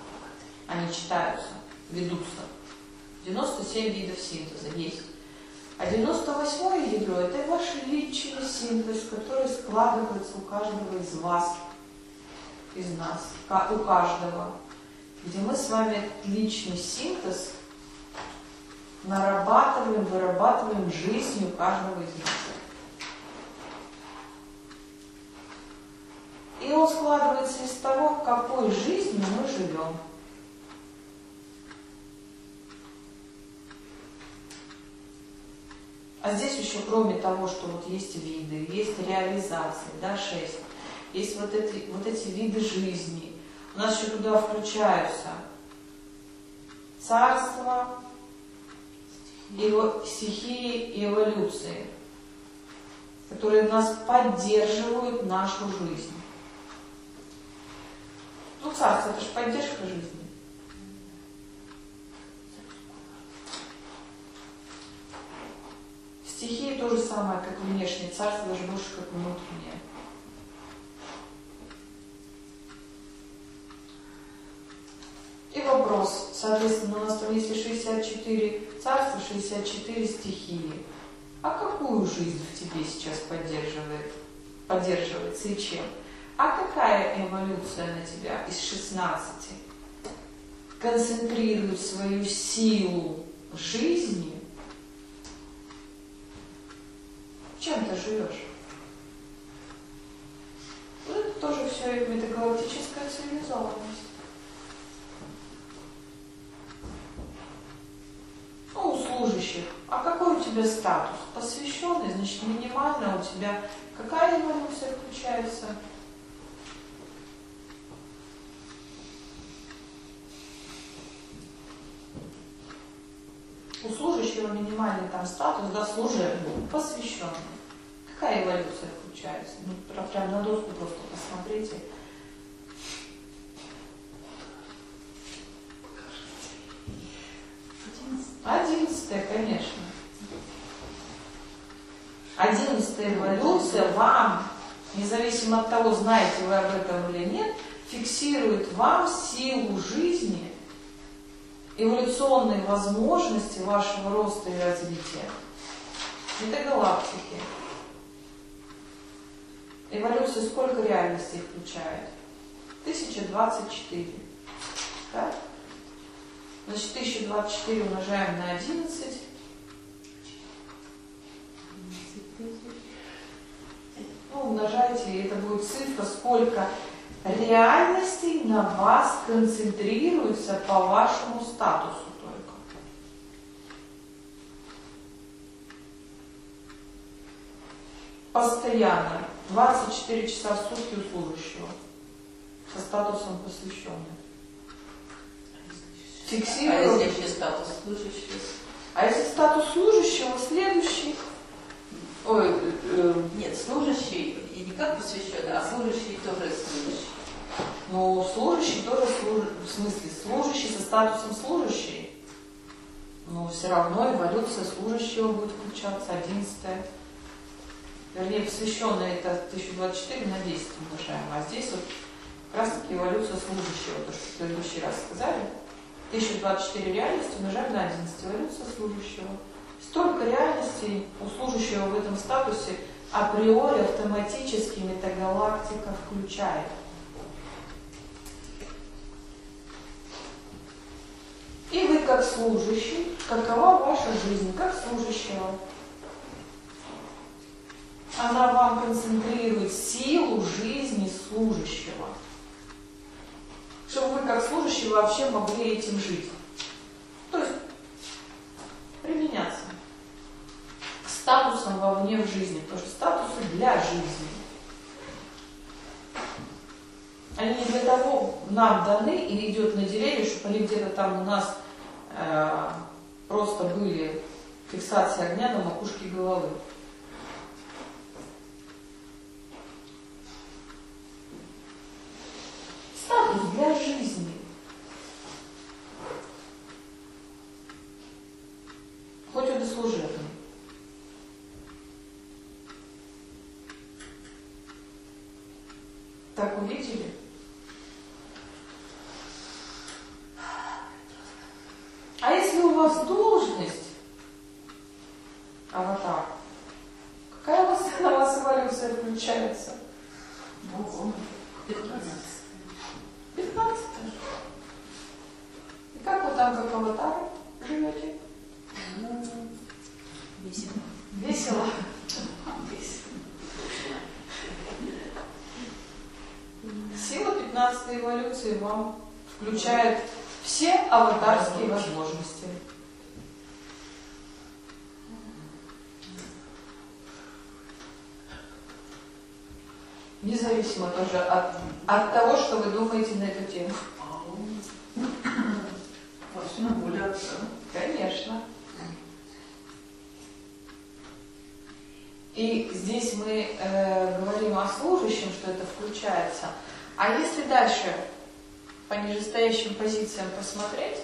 Они читаются, ведутся. девяносто семь видов синтеза есть. А девяносто восьмое ядро – это ваш личный синтез, который складывается у каждого из вас, из нас, у каждого, где мы с вами этот личный синтез нарабатываем, вырабатываем жизнью каждого из нас. И он складывается из того, какой жизнью мы живем. А здесь еще, кроме того, что вот есть виды, есть реализации, да, шесть, есть вот эти, вот эти виды жизни, у нас еще туда включаются царства, стихии и эволюции, которые нас поддерживают нашу жизнь. Ну, царство – это же поддержка жизни. Стихии то же самое, как внешнее, царство даже больше как внутреннее. И вопрос, соответственно, у нас там если шестьдесят четыре царства, шестьдесят четыре стихии. А какую жизнь в тебе сейчас поддерживает, поддерживается и чем? А какая эволюция на тебя из шестнадцати концентрирует свою силу жизни? Чем ты живешь? Это тоже все метагалактическая цивилизованность. Ну, у служащих. А какой у тебя статус? Посвященный, значит, минимально у тебя какая эволюция включается? У служащего минимальный там статус, да, служебный, посвященный. Какая эволюция включается? Ну, прям на доску просто посмотрите. Одиннадцатая, конечно. Одиннадцатая эволюция вам, независимо от того, знаете вы об этом или нет, фиксирует вам силу жизни, эволюционные возможности вашего роста и развития. Это галактики. Эволюция сколько реальностей включает? тысяча двадцать четыре. Да? Значит, тысяча двадцать четыре умножаем на одиннадцать. Ну, умножайте, и это будет цифра, сколько реальностей на вас концентрируется по вашему статусу только. Постоянно. двадцать четыре часа в сутки у служащего. Со статусом посвященным. Фиксируем. А если еще статус служащего? А если статус служащего, следующий. Ой, э, э, нет, служащий, и не как посвященный, а служащий тоже служащий. Ну, служащий тоже служащий, в смысле, служащий со статусом служащий. Но все равно эволюция служащего будет включаться, одиннадцатая. Вернее, посвященная это тысяча двадцать четыре на десять умножаем. А здесь вот как раз таки эволюция служащего, то, что в предыдущий раз сказали. тысяча двадцать четыре реальности умножаем на одиннадцать, эволюция служащего. Столько реальностей у служащего в этом статусе априори автоматически метагалактика включает. И вы как служащий, какова ваша жизнь как служащего? Она вам концентрирует силу жизни служащего, чтобы вы как служащий вообще могли этим жить. То есть применяться к статусам вовне в жизни, потому что статусы для жизни. Они не для того нам даны и идет наделение, чтобы они где-то там у нас э, просто были фиксации огня на макушке головы. Статус для жизни. Хоть он и служебный. Так увидели? А если у вас должность, включается? Ого, пятнадцать. пятнадцать. И как вы там, как аватары, живете? Весело. Весело. Сила пятнадцатой эволюции вам включает все аватарские возможности. Независимо тоже от, от того, что вы думаете на эту тему. Можно гуляться. Конечно. И здесь мы э, говорим о служащем, что это включается. А если дальше по нижестоящим позициям посмотреть,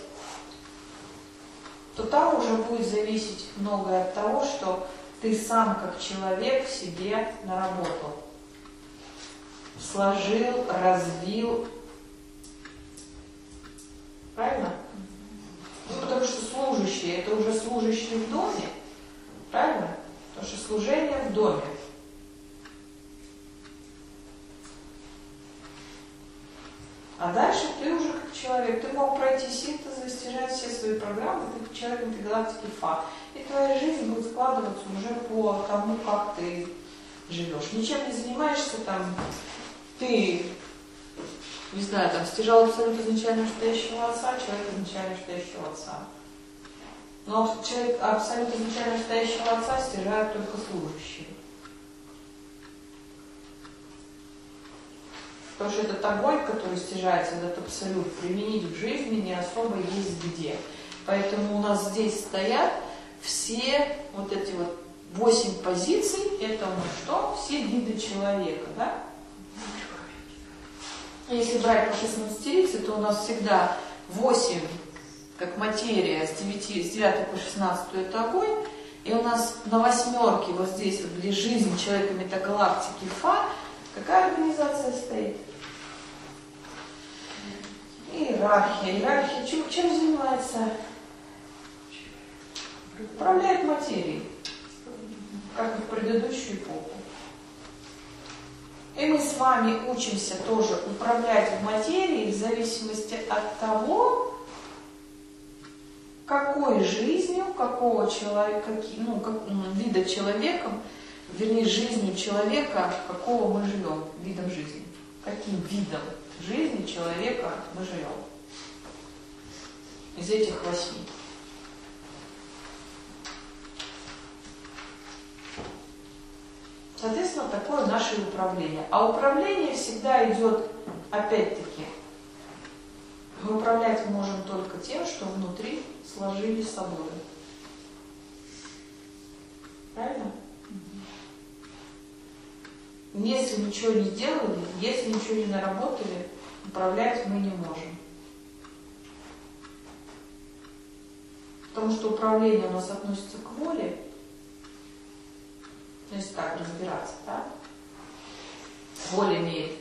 то там уже будет зависеть многое от того, что ты сам как человек себе наработал. Сложил, развил. Правильно? Ну, потому что служащие, это уже служащие в доме. Правильно? Потому что служение в доме. А дальше ты уже как человек, ты мог пройти синтез, достижать все свои программы, ты человек этой галактики Фа. И твоя жизнь будет складываться уже по тому, как ты живешь. Ничем не занимаешься там, ты, не знаю, там, стяжал абсолют изначально настоящего отца, человек изначально настоящего отца. Но человек абсолют изначально настоящего отца стяжает только служащие. Потому что этот огонь, который стяжается, этот абсолют, применить в жизни не особо есть где. Поэтому у нас здесь стоят все вот эти вот восемь позиций, это у нас что? Все виды человека, да? Если брать по шестнадцатерице, то у нас всегда восемь, как материя, с девяти, с девятой по шестнадцатую это огонь, и у нас на восьмерке, вот здесь, вот, где жизнь человека метагалактики Фа, какая организация стоит? Иерархия. Иерархия чем, чем занимается? Управляет материей, как и в предыдущую эпоху. И мы с вами учимся тоже управлять в материи в зависимости от того, какой жизнью, какого человека, ну, как, вида человека, вернее, жизнью человека, какого мы живем, видом жизни. Каким видом жизни человека мы живем. Из этих восьми. Соответственно, такое наше управление. А управление всегда идет, опять-таки, мы управлять можем только тем, что внутри сложили собой. Правильно? Если ничего не сделали, если ничего не наработали, управлять мы не можем. Потому что управление у нас относится к воле. То есть так разбираться, да? Воля имеет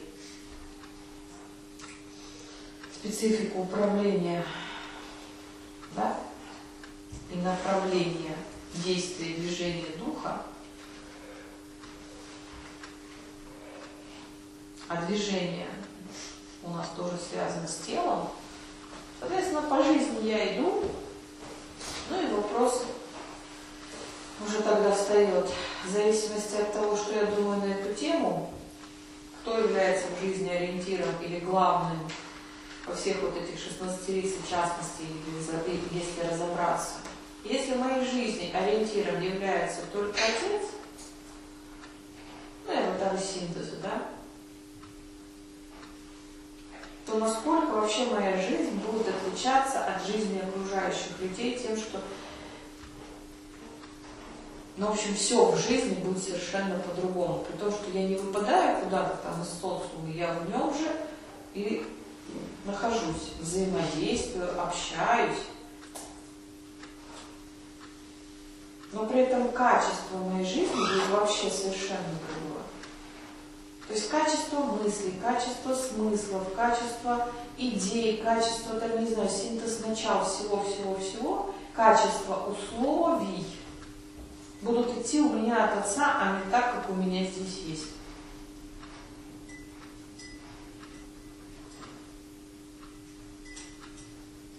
специфику управления, да? И направления действия и движения духа. А движение у нас тоже связано с телом. Соответственно, по жизни я иду. Ну и вопрос уже тогда встает, в зависимости от того, что я думаю на эту тему, кто является в жизни ориентиром или главным во всех вот этих шестнадцатерицах, в частности, если разобраться. Если в моей жизни ориентиром является только отец, ну и вот там синтеза, да, то насколько вообще моя жизнь будет отличаться от жизни окружающих людей тем, что, ну, в общем, все в жизни будет совершенно по-другому. При том, что я не выпадаю куда-то там из социума, я в нем же и нахожусь, взаимодействую, общаюсь. Но при этом качество моей жизни будет вообще совершенно другое. То есть качество мыслей, качество смыслов, качество идей, качество, там, не знаю, синтез начал всего-всего-всего, качество условий будут идти у меня от отца, а не так, как у меня здесь есть.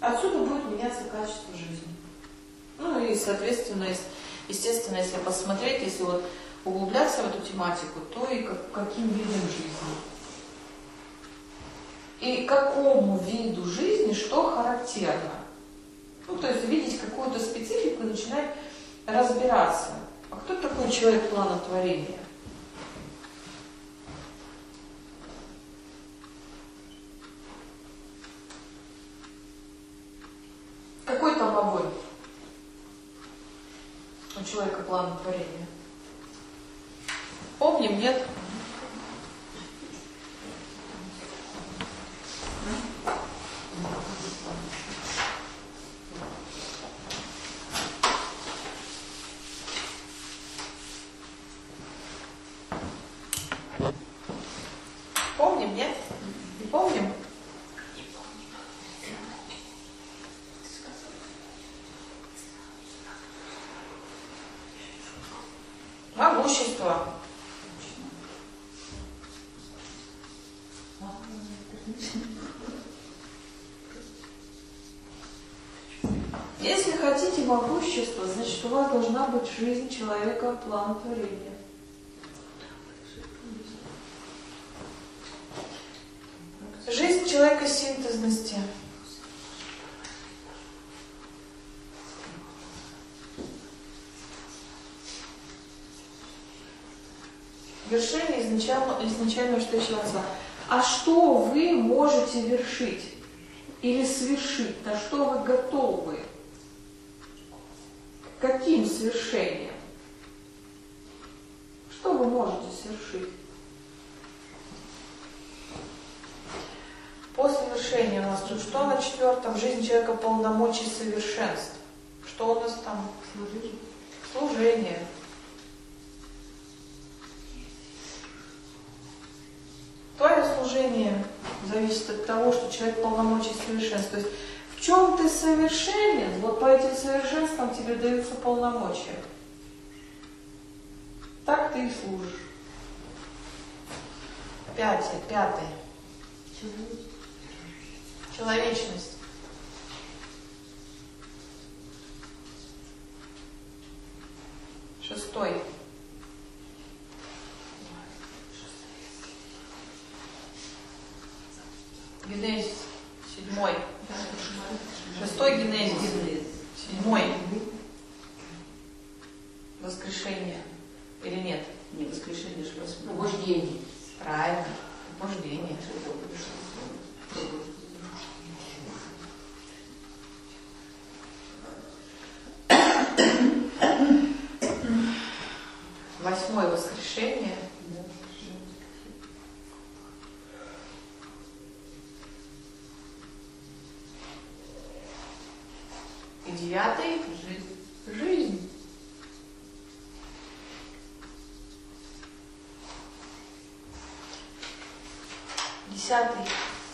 Отсюда будет меняться качество жизни. Ну и, соответственно, естественно, если посмотреть, если вот углубляться в эту тематику, то и как, каким видом жизни. И какому виду жизни что характерно. Ну, то есть видеть какую-то специфику и начинать разбираться. А кто такой человек плана творения? Какой там огонь у человека плана творения? Помним, нет? Помним, нет? Не помним? Могущество. Если хотите могущество, значит у вас должна быть жизнь человека плана творения. Жизнь человека синтезности. Вершение изначально, изначально настоящего отца. А что вы можете вершить или свершить? На что вы готовы? Каким свершением? Что вы можете совершить? По совершению у нас тут что на четвертом? Жизнь человека полномочий совершенств. Что у нас там? Служение. Служение. Твое служение зависит от того, что человек полномочий совершенств. То есть в чем ты совершенен, вот по этим совершенствам тебе даются полномочия. Так ты и служишь. Пятый, пятый. Человечность. Шестой. Генезис. Седьмой. Шестой генезис. Седьмой. Воскрешение. Или нет? Не воскрешение, что Пробуждение. Правильно. Пробуждение. Восьмое воскрешение. И девятый — жизнь. Жизнь. Десятый.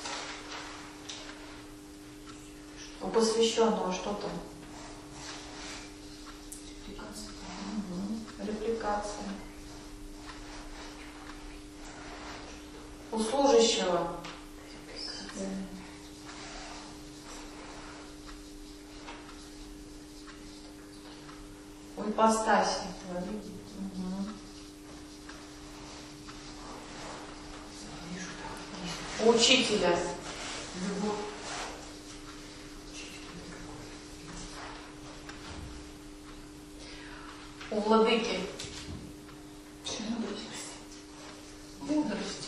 У посвященного что там? Угу. Репликация. У служащего. У ипостаси. Угу. У учителя. Любовь. У владыки. Мудрость.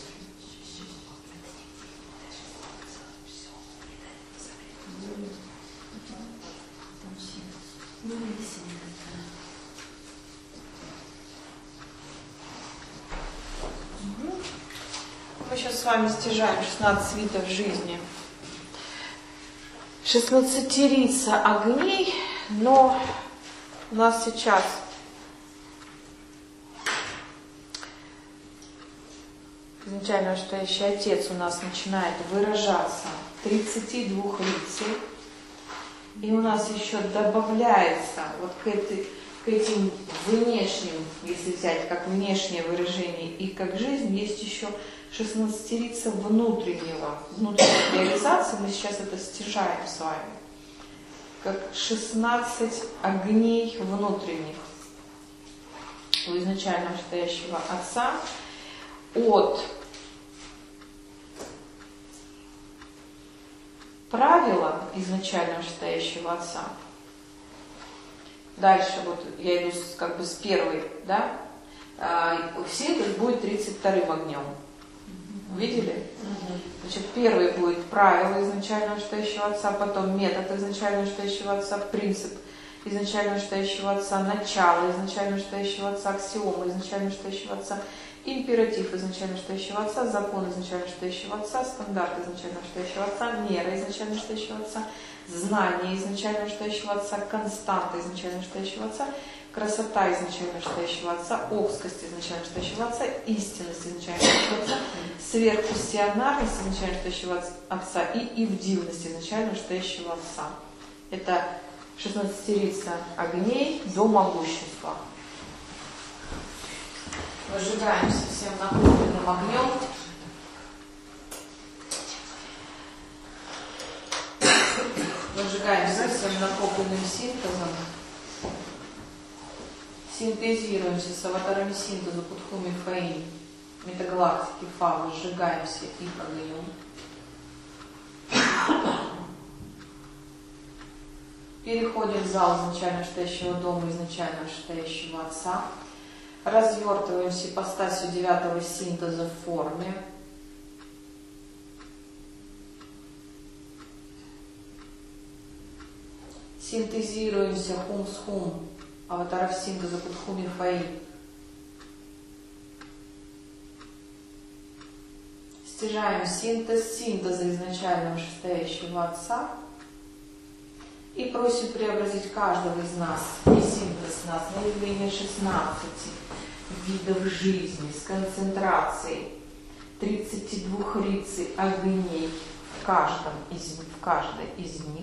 Мы сейчас с вами стяжаем шестнадцать видов жизни. шестнадцатерица огней, но у нас сейчас изначально настоящий отец у нас начинает выражаться тридцати двух лицей. И у нас еще добавляется вот к, этой, к этим внешним, если взять как внешнее выражение и как жизнь, есть еще шестнадцатерица внутреннего, внутренней реализации. Мы сейчас это стяжаем с вами. как шестнадцать огней внутренних у изначально вышестоящего Отца от правила изначально вышестоящего Отца. Дальше вот я иду с, как бы с первой, да, синтез будет тридцать вторым огнем. Видели? Значит, первый будет правило изначально вышестоящего Отца, потом метод изначально вышестоящего Отца, принцип изначально вышестоящего Отца, начало изначально вышестоящего Отца, аксиома изначально вышестоящего Отца, императив изначально вышестоящего Отца, закон изначально вышестоящего Отца, стандарт изначально вышестоящего Отца, мера изначально вышестоящего Отца, знание изначально вышестоящего Отца, константа изначально вышестоящего Отца, красота изначально вышестоящего Отца, окскость изначально вышестоящего Отца, истинность изначально вышестоящего Отца, сверхпассионарность изначально вышестоящего Отца и ивдивность изначально вышестоящего Отца. Это шестнадцатерица огней до могущества. Выжигаемся всем накопленным огнем. Выжигаемся всем накопленным синтезом. Синтезируемся с аватарами синтеза Кутхуми Фаи, метагалактики Фа, сжигаемся их огнем. Переходим в зал изначально вышестоящего дома, изначально вышестоящего Отца. Развертываемся ипостасью девятого синтеза в форме. Синтезируемся хум с хум, аватаров синтеза Кутхуми Фаи. Стяжаем синтез синтеза изначально вышестоящего Отца. И просим преобразить каждого из нас и синтез нас на явление шестнадцати видов жизни с концентрацией тридцати двух рицей огней в, каждом из, в каждой из них.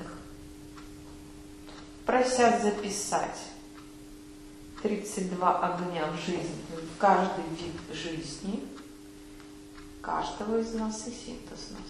Просят записать тридцать два огня в жизни, в каждый вид жизни каждого из нас и синтез нас.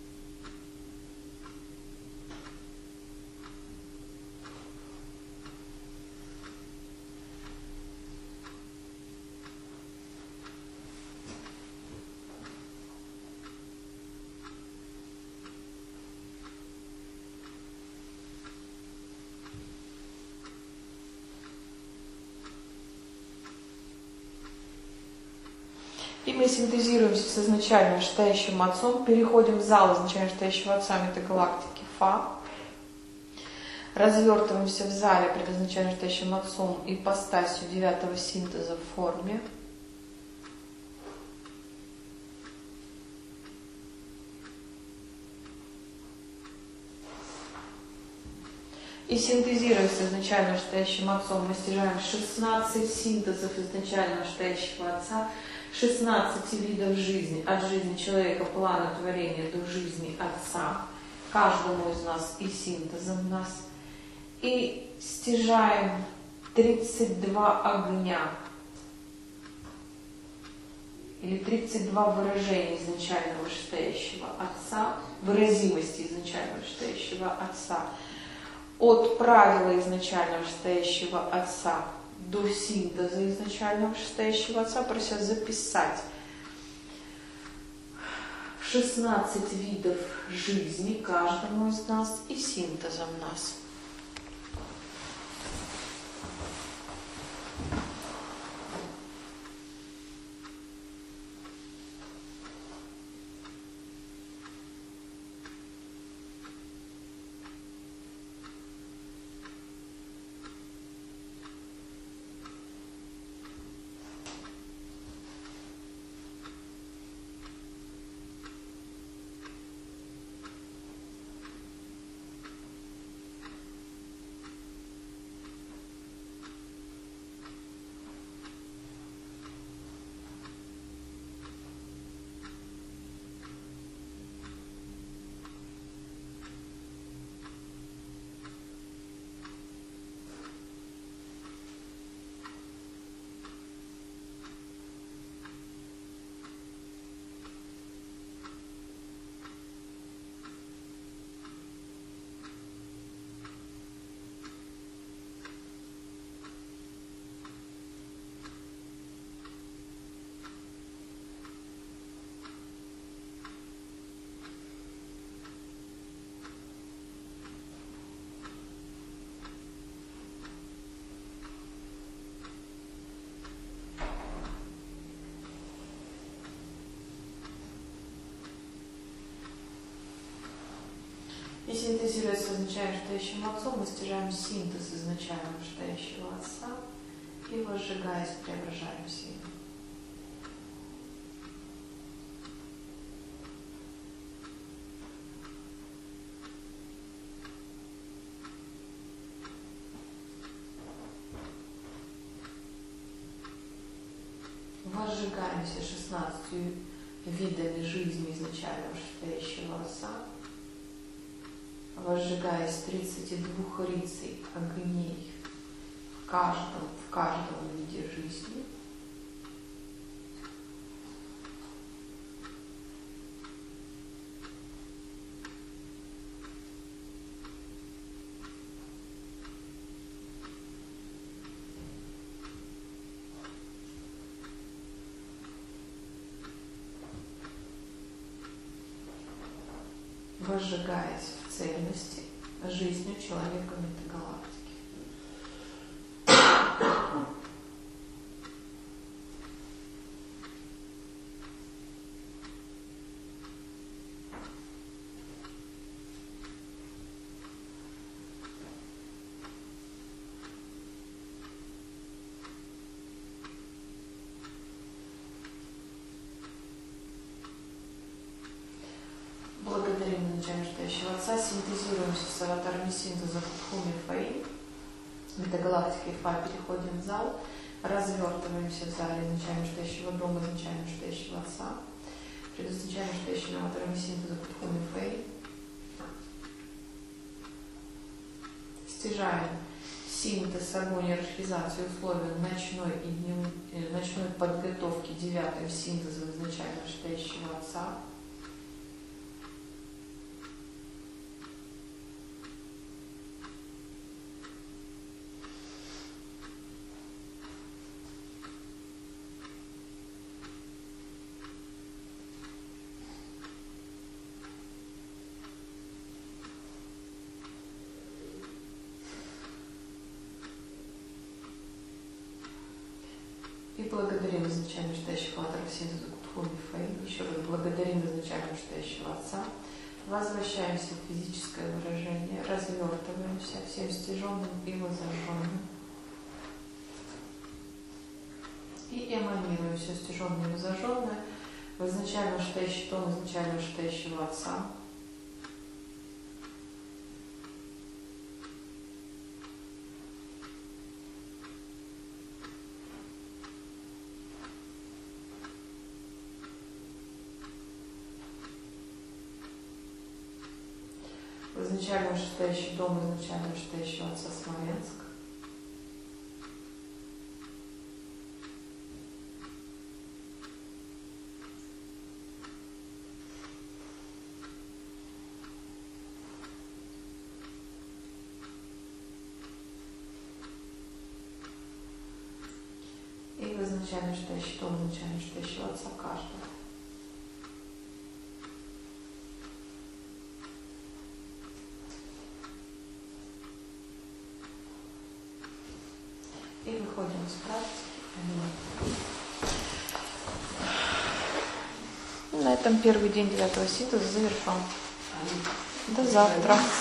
И мы синтезируемся с изначально вышестоящим Отцом, переходим в зал изначально вышестоящего Отца метагалактики Фа, развертываемся в зале пред изначально вышестоящим Отцом ипостасью девятого синтеза в форме. И синтезируясь с изначально вышестоящим Отцом, мы стяжаем шестнадцать синтезов изначально вышестоящего Отца, шестнадцать видов жизни, от жизни человека, плана творения до жизни Отца, каждому из нас и синтезом нас. И стяжаем тридцать два огня, или тридцать два выражения изначально вышестоящего Отца, выразимости изначально вышестоящего Отца, от правила изначально вышестоящего Отца до синтеза изначально вышестоящего Отца, прося записать шестнадцать видов жизни каждому из нас и синтезом нас. Синтезируя с изначально шитающим отцом, мы стяжаем синтез изначально шитающего отца и, возжигаясь, преображаемся им. Возжигаемся шестнадцатью видами жизни изначально шитающего отца, возжигаясь тридцати двух рицей огней в каждом, в каждом виде жизни. Возжигаясь в цельности жизнью человека метагалактики. Благодарим изначально шитающего отца, синтезируемся с аватарами синтеза Кутхуми Фэй, метагалактики Фа, переходим в зал, развертываемся в зале изначально шитающего дома, изначально шитающего отца, предизначально шитающими аватарами синтеза Кутхуми Фэй, стяжаем синтез, огонь, иерархизацию условий ночной и дневной, ночной подготовки девятым синтезом изначально шитающего отца. И благодарим изначально шитающего аватара синтеза Кутхуми Фэй. Еще раз благодарим изначально шитающего отца. Возвращаемся в физическое выражение, развертываемся всем стяженным и воззажженным. И эманируем все стяженное и воззажженное в изначально шитающий тон изначально шитающего отца. Изначально шитающий дом, изначально шитающего отца Смоленск. И изначально шитающий дом, изначально шитающего отца каждого. И выходим из практики. На этом первый день девятого синтеза завершен. До завтра.